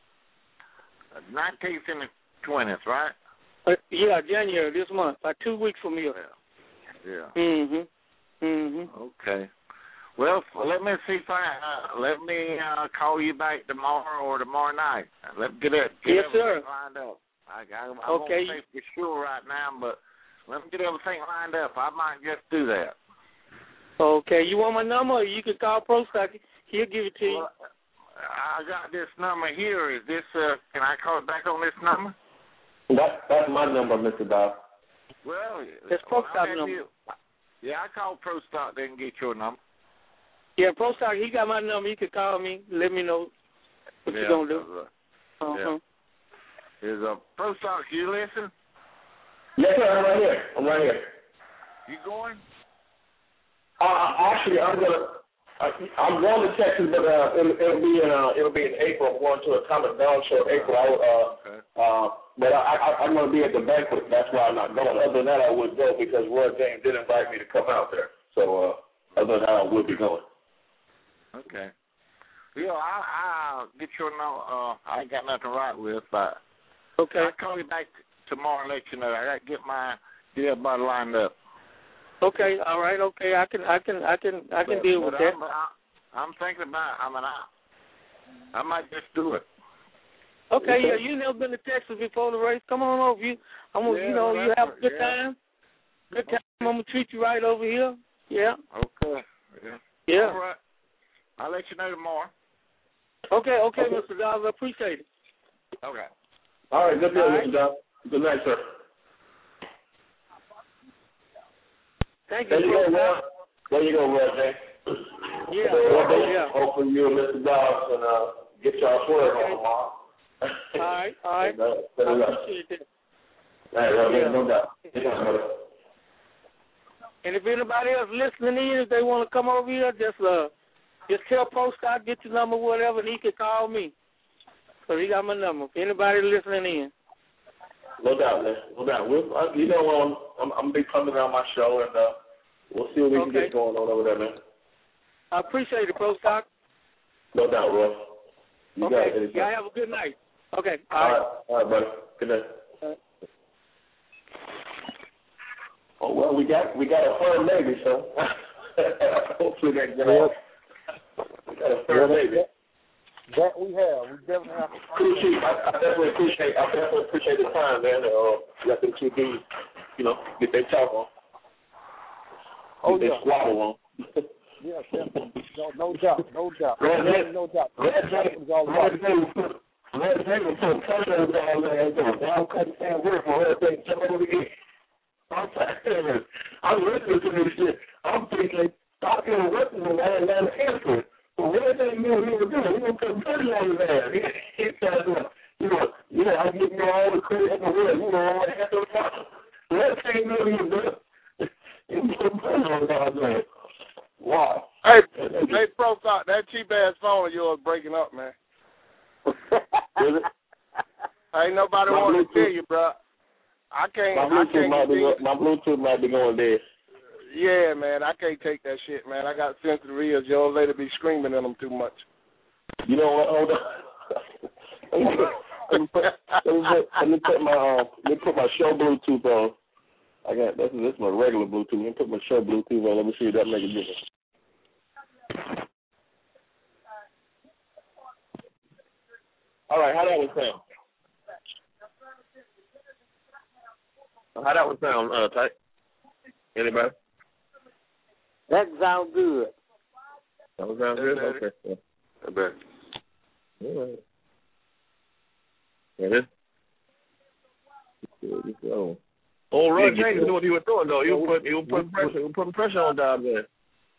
19th and the 20th, right? Yeah, January this month, like 2 weeks from here. Yeah. Okay. Well, let me see if let me call you back tomorrow or tomorrow night. Let's get everything lined up. I won't say for sure right now, but let me get everything lined up. I might just do that. Okay. You want my number? Or you can call Pro Stock. He'll give it to you. I got this number here. Is this? Can I call back on this number? That's my number, Mr. Dobbs. Well, it's Pro Stock number. Yeah, I called Pro Stock. They can get your number. Yeah, Pro Stock. He got my number. You can call me. Let me know what you're gonna do. Is Pro Stock? You listen? Yes, sir. I'm right here. You going? Actually, I'm going to Texas, but it'll be in April. I'm going to a Comic Con show in April. But I'm going to be at the banquet. That's why I'm not going. Other than that, I would go because Roy James did invite me to come out there. So other than that, I would be going. Okay. Yeah, I'll get your number. I ain't got nothing to write with, but I'll call you back tomorrow and let you know. I got to get everybody lined up. Okay, all right, okay. I can deal with that. I'm thinking about. I might just do it. Okay, yeah. You never been to Texas before the race? Come on over. You have a good time. Good time. I'm gonna treat you right over here. Yeah. Okay. Yeah. All right. I'll let you know tomorrow. Okay, Mr. Dobbs. I appreciate it. Okay. All right. Good deal, Mr. Dobbs. Good night, sir. Thank you. There you go, Roy. Yeah. Hopefully you and Mr. Dobbs can get y'all swerve on tomorrow. All right. I appreciate it. No doubt. And if anybody else listening in, if they want to come over here, just tell Pro Stock, get your number, whatever, and he can call me. So he got my number. If anybody listening in. No doubt, man. No doubt. I'm going to be coming on my show, and we'll see what we can get going on over there, man. I appreciate it, Pro Stock. No doubt, Roy. You got it. Y'all have a good night. Okay. All right, buddy. Good night. Oh, well, we got a third baby, so hopefully that get off. We got a third baby. That we have. We definitely have. I definitely appreciate the time, man. Let them two dudes, get their talk on. Oh, They squabble on. Yeah, definitely. No doubt. No doubt. Red That's all about. Red Taylor put touchdowns down there. I'll cut that word for Red Taylor. Jump over the game. I'm listening to this shit. I'm thinking, I can't listen to that and then answer it. But Red Taylor knew what he was doing. He was putting pressure on his ass. He said, I give you all the credit in the world. All the half of the time. Red Taylor knew what he was doing. He was putting pressure on his ass. Wow. Hey, Pro Talk, that cheap ass phone of yours breaking up, man. Ain't nobody want to tell you, bro. I can't. My Bluetooth might be going dead. Yeah, man, I can't take that shit, man. I got sensitive ears. Your old lady be screaming in them too much. You know what? Hold on. Let me put my show Bluetooth on. This is my regular Bluetooth. Let me put my show Bluetooth on. Let me see if that makes a difference. All right, how that one sound? How that one sound, Tyke? Anybody? That sounds good. That one sound good? Okay. Yeah. I bet. All right. Yeah, Oh, Ron James knew what he was doing, though. He was putting pressure on down there.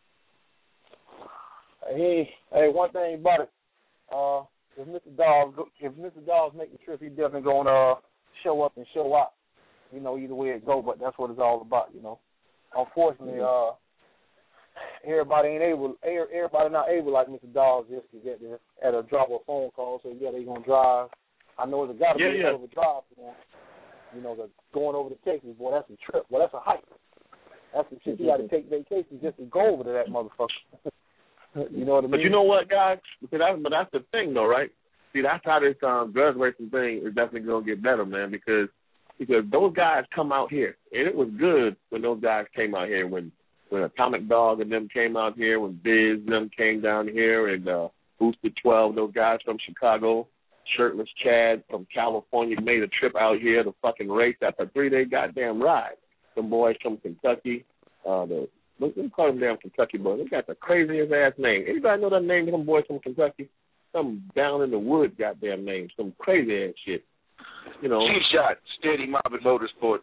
Hey, one thing about it, if Mr. Dawes make the trip, he definitely gonna show up and show out. Either way it go, but that's what it's all about. Unfortunately, everybody not able like Mr. Dawes is to get there at a drop of a phone call. So yeah, they gonna drive. I know it's got to be a hell of a drive for them. Going over to Texas, boy, that's a trip. Well, that's a hike. That's some shit you got to take vacation just to go over to that motherfucker. You know what I mean? But you know what, guys? But that's the thing, though, right? See, that's how this drug racing thing is definitely going to get better, man, because those guys come out here. And it was good when those guys came out here, when Atomic Dog and them came out here, when Biz and them came down here, and Boosted 12, those guys from Chicago, Shirtless Chad from California made a trip out here to fucking race after a 3-day goddamn ride. Some boys from Kentucky, we call them damn Kentucky boys. They got the craziest ass name. Anybody know that name of them boys from Kentucky? Some down in the woods goddamn name. Some crazy ass shit. G-Shot, Steady Mobbing Motorsports.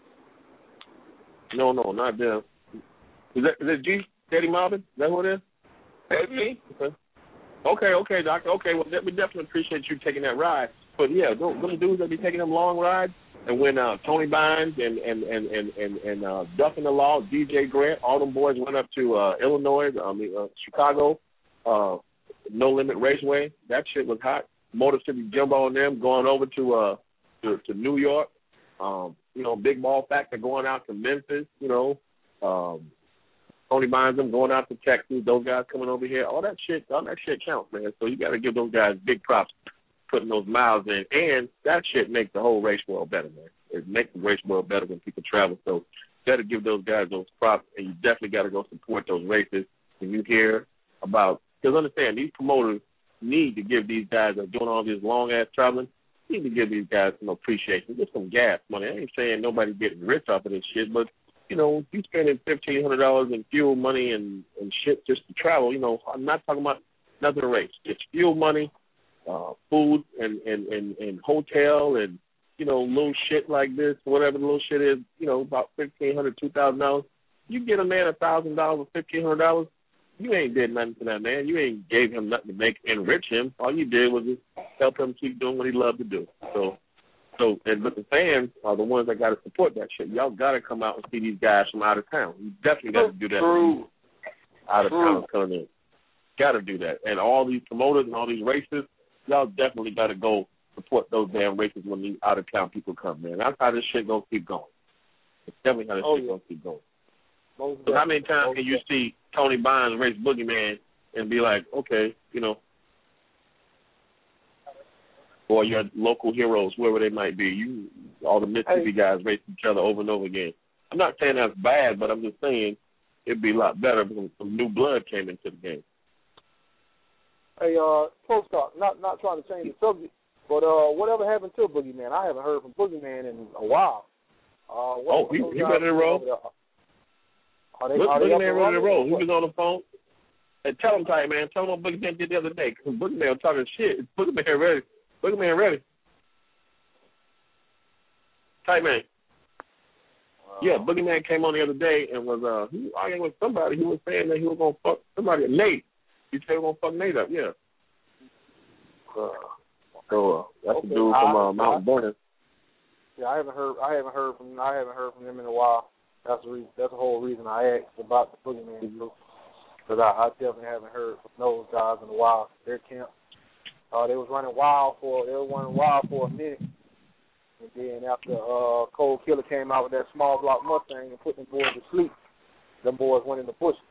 No, not them. Is that G? Steady Mobbing? Is that who it is? That's me. Okay, Doctor. Okay, well, we definitely appreciate you taking that ride. But yeah, those dudes that be taking them long rides, and when Tony Bynes and Duck in the Law, DJ Grant, all them boys went up to Illinois, Chicago, No Limit Raceway. That shit was hot. Motor City Jumbo and them going over to New York. Big Ball Factor going out to Memphis. Tony Bynes them going out to Texas. Those guys coming over here. All that shit counts, man. So you got to give those guys big props putting those miles in, and that shit makes the whole race world better, man. It makes the race world better when people travel. So you got to give those guys those props, and you definitely got to go support those races. When you hear about, because understand, these promoters need to give these guys that are doing all this long ass traveling, need to give these guys some appreciation, just some gas money. I ain't saying nobody's getting rich off of this shit, but you spending $1,500 in fuel money and shit just to travel. I'm not talking about nothing to race. It's fuel money, food and hotel and little shit like this, whatever the little shit is. About $1,500, $2,000. You get a man $1,000 or $1,500. You ain't did nothing to that man. You ain't gave him nothing to enrich him. All you did was just help him keep doing what he loved to do. But the fans are the ones that got to support that shit. Y'all got to come out and see these guys from out of town. You definitely got to do that. True. Out of town coming in. Got to do that. And all these promoters and all these races, y'all definitely got to go support those damn races when these out of town people come, man. That's how this shit gonna keep going. It's definitely how this shit gonna keep going. Because how many times can you see Tony Bynes race Boogeyman and be like, okay, or your local heroes, whoever they might be, all the Mississippi guys race each other over and over again. I'm not saying that's bad, but I'm just saying it'd be a lot better when some new blood came into the game. Hey, Pro Talk, not trying to change the subject, but whatever happened to Boogeyman? I haven't heard from Boogeyman in a while. He better roll. Boogeyman ready to roll. He was on the phone. And tell him, Tight Man. Tell him what Boogeyman did the other day. Because Boogeyman was talking shit. Boogeyman ready. Boogeyman ready. Tight Man. Yeah, Boogeyman came on the other day and was he was arguing with somebody. He was saying that he was gonna fuck somebody. Nate. He said he was gonna fuck Nate up. Yeah. That's the dude from Mount Vernon. Yeah, I haven't heard from him in a while. That's the reason. That's the whole reason I asked about the Boogeyman group, because I definitely haven't heard from those guys in a while. Their camp, they was running wild for a minute, and then after Cold Killer came out with that small block Mustang and put them boys to sleep, them boys went in the bush.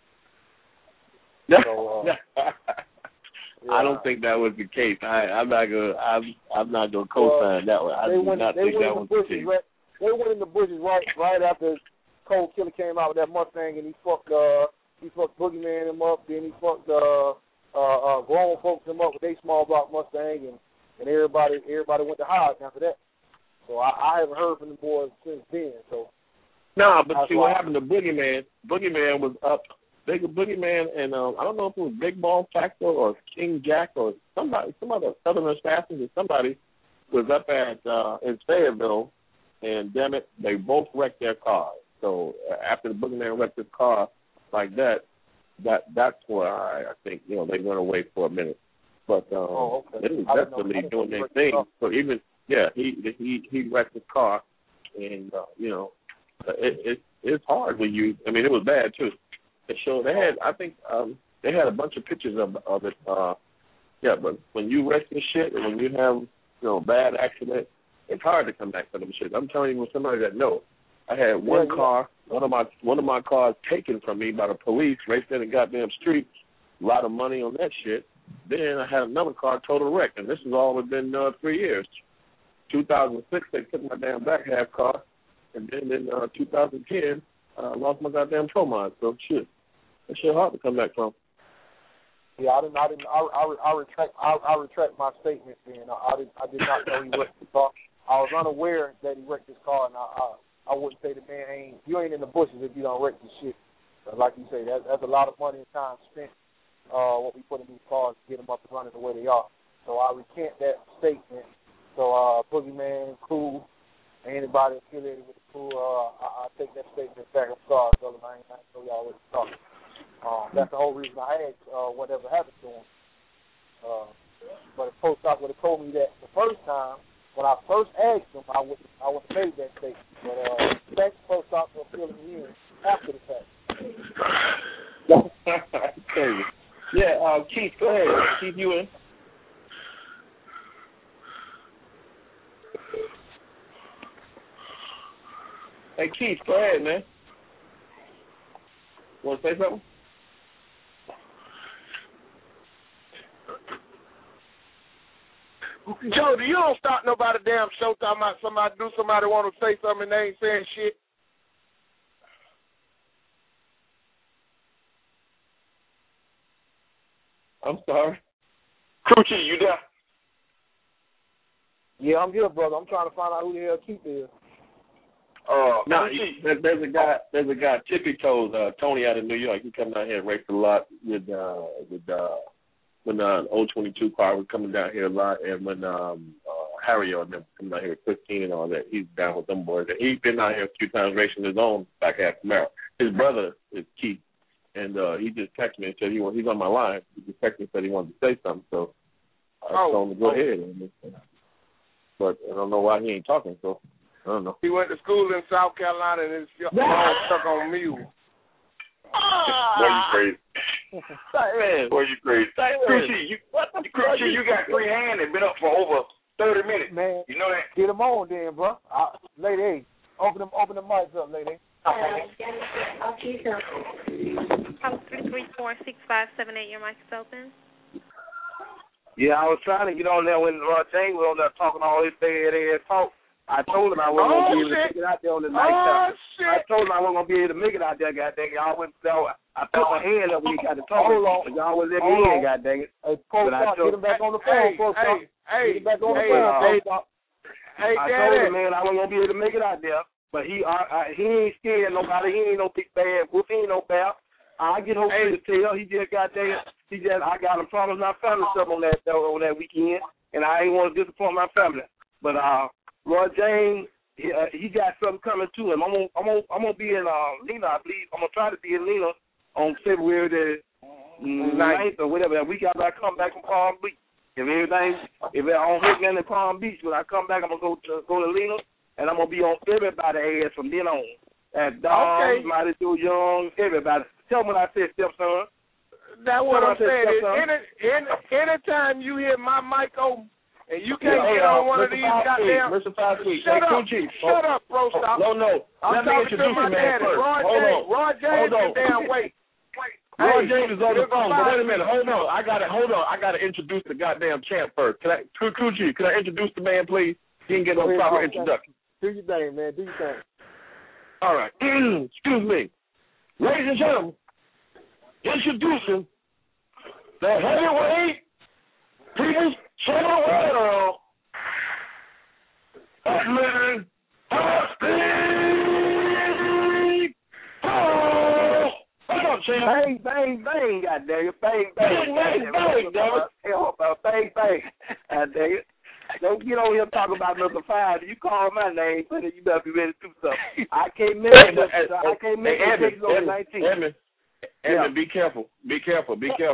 So, I don't think that was the case. I'm not gonna co-sign that one. I do not think that was the case. They went in the bushes right after Cold Killer came out with that Mustang, and he fucked Boogeyman him up. Then he fucked grown folks him up with their small block Mustang, and everybody went to hide after that. So I haven't heard from the boys since then. So but see what happened to Boogeyman. Boogeyman was up. Boogeyman and I don't know if it was Big Ball Factor or King Jack or some other Southern Assassins or somebody was up at in Fayetteville, and damn it, they both wrecked their cars. So after the Boogeyman wrecked his car like that's where I think they went away for a minute. But they was definitely doing their thing. So even he wrecked his car, and it's hard when you. I mean, it was bad too. They had a bunch of pictures of it. But when you wreck your shit and when you have bad accident, it's hard to come back from them shit. I'm telling you, with somebody that knows. I had one of my cars taken from me by the police, raced in the goddamn street, a lot of money on that shit. Then I had another car total wreck, and this has all within 3 years. 2006, they took my damn back half car, and then in 2010, I lost my goddamn tow mine. So shit. That shit hard to come back from. Yeah, I retract my statement. Then I did not know he wrecked his car. I was unaware that he wrecked his car, and I wouldn't say the man you ain't in the bushes if you don't wreck your shit. Like you say, that's a lot of money and time spent. What we put in these cars to get them up and running the way they are. So I recant that statement. So Boogeyman, crew, anybody affiliated with the crew, I take that statement back. I'm sorry, brother. I ain't know y'all what to talk. That's the whole reason I asked whatever happened to him. But if Post Op would have told me that the first time, when I first asked him, I would have made that statement. But thanks, Post Op, for filling me in after the fact. Crazy. Yeah, Keith, go ahead. Keith, you in? Hey, Keith, go ahead, man. Want to say something? Jody, you don't start nobody damn show talking about somebody want to say something and they ain't saying shit. I'm sorry. Coochie, you there? Yeah, I'm here, brother. I'm trying to find out who the hell Keith is. There's a guy, Tippy Toes, Tony out of New York. He come down here and raced a lot with when the 022 car was coming down here a lot, and when Harry and them coming down here with 15 and all that, he's down with them boys. And he's been out here a few times racing his own back half Camaro. His brother is Keith, and he just texted me and said he's on my line. He just texted me and said he wanted to say something, so I told him to go ahead. But I don't know why he ain't talking, so I don't know. He went to school in South Carolina and his mom stuck on mule. Boy, you crazy. Boy, you crazy. Coochie, you got free hand and been up for over 30 minutes. Man, you know that? Get them on then, bro. Lady A, open the mics up, lady. Okay, so. 334-6578, your mic is open. Yeah, I was trying to get on there when James was on there talking all this dead ass talk. I told him I wasn't going to be able to make it out there on the night time. I told him I wasn't going to be able to make it out there, goddamn. Y'all went down. I put my hand up when he got to talk. But y'all wouldn't let me in, goddamn it. Hey, get him back on the phone, Hey, get him back on the phone. I told him, man, I wasn't going to be able to make it out there. But he ain't scared of nobody. He ain't no big bad wolf. He ain't no bear. I get home to tell. He just got there. I got him promised my family stuff on that weekend, and I ain't want to disappoint my family. But Roy James, he got something coming to him. I'm gonna be in Lena, I believe. I'm gonna try to be in Lena on February the 9th or whatever. That week after I come back from Palm Beach. If I don't hit me in Palm Beach, when I come back, I'm gonna go to Lena, and I'm gonna be on everybody's ass from then on. At Dog, Mighty Joe Young, everybody. Tell me what I said, stepson. That's what I'm saying. Anytime you hear my mic open and you can't get on one of these goddamn... Shut up, bro. Stop. No. I'm talking to my daddy. Roy James can damn wait. Roy James is on the phone, but wait a minute. Hold on. I got to introduce the goddamn champ first. Can I introduce the man, please? He can get no proper introduction. Do your thing, man. Do your thing. All right. Excuse me. Ladies and gentlemen, introducing the heavyweight People's Champion, Edmund Husky. What's up, champ? Bang, bang, bang, goddamn. Bang, bang, bang, bang, bang, bang. Goddamn. Don't get on here talking about number 5. You call my name, but you better be ready to do something. I can't make it. I can't make it on the 19th. Edmund, be careful. Be careful.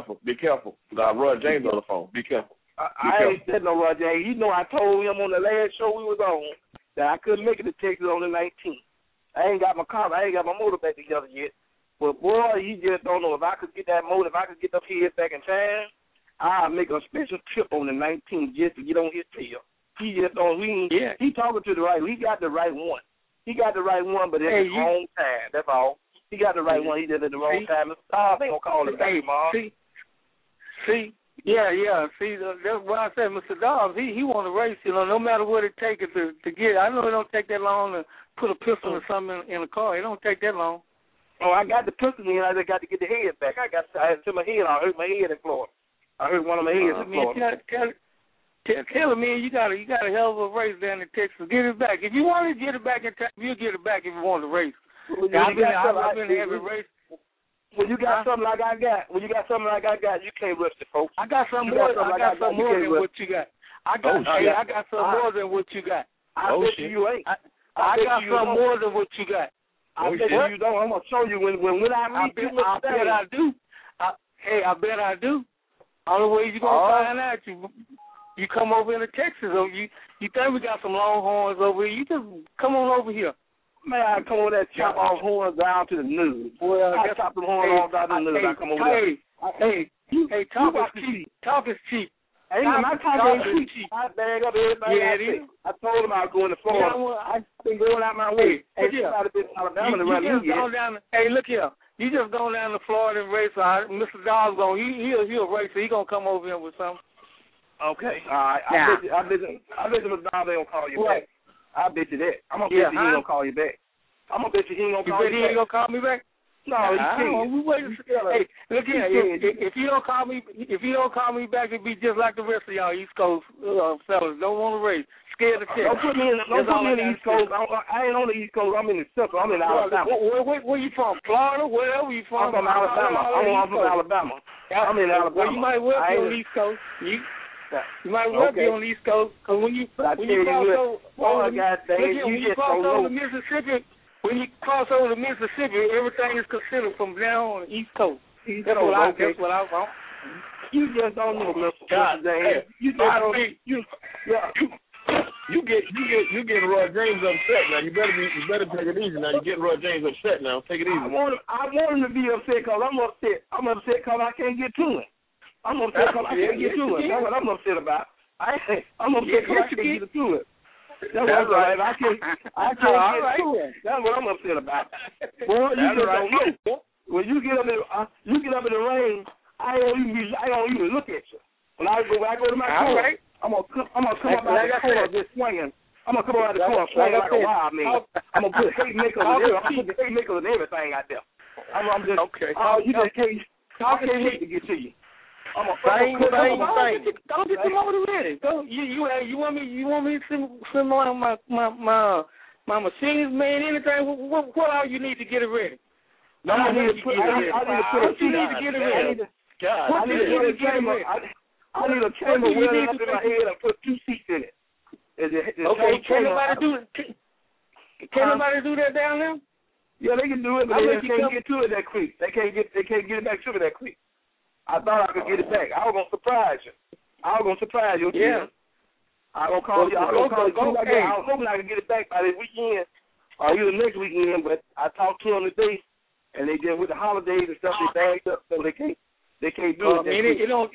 Roy James on the phone. Be careful. I ain't said no Roy James. You know I told him on the last show we was on that I couldn't make it to Texas on the 19th. I ain't got my car. I ain't got my motor back together yet. But, boy, he just don't know. If I could get that motor, if I could get the kids back in time, I'll make a special trip on the 19th just to get on his tail. He just don't. He talking to the right. He got the right one. He got the right one, but at the wrong time. That's all. He got the right one. He just at the wrong time. They gonna call him back, Mom. See, that's what I said, Mr. Dobbs. He want to race. No matter what it takes to get. I know it don't take that long to put a pistol or something in a car. It don't take that long. Oh, I got the pistol in. I just got to get the head back. I had to my head. I hurt my head in Florida. I heard one of my heads in Florida. Tell him, man, you got a hell of a race down in Texas. Get it back. If you want to get it back in time, you'll get it back if you want to race. I've been every race. When you got something like I got, you can't rush the folks. I got something more than what you got. I got something more than what you got. I bet you ain't. I got something more than what you got. I bet you don't. I'm gonna show you when I meet you. I bet I do. I bet I do. Only way you gonna find out, you come over into Texas, or you think we got some Longhorns over here? You just come on over here. Man, I come over there, chop off horns down to the news. Well, I chop them horns off down to the news. I come over there. Talk is cheap. Talk is cheap. Hey, my talk ain't cheap. I bag up everything I say. I told him I was going to Florida. I've been going out my way. Hey, look here. You just going down to Florida and race. Mr. Dobbs he'll race. He gonna come over here with something. Okay, all right. I bet you Mr. Dobbs ain't gonna call you back. I bet you that. I'm gonna bet you he ain't gonna call you back. I'm gonna bet you he ain't gonna call you back. You bet he ain't gonna call me back? No, he can't. Hey, look here. If you don't call me back, it'll be just like the rest of y'all East Coast fellas. Don't want to race. Scared to check. Don't put me in the East Coast. I ain't on the East Coast. I'm in the Central. I'm in Alabama. Where you from? Florida? Wherever you from? I'm from Alabama. I'm from Alabama. I'm in Alabama. Well, you might well be on the East Coast. You might well be on the East Coast. Because when you cross over the Mississippi, when you cross over the Mississippi, everything is considered from down on the East Coast. That's what I want. You just don't know, Mr. James. You get Roy James upset now. You better take it easy now. You get Roy James upset now. Take it easy. I want him to be upset because I'm upset. I'm upset because I can't get to him. I'm upset because I can't get to him. That's what I'm upset about. I'm upset because I can't get to it. That's right. I can't get to him. That's what I'm upset about. Boy, you just don't know. When you get up in the rain, I don't even look at you. When I go to my car, I'm gonna come up out the corner just swinging. I'm gonna come out the corner swinging like a wild man. I'm gonna put haymakers and everything out there. I'm just okay. You just can't. I can't wait to get to you. I'm a bang. Don't get the motor ready. Go. You want me to send my my machines, man, anything. What all you need to get it ready? I need to put a chamber welded up in my head and put 2 seats in it. Okay, can nobody do it? Can nobody do that down there? Yeah, they can do it, but they can't get to it that quick. They can't get it back to me that quick. I thought I could get it back. I was gonna surprise you. Yeah. I was gonna call you. I was gonna call you. I was hoping I could get it back by this weekend or either next weekend, but I talked to them today, and they did with the holidays and stuff. They bagged up, so they can't do it. It don't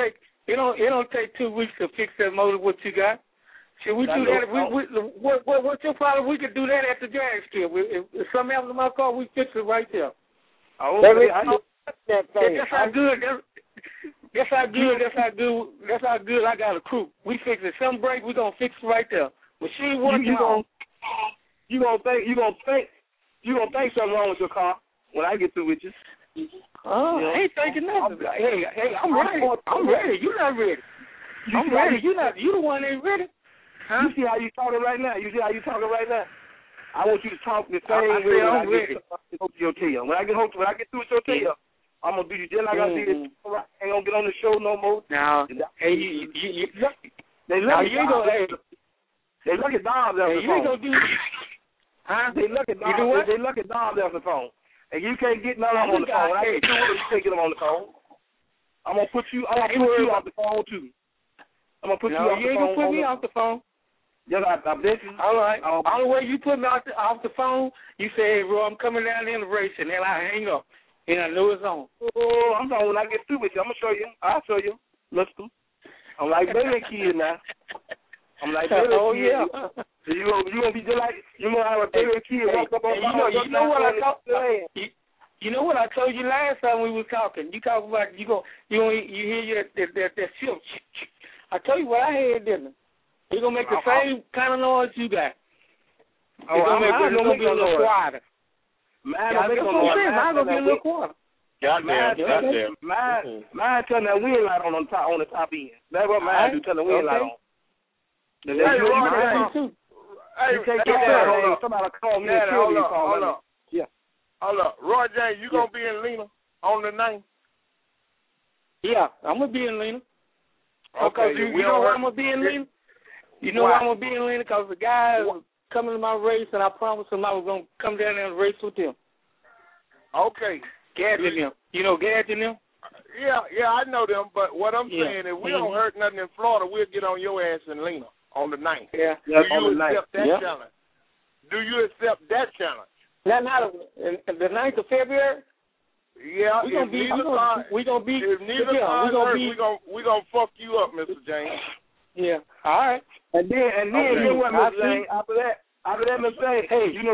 take 2 weeks to fix that motor. What you got? Should we do that? What's your problem? We could do that at the drag strip. If something happens to my car, we fix it right there. Oh, that's how good. That's how good I got a crew. We fix it. Some break, we gonna fix it right there. Machine working. You gonna think something wrong with your car when I get through with you. Oh, I ain't thinking nothing. Hey, I'm ready. I'm ready. You not ready. I'm ready. You the one that ain't ready. Huh? You see how you talking right now? I want you to talk the same way when I get to your tail. When I get through with your tail, I'm gonna do you just like I did. Ain't gonna get on the show no more. Now, hey, they look at dogs after the phone. You ain't gonna do. Huh? They look at dogs after the phone, and you can't get none of them on the phone. When I get through with it, you can't get them on the phone. I'm gonna put you off the phone too. I'm gonna put you off the phone. You ain't gonna put me off the phone. Yeah, I bet you. All right. Only way you put me off the phone, you say, hey, bro, I'm coming down the integration, and I hang up, and I know it's on. Oh, I'm talking when I get through with you. I'm gonna show you. I'll show you. Listen, I'm like baby kid now. I'm like baby kid. Oh yeah. You gonna be just like you know how a baby kid walk up on my You know what I talked about? You know what I told you last time we was talking? You talk about you hear that shit. I told you what I had, didn't I? It's going to make the same kind of noise you got. It's going to be a little quieter. Mine going to be a little quieter. Goddamn. Mine turn that wind light on the top end. That's what mine do, turn the wind light on. Somebody call me. Hold up. Yeah. Hold up. Roy James, you going to be in Lena on the 9th? Yeah, I'm going to be in Lena. Okay. You know why I'm going to be in Lena? You know why I'm going to be in Lena? Because the guys were coming to my race, and I promised them I was going to come down there and race with them. Okay. Gadget them. You know Gadget them? Yeah, I know them, but what I'm saying, if we don't hurt nothing in Florida, we'll get on your ass in Lena on the 9th. Yeah. Do you accept that challenge? Do you accept that challenge? Not the 9th of February? Yeah, we're gonna be fuck you up, Mr. James. Yeah. All right. And then you know what, Mr. James, after that, Mr. James, hey, you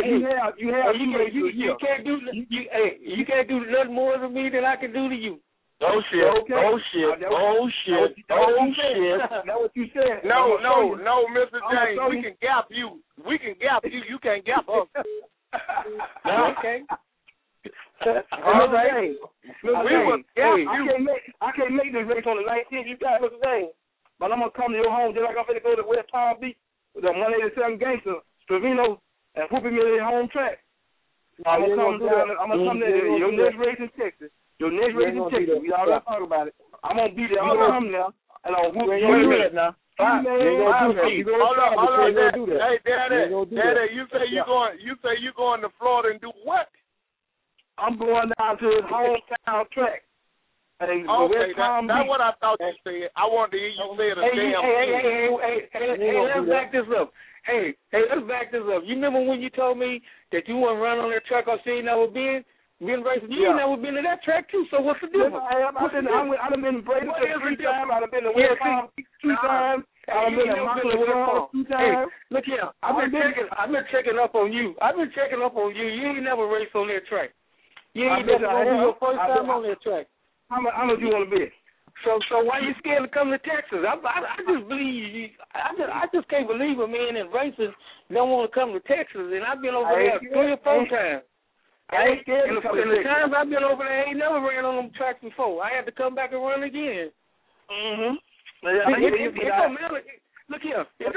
can't do nothing more to me than I can do to you. Oh shit. Okay. Oh shit. That's what you said. No, Mr. James, we can gap you. You can't gap us. Okay. All right. I can't make this race on the 19th. You got Mr. James. But I'm going to come to your home just like I'm going to go to West Palm Beach with the 187 gangster, Stravino, and whooping me to their home track. I'm going to come down. I'm going to come there. Your next race in Texas. We already talk about it. I'm going to be there. I'm going to come there. And I'll whoop you. Hold on, Hey, Daddy, you say you going to Florida and do what? I'm going down to his hometown track. Okay, that's what I thought you said. I wanted to hear you say the Hey, let's back this up. Hey, let's back this up. You remember when you told me that you want to run on that track or she ain't never been racing? You ain't never been to that track too, so what's the difference? I've been Bradenton 3 times. I've been to West Palm 2 times. I've been to Montclair 2 times. Hey, look here. I've been checking up on you. You ain't never raced on that track. You ain't never been your first time on that track. How much you want to be? So why you scared to come to Texas? I just believe you. I just can't believe a man in racing don't want to come to Texas. And I've been over there 3 or 4 times. I ain't scared to come to Texas. And the times I've been over there, I ain't never ran on them tracks before. I had to come back and run again. Mm-hmm. It don't matter. Look here. It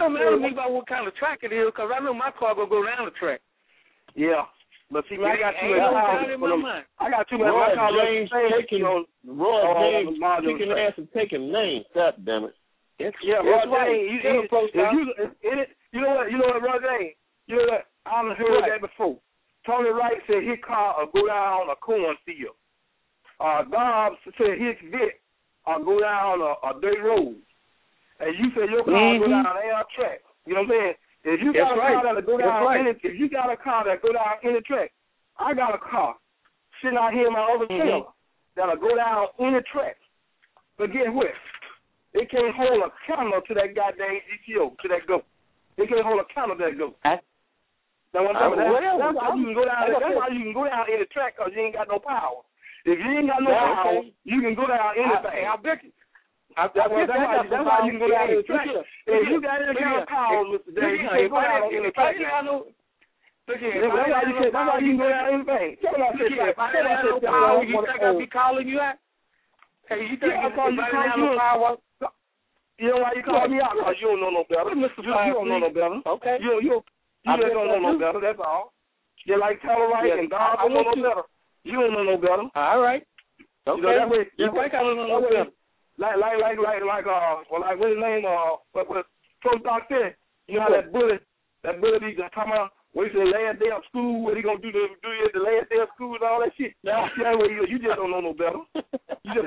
don't matter to me about what kind of track it is, because I know my car gonna go down the track. Yeah. But see, man, I got too much power. I got too much. James taking ass and taking names. God damn it. Yeah, Roy James. You know what, Roy James? You know what? I've heard that before. Tony Wright said his car will go down a cornfield. Dobbs said his Vic go down a dirt road. And you said your car go down an air track. You know what I'm saying? If you got a car that'll go down if you got a car that go down any track, I got a car sitting out here in my other trailer that'll go down any track. But guess what? It can't hold a camera to that goddamn GTO, to that goat. It can't hold a camera to that goat. That's why you can go down. That's why you can go down any track because you ain't got no power. If you ain't got no power, you can go down anything. I bet you. That's why you can go down any track. If you got any kind of power, Mr. James, you can't go down any track. That's why you can go down anything. If I didn't have no power, you think I'd be calling you out? Hey, you think if I didn't have no power? You know why you call me out? Because you don't know no better. You don't know no better. Okay. You just don't know no better. That's all. You're like Taylor Wright and God don't know no better. You don't know no better. All right. Okay. You think I don't know no better. Like what's his name? What Pro Doc said. You know how that bully be talking about when he said last day of school, what he gonna do the last day of school and all that shit. You just don't know no better. You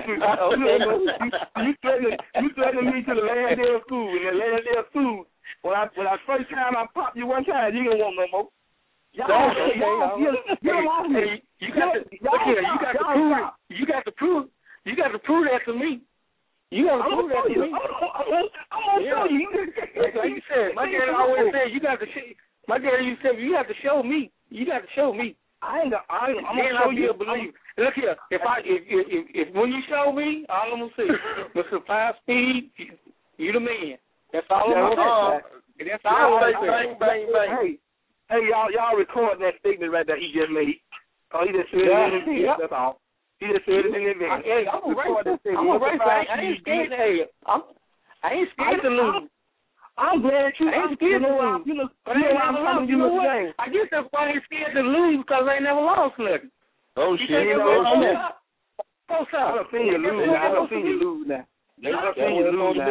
threatening me to the last day of school, and the last day of school, when I first time I pop you one time, you don't want no more. You got to prove that to me. You got to prove that to me. I'm gonna show you. Like you said, my dad always said you got to. My dad used to say you have to show me. You got to show me. I'm gonna show you. Believe. Look here. If when you show me, all I'm gonna say, Mr. 5-Speed, you the man. That's all I'm gonna say. That's all I'm gonna say. Hey, y'all record that statement right there he just made. Oh, he just said it in the That's all. He just said it in the event. I'm a racer. I ain't scared. I ain't scared to lose. I'm glad you ain't scared to lose. You know what? I guess that's why I ain't scared to lose because I ain't never lost nothing. Oh, shit. I don't see you lose now. I don't see you lose now. I see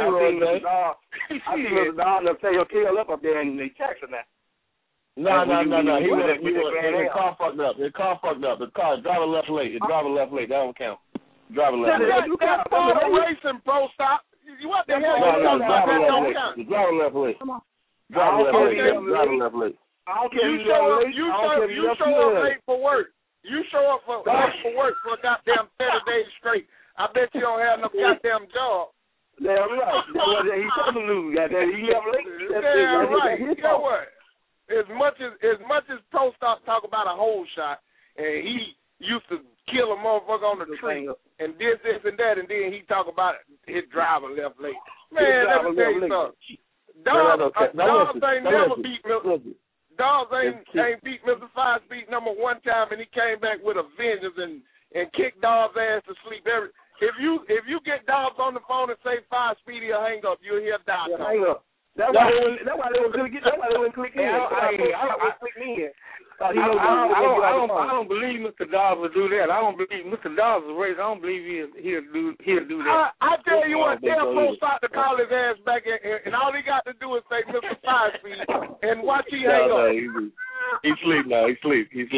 Mr. Donald tell your tail up there in the Jackson now. No. The car fucked up. The car driving left late. That don't count. Driving left late. You got a racing pro stop. What the hell? The driving left late. Driving left late. You show up late for work. You show up for work for a goddamn 30 days straight. I bet you don't have no goddamn job. Damn right. He supposed to lose. Goddamn, he left late. Damn right. You know what? As much as Pro Stop talk about a hole shot, and he used to kill a motherfucker on the tree, and this and that, and then he talk about his driver left late. Man, let me tell you something. Dogs ain't never beat Dogs ain't beat Mr. 5-Speed number one time, and he came back with a vengeance and kicked Dogs' ass to sleep. If you get Dogs on the phone and say 5-Speed, he'll hang up. You'll hear Dogs. Hang up. That's why they wouldn't click in. I click in. I don't believe Mr. Dobbs will do that. I don't believe Mr. Dobbs is race. I don't believe he'll do that. I tell you what, tell Pro Stop to call his ass back, and all he got to do is say Mr. 5-Speed and watch he hang up. He sleep now. He sleep. Guess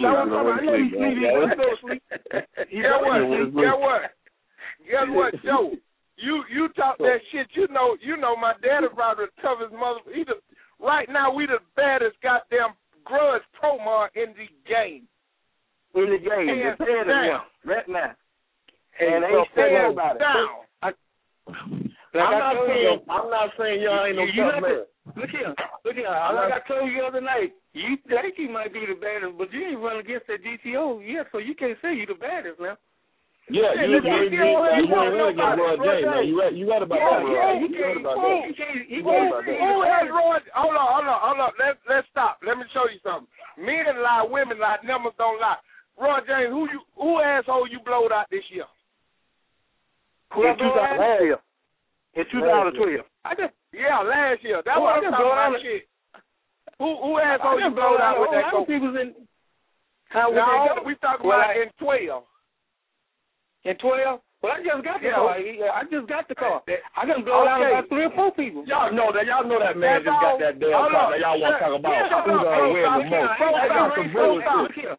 what, Joe? You talk that shit. You know my daddy probably the toughest mother. Right now we the baddest goddamn grudge promo in the game. Right now. And they stand about it. I'm not saying y'all ain't no tough man. Look here. Like I told you the other night, you think you might be the baddest, but you ain't running against that GTO yet, so you can't say you the baddest now. Yeah, you right about that. Hold on. Let's stop. Let me show you something. Men lie, women lie, numbers don't lie. Roy James, who asshole you blowed out this year? In 2012. Yeah, out last year. That's what I'm talking about. Shit. Who asshole you blowed out with that coat? We talking about in 12. In 12? Well, I just got the car. I just got the car. I done blown out about 3 or 4 people. Y'all know that man just got that damn car that y'all want to talk about. Who's wearing the most? They got some bullshit.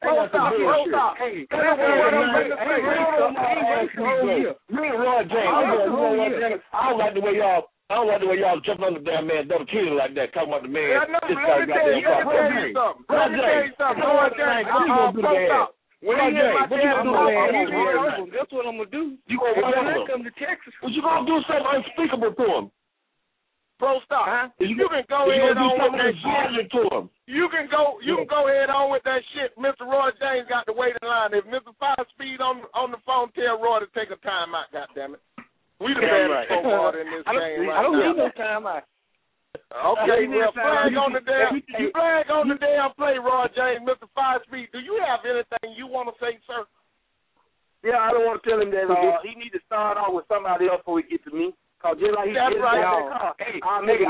Me and Roy James, I don't like the way y'all jumping on the damn man double teaming like that, talking about the man. Let me tell you something. Roy James, when he hit my dad, that's what I'm gonna do. You gonna when I come to Texas? But you gonna do something unspeakable to him. Bro, stop. You can go ahead on with that shit. To him. You can go ahead on with that shit. Mr. Roy James got to wait in line. If Mr. 5 Speed on the phone, tell Roy to take a time out. Goddammit. We the baddest folk part in this game right now. I don't need no time out. Okay, well, flag on the damn play, Roy James, Mr. 5 Speed. Do you have anything you want to say, sir? Yeah, I don't want to tell him that he need to start off with somebody else before he get to me. Cause just like he did right. I want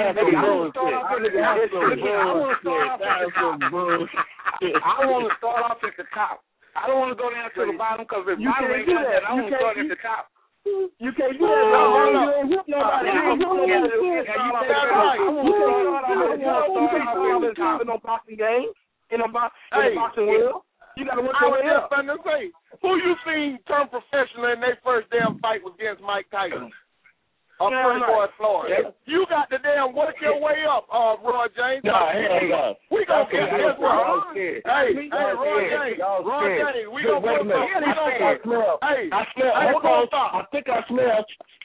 to start off at the top. I don't want to go down to the bottom because if bottom ain't got that, I want to start at the top. You can't do that. You ain't whoop nobody. You ain't whoop nobody. You can't no boxing game in a boxing world. You got to work your way up. Who you seen turn professional in their first damn fight was against Mike Tyson? First boy Florida. You got to damn work your way up, Roy James. We gonna get this, bro. Hey, Roy James, we gonna put Hey, hold on, stop. I think I smell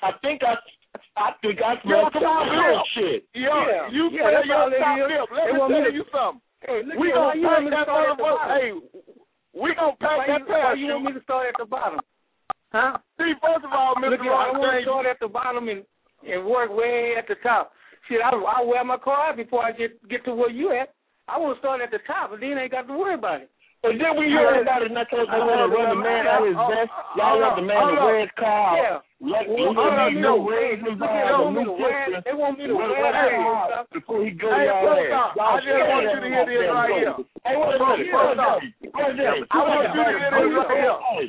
some shit. Yeah, you smell your top lip. Let me tell you something. We gonna pack that motherfucker. Hey, we gonna pack that pass. You want me to start at the bottom? Huh? See, first of all, Mr. I want to start at the bottom and work way at the top. Shit, I'll wear my car out before I get to where you at. I want to start at the top, and then I ain't got to worry about it. And then we hear about it, not because they want to run the man out his best. Y'all want the man to wear his car. Yeah. They want me to wear that before he goes y'all ass. I just want you to hear this right here. Hey, I want you to hear this right here.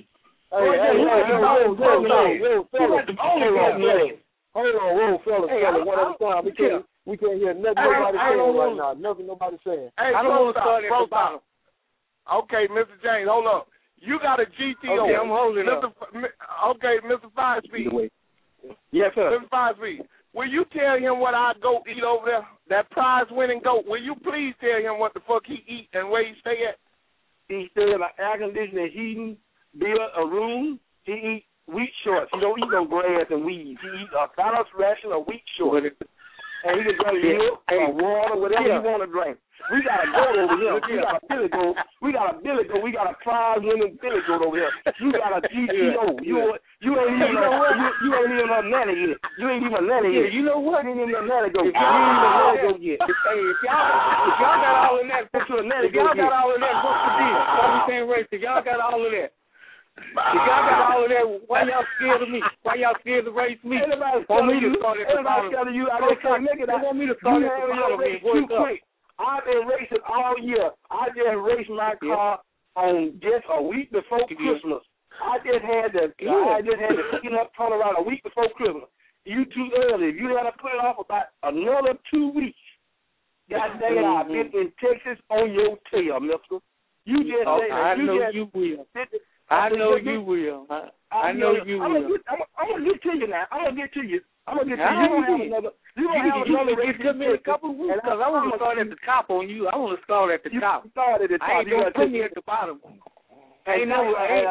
Hold on, fellas, one at a time. We can't hear nothing nobody saying right now. Nothing nobody saying. Hey, I don't want to start at the bottom. Okay, Mr. James, hold up. You got a GTO. Okay, I'm holding up. Okay, Mr. 5 Speed. Yes, sir. Mr. 5 Speed. Will you tell him what our goat eat over there? That prize-winning goat. Will you please tell him what the fuck he eat and where he stay at? He stay in an air-conditioning, heating, build a room. He eat wheat shorts. He don't eat no grass and weeds. He eat a balanced ration of wheat shorts. And he can drink milk or water, whatever he want to drink. We got a goat over here. We got a billy goat. We got a prize-winning billy goat over here. You got a GTO. You ain't even a nanny yet. You ain't even a nanny yet. You know what? You ain't even a nanny goat. You ain't even a nanny goat yet. Hey, if y'all got all of that, what's the deal? Why we can't race? If y'all got all of that. If y'all got all of that, why y'all scared of me? Why y'all scared to race me? Want me to start at the bottom? Want me to start at the bottom? I've been racing all year. I just raced my car on just a week before Christmas. I just had to clean up, turn around a week before Christmas. You too early. If you had to put it off about another 2 weeks, God dang it, I've been in Texas on your tail, mister. You just I know you will. I know you will. I'm gonna get to you now. I'm gonna get to you. You don't have another race to me in a couple of weeks because I want to start at the top on you. I want to start at the top. Start at the top. I ain't gonna put me at the bottom. Ain't never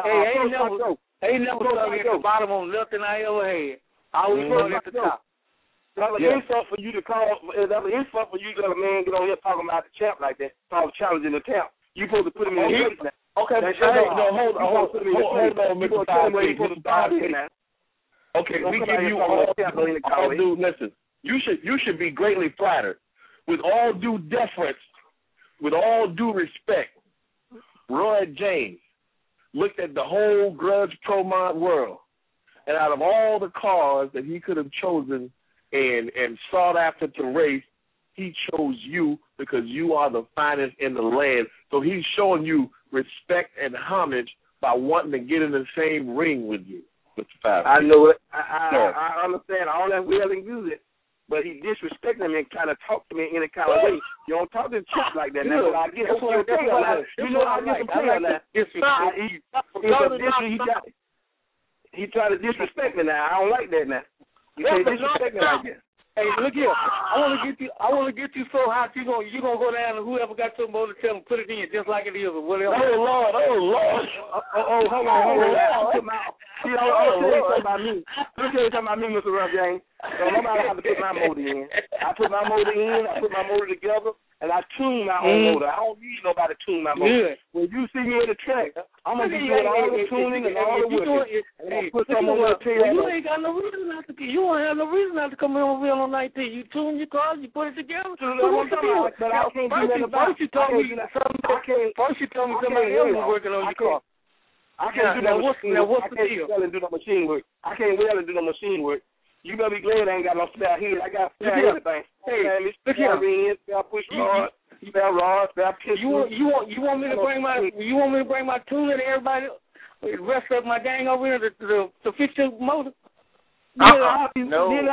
started at the bottom on nothing I ever had. I always started at the top. That's an insult for you to call. That's an insult for you to let a man get on here talking about the champ like that, challenging the champ. You supposed to put him in the race now. Okay, hold on, Mr. 5 Speed. Okay, we give you all due. Listen, you should be greatly flattered. With all due deference, with all due respect, Roy James looked at the whole Grudge Promont world, and out of all the cars that he could have chosen and sought after to race, he chose you because you are the finest in the land. So he's showing you respect and homage by wanting to get in the same ring with you, Mr. Five. I know it. I understand all that well and good, but he disrespected me and kind of talked to me in a kind of way. You don't talk to the chick like that. Now, I get some player. You know, I get some player now. He tried to disrespect me now. I don't like that now. You can't disrespect me like that. Hey, look here. I want to get you so hot you gonna go down and whoever got your motor tell them put it in just like it is or whatever. Oh Lord. Hold on. See, I'll tell you something about me. Let me tell you something about me, Mr. Rough James. So nobody have to put my motor in. I put my motor in. I put my motor together. And I tune my own motor. I don't need nobody to tune my motor. Good. When you see me in the track, I'm going to be doing all the tuning and all the working. And put something on your tail. You ain't got no reason not to. You don't have no reason not to come in over here on 19. You tune your car, you put it together. But I can't do nothing about it. First you told me somebody else was working on your car. I can't do no machine work. What's the deal? I can't do no machine work. I can't well do no machine work. You better be glad I ain't got no spare head. I got spare everything. Hey, spare rings, spare push rods, spare rods, spare pistols. You want me to bring my tuner to everybody, the rest of my gang over here to fix your motor? No. If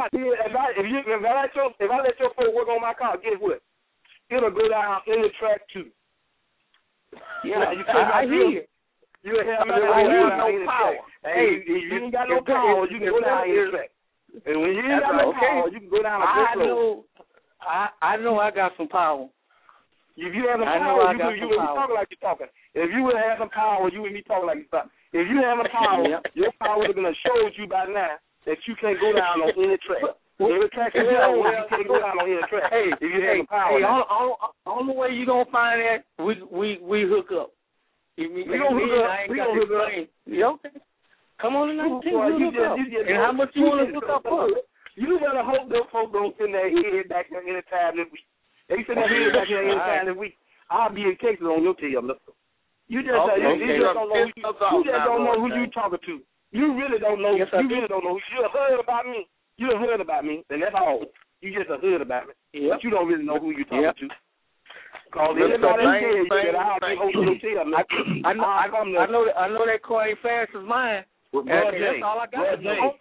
I let your foot work on my car, guess what? It'll go down in the track too. Yeah, I hear you. You have no power. Hey, if you ain't got no power, you can go down in the track. And when you ain't got no power, you can go down a brick road. I know I got some power. If you have some power, you would be talking like you're talking. If you would have some power, you would be talking like you're talking. If you have some power, your power would have been showed you by now that you can't go down on any track. Every track you can't go down on any track. Hey, if you have some power. Only way you gonna find that we hook up. We gonna hook up. Yeah, okay. Come on in 19, and how much you want to hook up for? You better hope those folks don't send their head back there any time this week. They send their head back there any time this week. I'll be in cases on your tail, mister. You just don't know who you talking to. You really don't know. You really don't know. You heard about me. You heard about me, and that's all. You just heard about me. But you don't really know who you talking to. Cause anybody tell you that I'll be on your tail, mister. I know that car ain't fast as mine. That's all I got.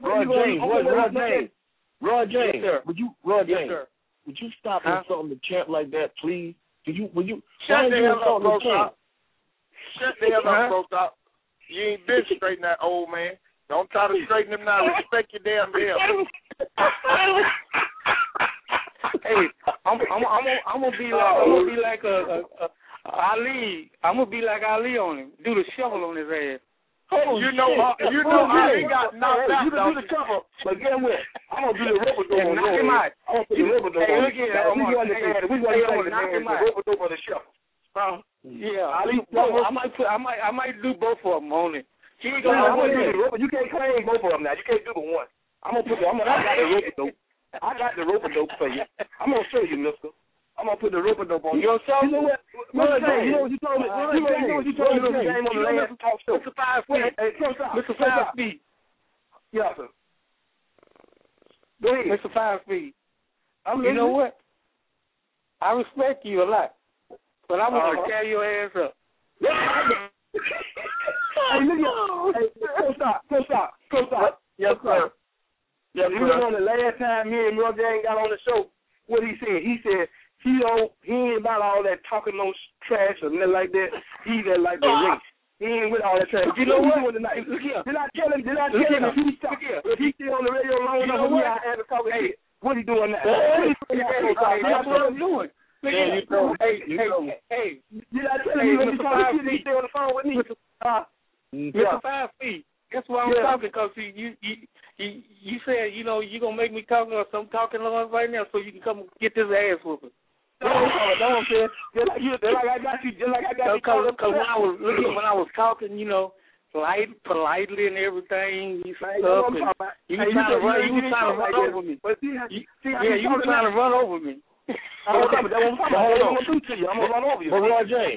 Rod James, yes, would you stop insulting the champ like that, please? Would you? Shut the hell up, bro. Shut the hell up, bro. Stop. You ain't been straighten that old man. Don't try to straighten him now. Respect your damn bill. Hey, I'm gonna be like Ali. I'm gonna be like Ali on him. Do the shovel on his ass. Oh, you know I ain't got knocked out. You can do the cover, but guess what? I'm gonna do the rubber dope on knock him out. I'm gonna put the rubber dope on. We gonna knock him out. The rubber dope on the shuffle. Yeah, I might do both of them on it. You can't claim both of them now. You can't do the one. I got the rubber dope. I got the rubber dope for you. I'm gonna show you, mister. I'm gonna put the rubber dope on you. You know what? You know what you told me? You know what you told me the game on the last talk show. Mr. 5 feet. Mr. 5 feet. Yeah, sir. Go ahead. Mr. 5 feet. You know what? I respect you a lot, but I'm gonna tear your ass up. Hey, look at Go stop. Yes, sir. Yeah, you know the last time me and Real Gang got on the show, what he said? He said he ain't about all that talking no trash or nothing like that. He just like the race. He ain't with all that trash. You know what? Did I tell him if he still on the radio long enough for me, I had to talk to him. What he doing now? That's what I'm doing. Hey. Did I tell him when he talking to he stay on the phone with me? Mr. 5 feet. That's why I'm talking, because you said, you know, you're going to make me talk or some talking on right now so you can come get this ass whooping. Don't say just like I got you. Because when I was talking, you know, politely and everything, you was trying to run over me. You were trying to run over me. I'm gonna run over you. But Roy James,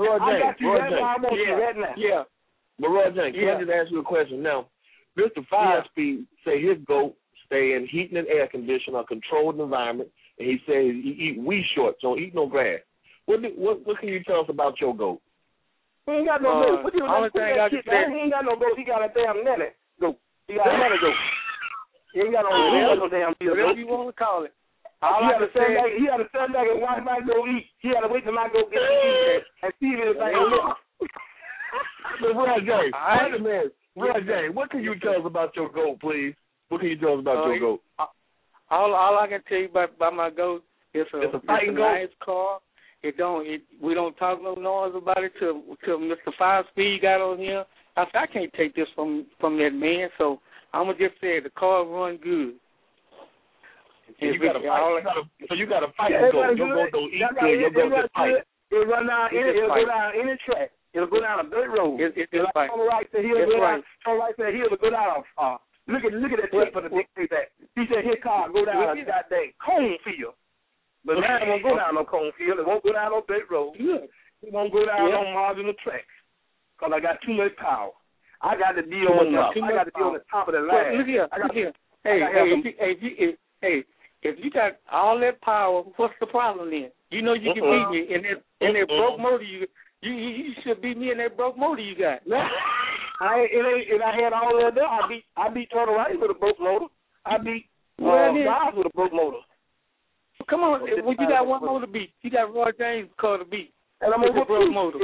yeah. But Roy James, can I just ask you a question now? Mr. 5 Speed say his goat stay in heating and air conditioning or controlled environment. And he says he eat wheat shorts, don't eat no grass. What can you tell us about your goat? He ain't got no goat. What you only thing I can say, he ain't got no goat. He got a damn nanny goat. He got a nanny goat. He ain't got no damn deal. Whatever you want to call it. He had to stand back and watch my goat eat. He had to wait till my goat get to eat and see if it's like a little. But Roy J, wait a minute. Roy J, what can you tell us about your goat, please? What can you tell us about your goat? All I can tell you about my goat is it's a nice car. We don't talk no noise about it till Mr. 5-Speed got on here. I said I can't take this from that man, so I'm gonna just say the car run good. So you got to fight your goat. Your goat don't eat good. Your goat just fight. It'll run down. It'll go down any track. It'll go down a dirt road. It'll like on the right to hill. Turn right to hill to go down. Look at that tape for the dictate that. He said his car go down a goddamn cornfield. But now it won't go down no cornfield. It won't go down no dirt road. It won't go down no marginal tracks. Because I got too much power. I got to be on the top of the line. Look here. Hey, if you got all that power, what's the problem then? You know you can beat me in that broke motor you should beat me in that broke motor you got. I had all that there. I beat Turtle Rice with a broke motor. I beat Guys with a broke motor. Come on, when you got one motor beat, you got Roy James car to beat. And I'm gonna broke motor.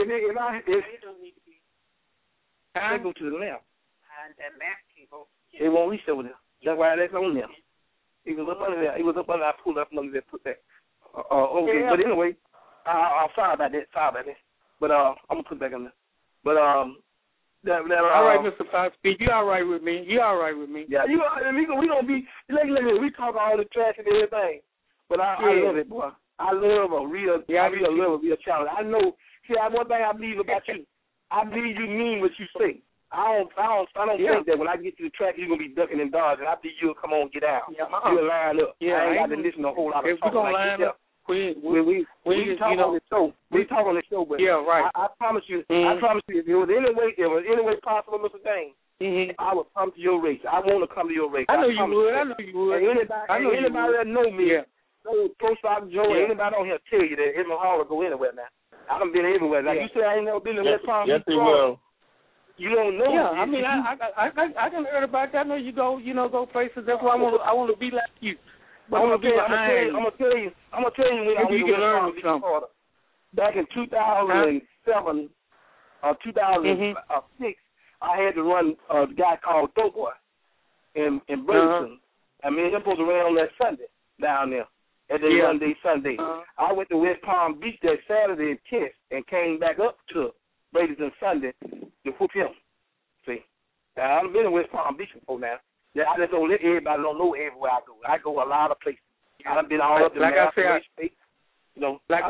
I go to the left. That left people. It won't reach over there. That's why that's on there. He was up under there. I pulled up under there, put that. Okay, but anyway, I'm sorry about that. But I'm gonna put it back on there. But all right, Mr. 5-Speed, you all right with me? Yeah, we gonna be. We talk all the trash and everything. But I love it, boy. I love a real challenge. I know. See, one thing I believe about you. I believe you mean what you say. I don't think that when I get to the track you're gonna be ducking and dodging. I think you'll come on, get out. You'll line up. I ain't got to listen to a whole lot of talking like this. We talk on the show. We talk on the show, but I promise you. I promise you, if it was any way possible, Mr. James, I would come to your race. I want to come to your race. I know you would. And anybody that know me, Pro Stock Joe, anybody on here tell you that him and Hall will go anywhere now. I done been everywhere. Like you said, I ain't never been in West Palm Beach. Yes, he will. You don't know. Yeah, I mean, I can heard about that. I know you go places. That's why I want to be like you. But I'm gonna tell you when I was learn something. Back in 2007 or 2006, I had to run a guy called Doughboy in Burlington. I mean, they're supposed to run on that Sunday down there. And then Monday, Sunday. I went to West Palm Beach that Saturday and test and came back up to Bradenton Sunday to whoop him. See? Now, I've been in West Palm Beach before now. Yeah, I just don't let everybody don't know everywhere I go. I go a lot of places. I've been all up in State. You know, I've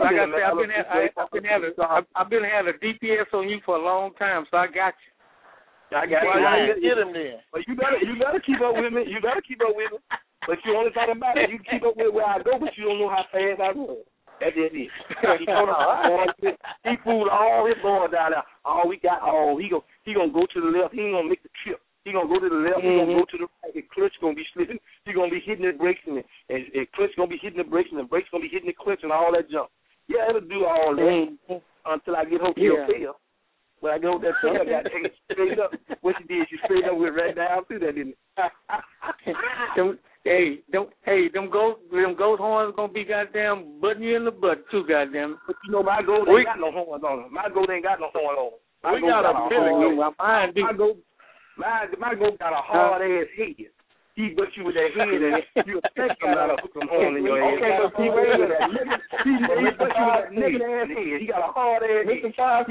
been having a DPS on you for a long time, so I got you. I got you. Get him there. But you better keep up with me. But you only talking about it. You keep up with where I go, but you don't know how fast I run. That's it. He fooled all his boys down there. He gonna go to the left. He ain't gonna make the trip. He gonna go to the left. He gonna go to the right. The clutch gonna be slipping. He gonna be hitting the brakes and clutch gonna be hitting the brakes and the brakes gonna be hitting the clutch and all that junk. Yeah, it'll do all that until I get home to your tail. When I get home to that tail, I got to take it straight up. What you did, you straight up went right down through that, didn't it? Them ghost horns gonna be goddamn butting you in the butt too, goddamn. But you know my goat ain't got no horns on him. My goat ain't got no horn on him. We got a feeling. My goat got a hard ass head. He but you with that head and you think I'm not hook some horn in your head. Okay, but he but you with that nigga ass head. He got a hard ass head.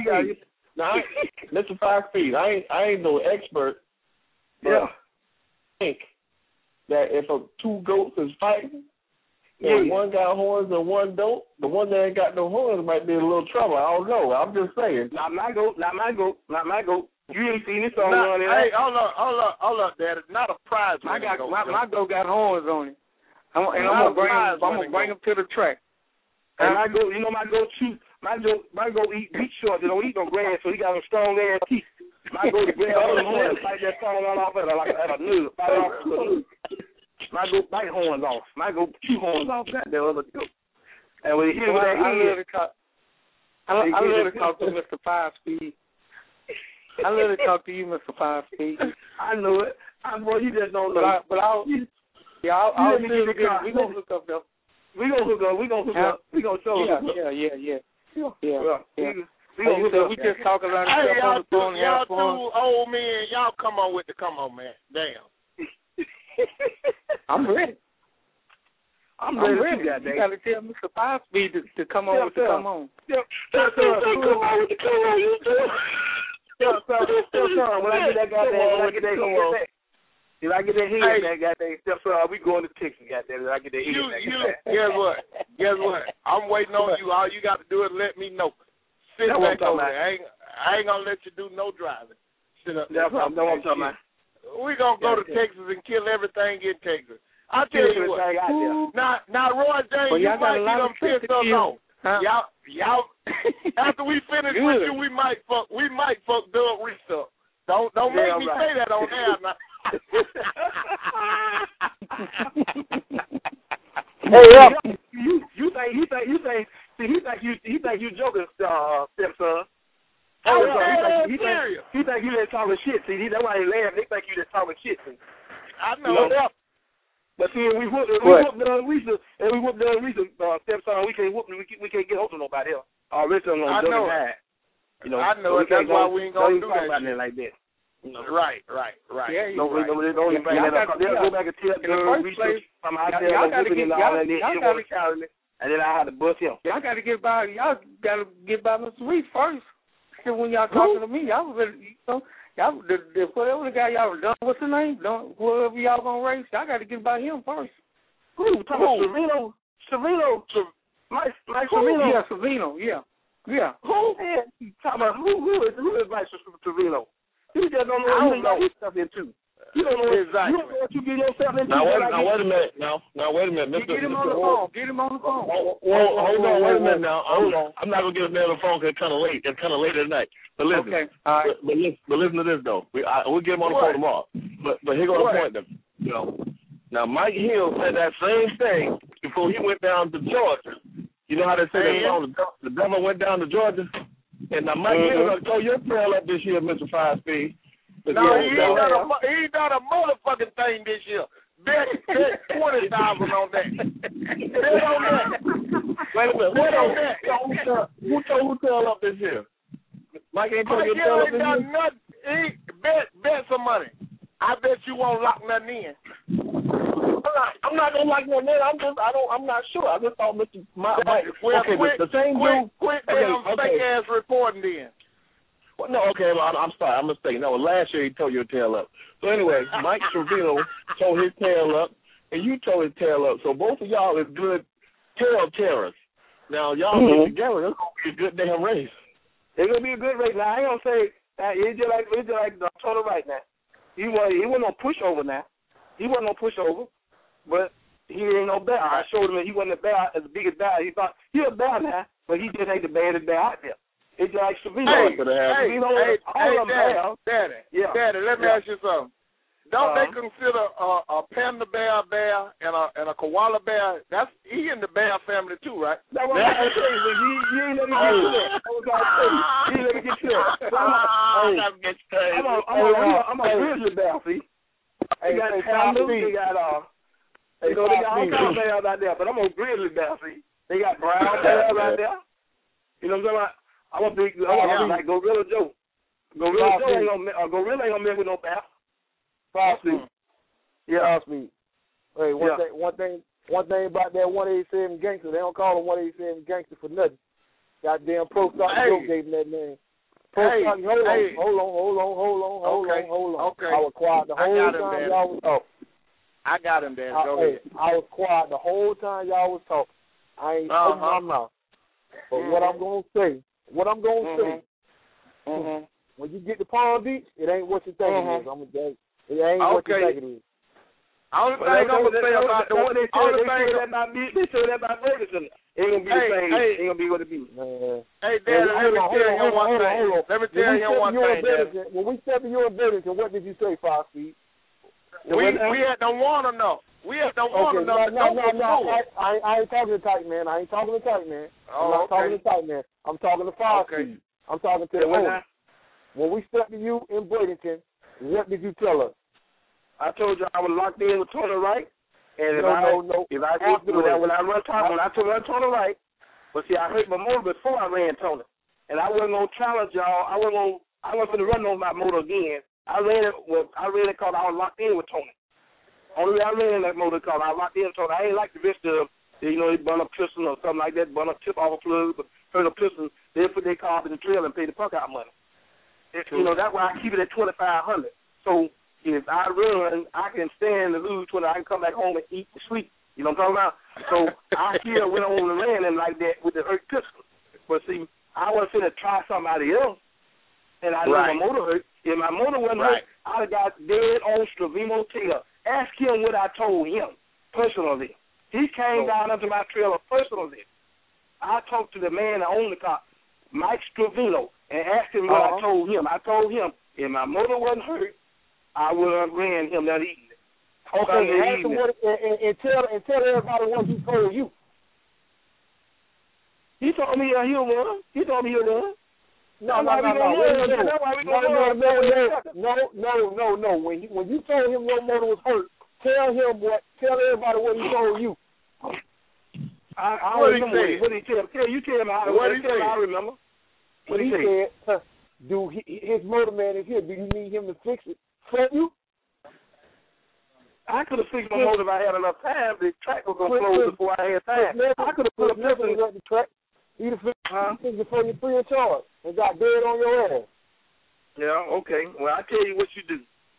Mr. 5-Speed, I ain't no expert. But I think that if two goats is fighting, and one got horns and one don't, the one that ain't got no horns might be in a little trouble. I don't know. I'm just saying. Not my goat. You ain't seen this on running. Hey, hold up, Daddy. Not a prize. My goat got horns on it. I'm gonna bring him to the track. And my goat, my goat shoot. My goat eat wheat short. They don't eat no grass, so he got a strong ass teeth. My goat grab all the horns, fight that phone all off at a nose. Fight off to a nose. Might go bite horns off. Might go 2 horns off. Goddamn other dude. And when he hit with that head, I love to talk to Mr. 5-Speed. I love to talk to you, Mr. 5-Speed. I know it. Boy, you just don't know. I'll send you the good. We gonna hook up though. We gonna hook up. We gonna show up. Yeah. We just talk about it on the phone. Y'all 2 old men, y'all come on, man. Damn. I'm ready. I'm ready. You gotta tell Mr. 5-Speed to come on with the come on. Yep. Come on with the come on, you do. When I get that goddamn, if I get that head, that goddamn step son, we going to Texas, goddamn. If I get that head, Guess what? I'm waiting on you. All you got to do is let me know. Sit back over there. I ain't gonna let you do no driving. Sit up. That's what I'm talking about. We gonna go to Texas and kill everything in Texas. I'll tell you what. Now, Roy James, you might get them pissed us off. Y'all. After we finish with you, we might fuck Doug Reese up. Don't make me say that on air now. Hey, you think you joking, stepson. He think you just talking shit. See, that's why they laugh. They think you just talking shit. See. I know that. But see, we whoop Doug Reese, and we whoop Doug Reese, stepson. We can't get hold of nobody else. Richard on I know it. You know, I know it. That's why we ain't gonna do that shit like that. You know. Right. Yeah, don't bring that up. They'll go back and tell Doug Reese from out there and all that. And then I had to bust him. Y'all got to get by Mr. Reese first. When y'all talking to me, y'all really, whatever the guy y'all done, what's his name? Whoever y'all gonna race, y'all got to get by him first. Who? Talking about Savino? Mike Savino? Yeah, Savino. Yeah. Who? Talking about who is Mike Savino? You just don't know who you know stuff into. You don't know exactly. You don't know what you get yourself into. Now wait a minute. Mr. Get him on the phone. Get him on the phone. Well, hold on. Wait a minute now. Hold on. I'm not going to get him on the phone because it's kind of late. It's kind of late at night. But listen. Okay. All right. But listen to this, though. We'll get him on the phone tomorrow. But here goes the point, though. You know. Now, Mike Hill said that same thing before he went down to Georgia. You know how they say the devil went down to Georgia? And now Mike Hill told your trail up this year, Mr. 5-Speed. No, he ain't done a motherfucking thing this year. Bet 20,000 on that. Bet on that. Wait a minute. Bet on that. Who tail up this year? Mike ain't told you to tail up this year? Nothing. Bet some money. I bet you won't lock nothing in. I'm not gonna lock nothing in. I'm not sure. I just thought Mr. Mike. The same dude. Quit fake ass reporting then. Well, no, okay, well, I'm sorry, I'm mistaken. No, last year he told your tail up. So anyway, Mike Trevino told his tail up, and you told his tail up. So both of y'all is good tail terrorists. Now, y'all get together, it's going to be a good damn race. It's going to be a good race. Now, I ain't going to say, it's just like the total right now. He wasn't no pushover now. He wasn't no pushover, but he ain't no bear. I showed him that he wasn't a bear, as big as bear. He thought, he a bear now, but he just ain't the baddest bear out there. It's like Savino. Daddy, let me ask you something. Don't they consider a panda bear and a koala bear? He in the bear family too, right? That's what I'm saying. You ain't let me get to that. You ain't let me get to that. I'm a grizzly bear, see? They got pandas, they got all kinds of bears out there, but I'm a grizzly bear, see? They got brown bears out there. You know what I'm saying? I'm a big like Gorilla Joe. Gorilla ain't gonna mess with no bear. Possibly. Yeah. Possibly. Hey, one thing about that 187 gangster, they don't call him 187 gangster for nothing. Goddamn Pro Stock Joe gave him that name. Hold on. Okay. I was quiet the whole time y'all was talking. I got him there. Go ahead. I was quiet the whole time y'all was talking. I ain't open my mouth. But what I'm gonna say, when you get to Palm Beach, it ain't what you think it is. It ain't what you think it is. Only thing I'm gonna say about the they say that about me, they say that about Ferguson. It ain't gonna be the same. It ain't gonna be what it be. Hey, Dad, let me tell you one thing. Let me tell you one thing, Dad. When we stepped in your business, what did you say, 5 feet? We had done won enough. We had done won enough. No. I ain't talking to tight man. I'm not talking to tight man. I'm talking to 5 speed. I'm talking to the owner. When we stepped to you in Bradenton, what did you tell us? I told you I was locked in with Tony Wright, and when I run Tony Wright, but see, I hurt my motor before I ran Tony, and I wasn't gonna challenge y'all. I wasn't gonna run on my motor again. I ran it because I was locked in with Tony. Only way I ran that motor because I was locked in with Tony. I ain't like the rest of them. They burn a piston or something like that, burn a tip off a plug, but hurt a piston. They put their car up in the trail and pay the punk out money. That's why I keep it at 2,500. So if I run, I can stand to lose 20. I can come back home and eat and sleep. You know what I'm talking about? So I still went on and ran him like that with the hurt piston. But see, I was going to try somebody else, and I know my motor hurt. If my motor wasn't hurt, I'd have got dead on Stravino Taylor. Ask him what I told him personally. He came down onto my trailer personally. I talked to the man that owned the car, Mike Stravino, and asked him what I told him. I told him if my motor wasn't hurt, I would have ran him that evening. Okay, and tell everybody what he told you. He told me he'll run. He told me he'll run. No. When you told him your motor was hurt, tell everybody what he told you. I remember what he said. You tell me how I remember. What he said, his motor man is here. Do you need him to fix it for you? I could have fixed my motor if I had enough time. The track was going to close before I had time. I could have put a piston at the track. You'd have fixed it for you free of charge and got dead on your ass. Yeah, okay. Well, I tell you what you do.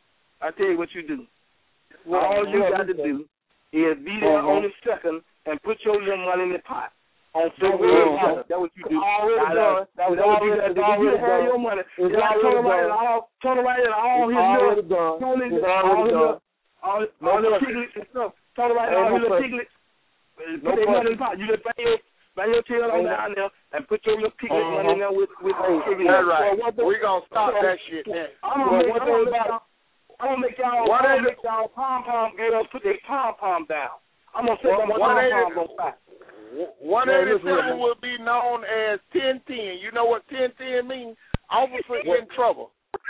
All you got to do is be there on the second and put your little money in the pot. On February 7th. That's what you do. That was already done. You have your money. Turn around and all his little all the piglets and stuff. Turn around and all his little piglets. Put their money in the pot. You just bang your tail on down there and put your little piglet money in there with piglets. That's right. We're going to stop that shit now. I'm going to make y'all pom-pom get up, put their pom-pom down. I'm going to say my pom-pom going to stop. 187 will be known as 1010. You know what 1010 means? Officer in trouble.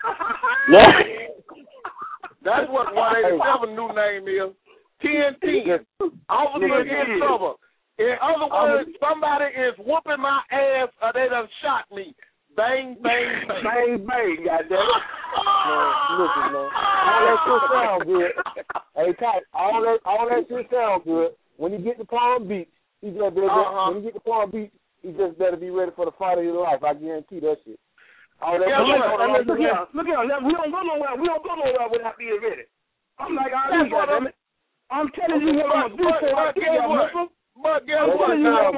That's what 187 new name is. 1010. Officer in trouble. In other words, somebody is whooping my ass or they done shot me. Bang, bang, bang. Bang, bang, goddamn. Listen, man. All that shit sound good. Hey, Ty, all that shit sound good. When you get to Palm Beach, when you get to Palm Beach, he just better be ready for the fight of your life. I guarantee that shit. Look here. We don't go nowhere. We don't go nowhere without being ready. I'm like, I'm telling you what I'm going to do before I get there. But guess what?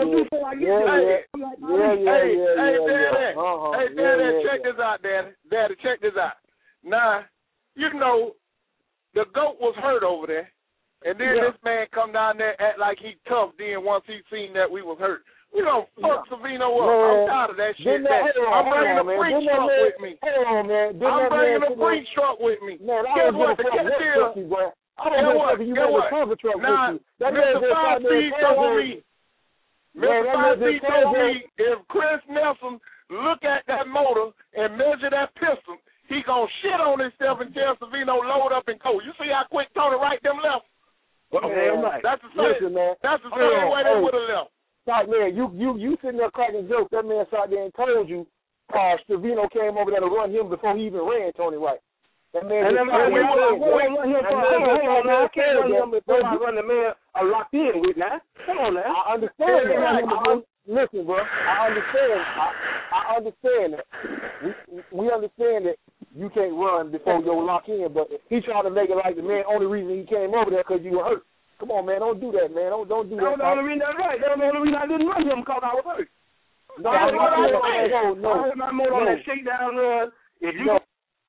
Hey, Daddy, check this out, Daddy. Daddy, check this out. Now, you know, the GOAT was hurt over there. And then this man come down there act like he tough. Then once he seen that we was hurt, we gonna fuck Savino up. I'm tired of that shit. I'm bringing a preach truck with me. I'm bringing a preach truck with me. Guess what? The catch is, Guess what? Now, Mr. 5C told me. Mr. 5C told me if Chris Nelson look at that motor and measure that piston, he gonna shit on himself and tell Savino load up and go. You see how quick Tony Wright them left? That's the same. That's the same way they would have left. Like, man, you sitting there cracking jokes. That man sat there and told you Stravino came over there to run him before he even ran Tony Wright. That man I can't run him before I run the man I'm locked in with now. Come on now. I understand that. Listen, bro, I understand that. We understand that you can't run before you're locked in, but he trying to make it like the man only reason he came over there because you were hurt. Come on, man, don't do that, man. Don't do that. That's the only reason that's right. That's the only reason I didn't run him because I was hurt. No. I heard my motor on that shakedown run. If you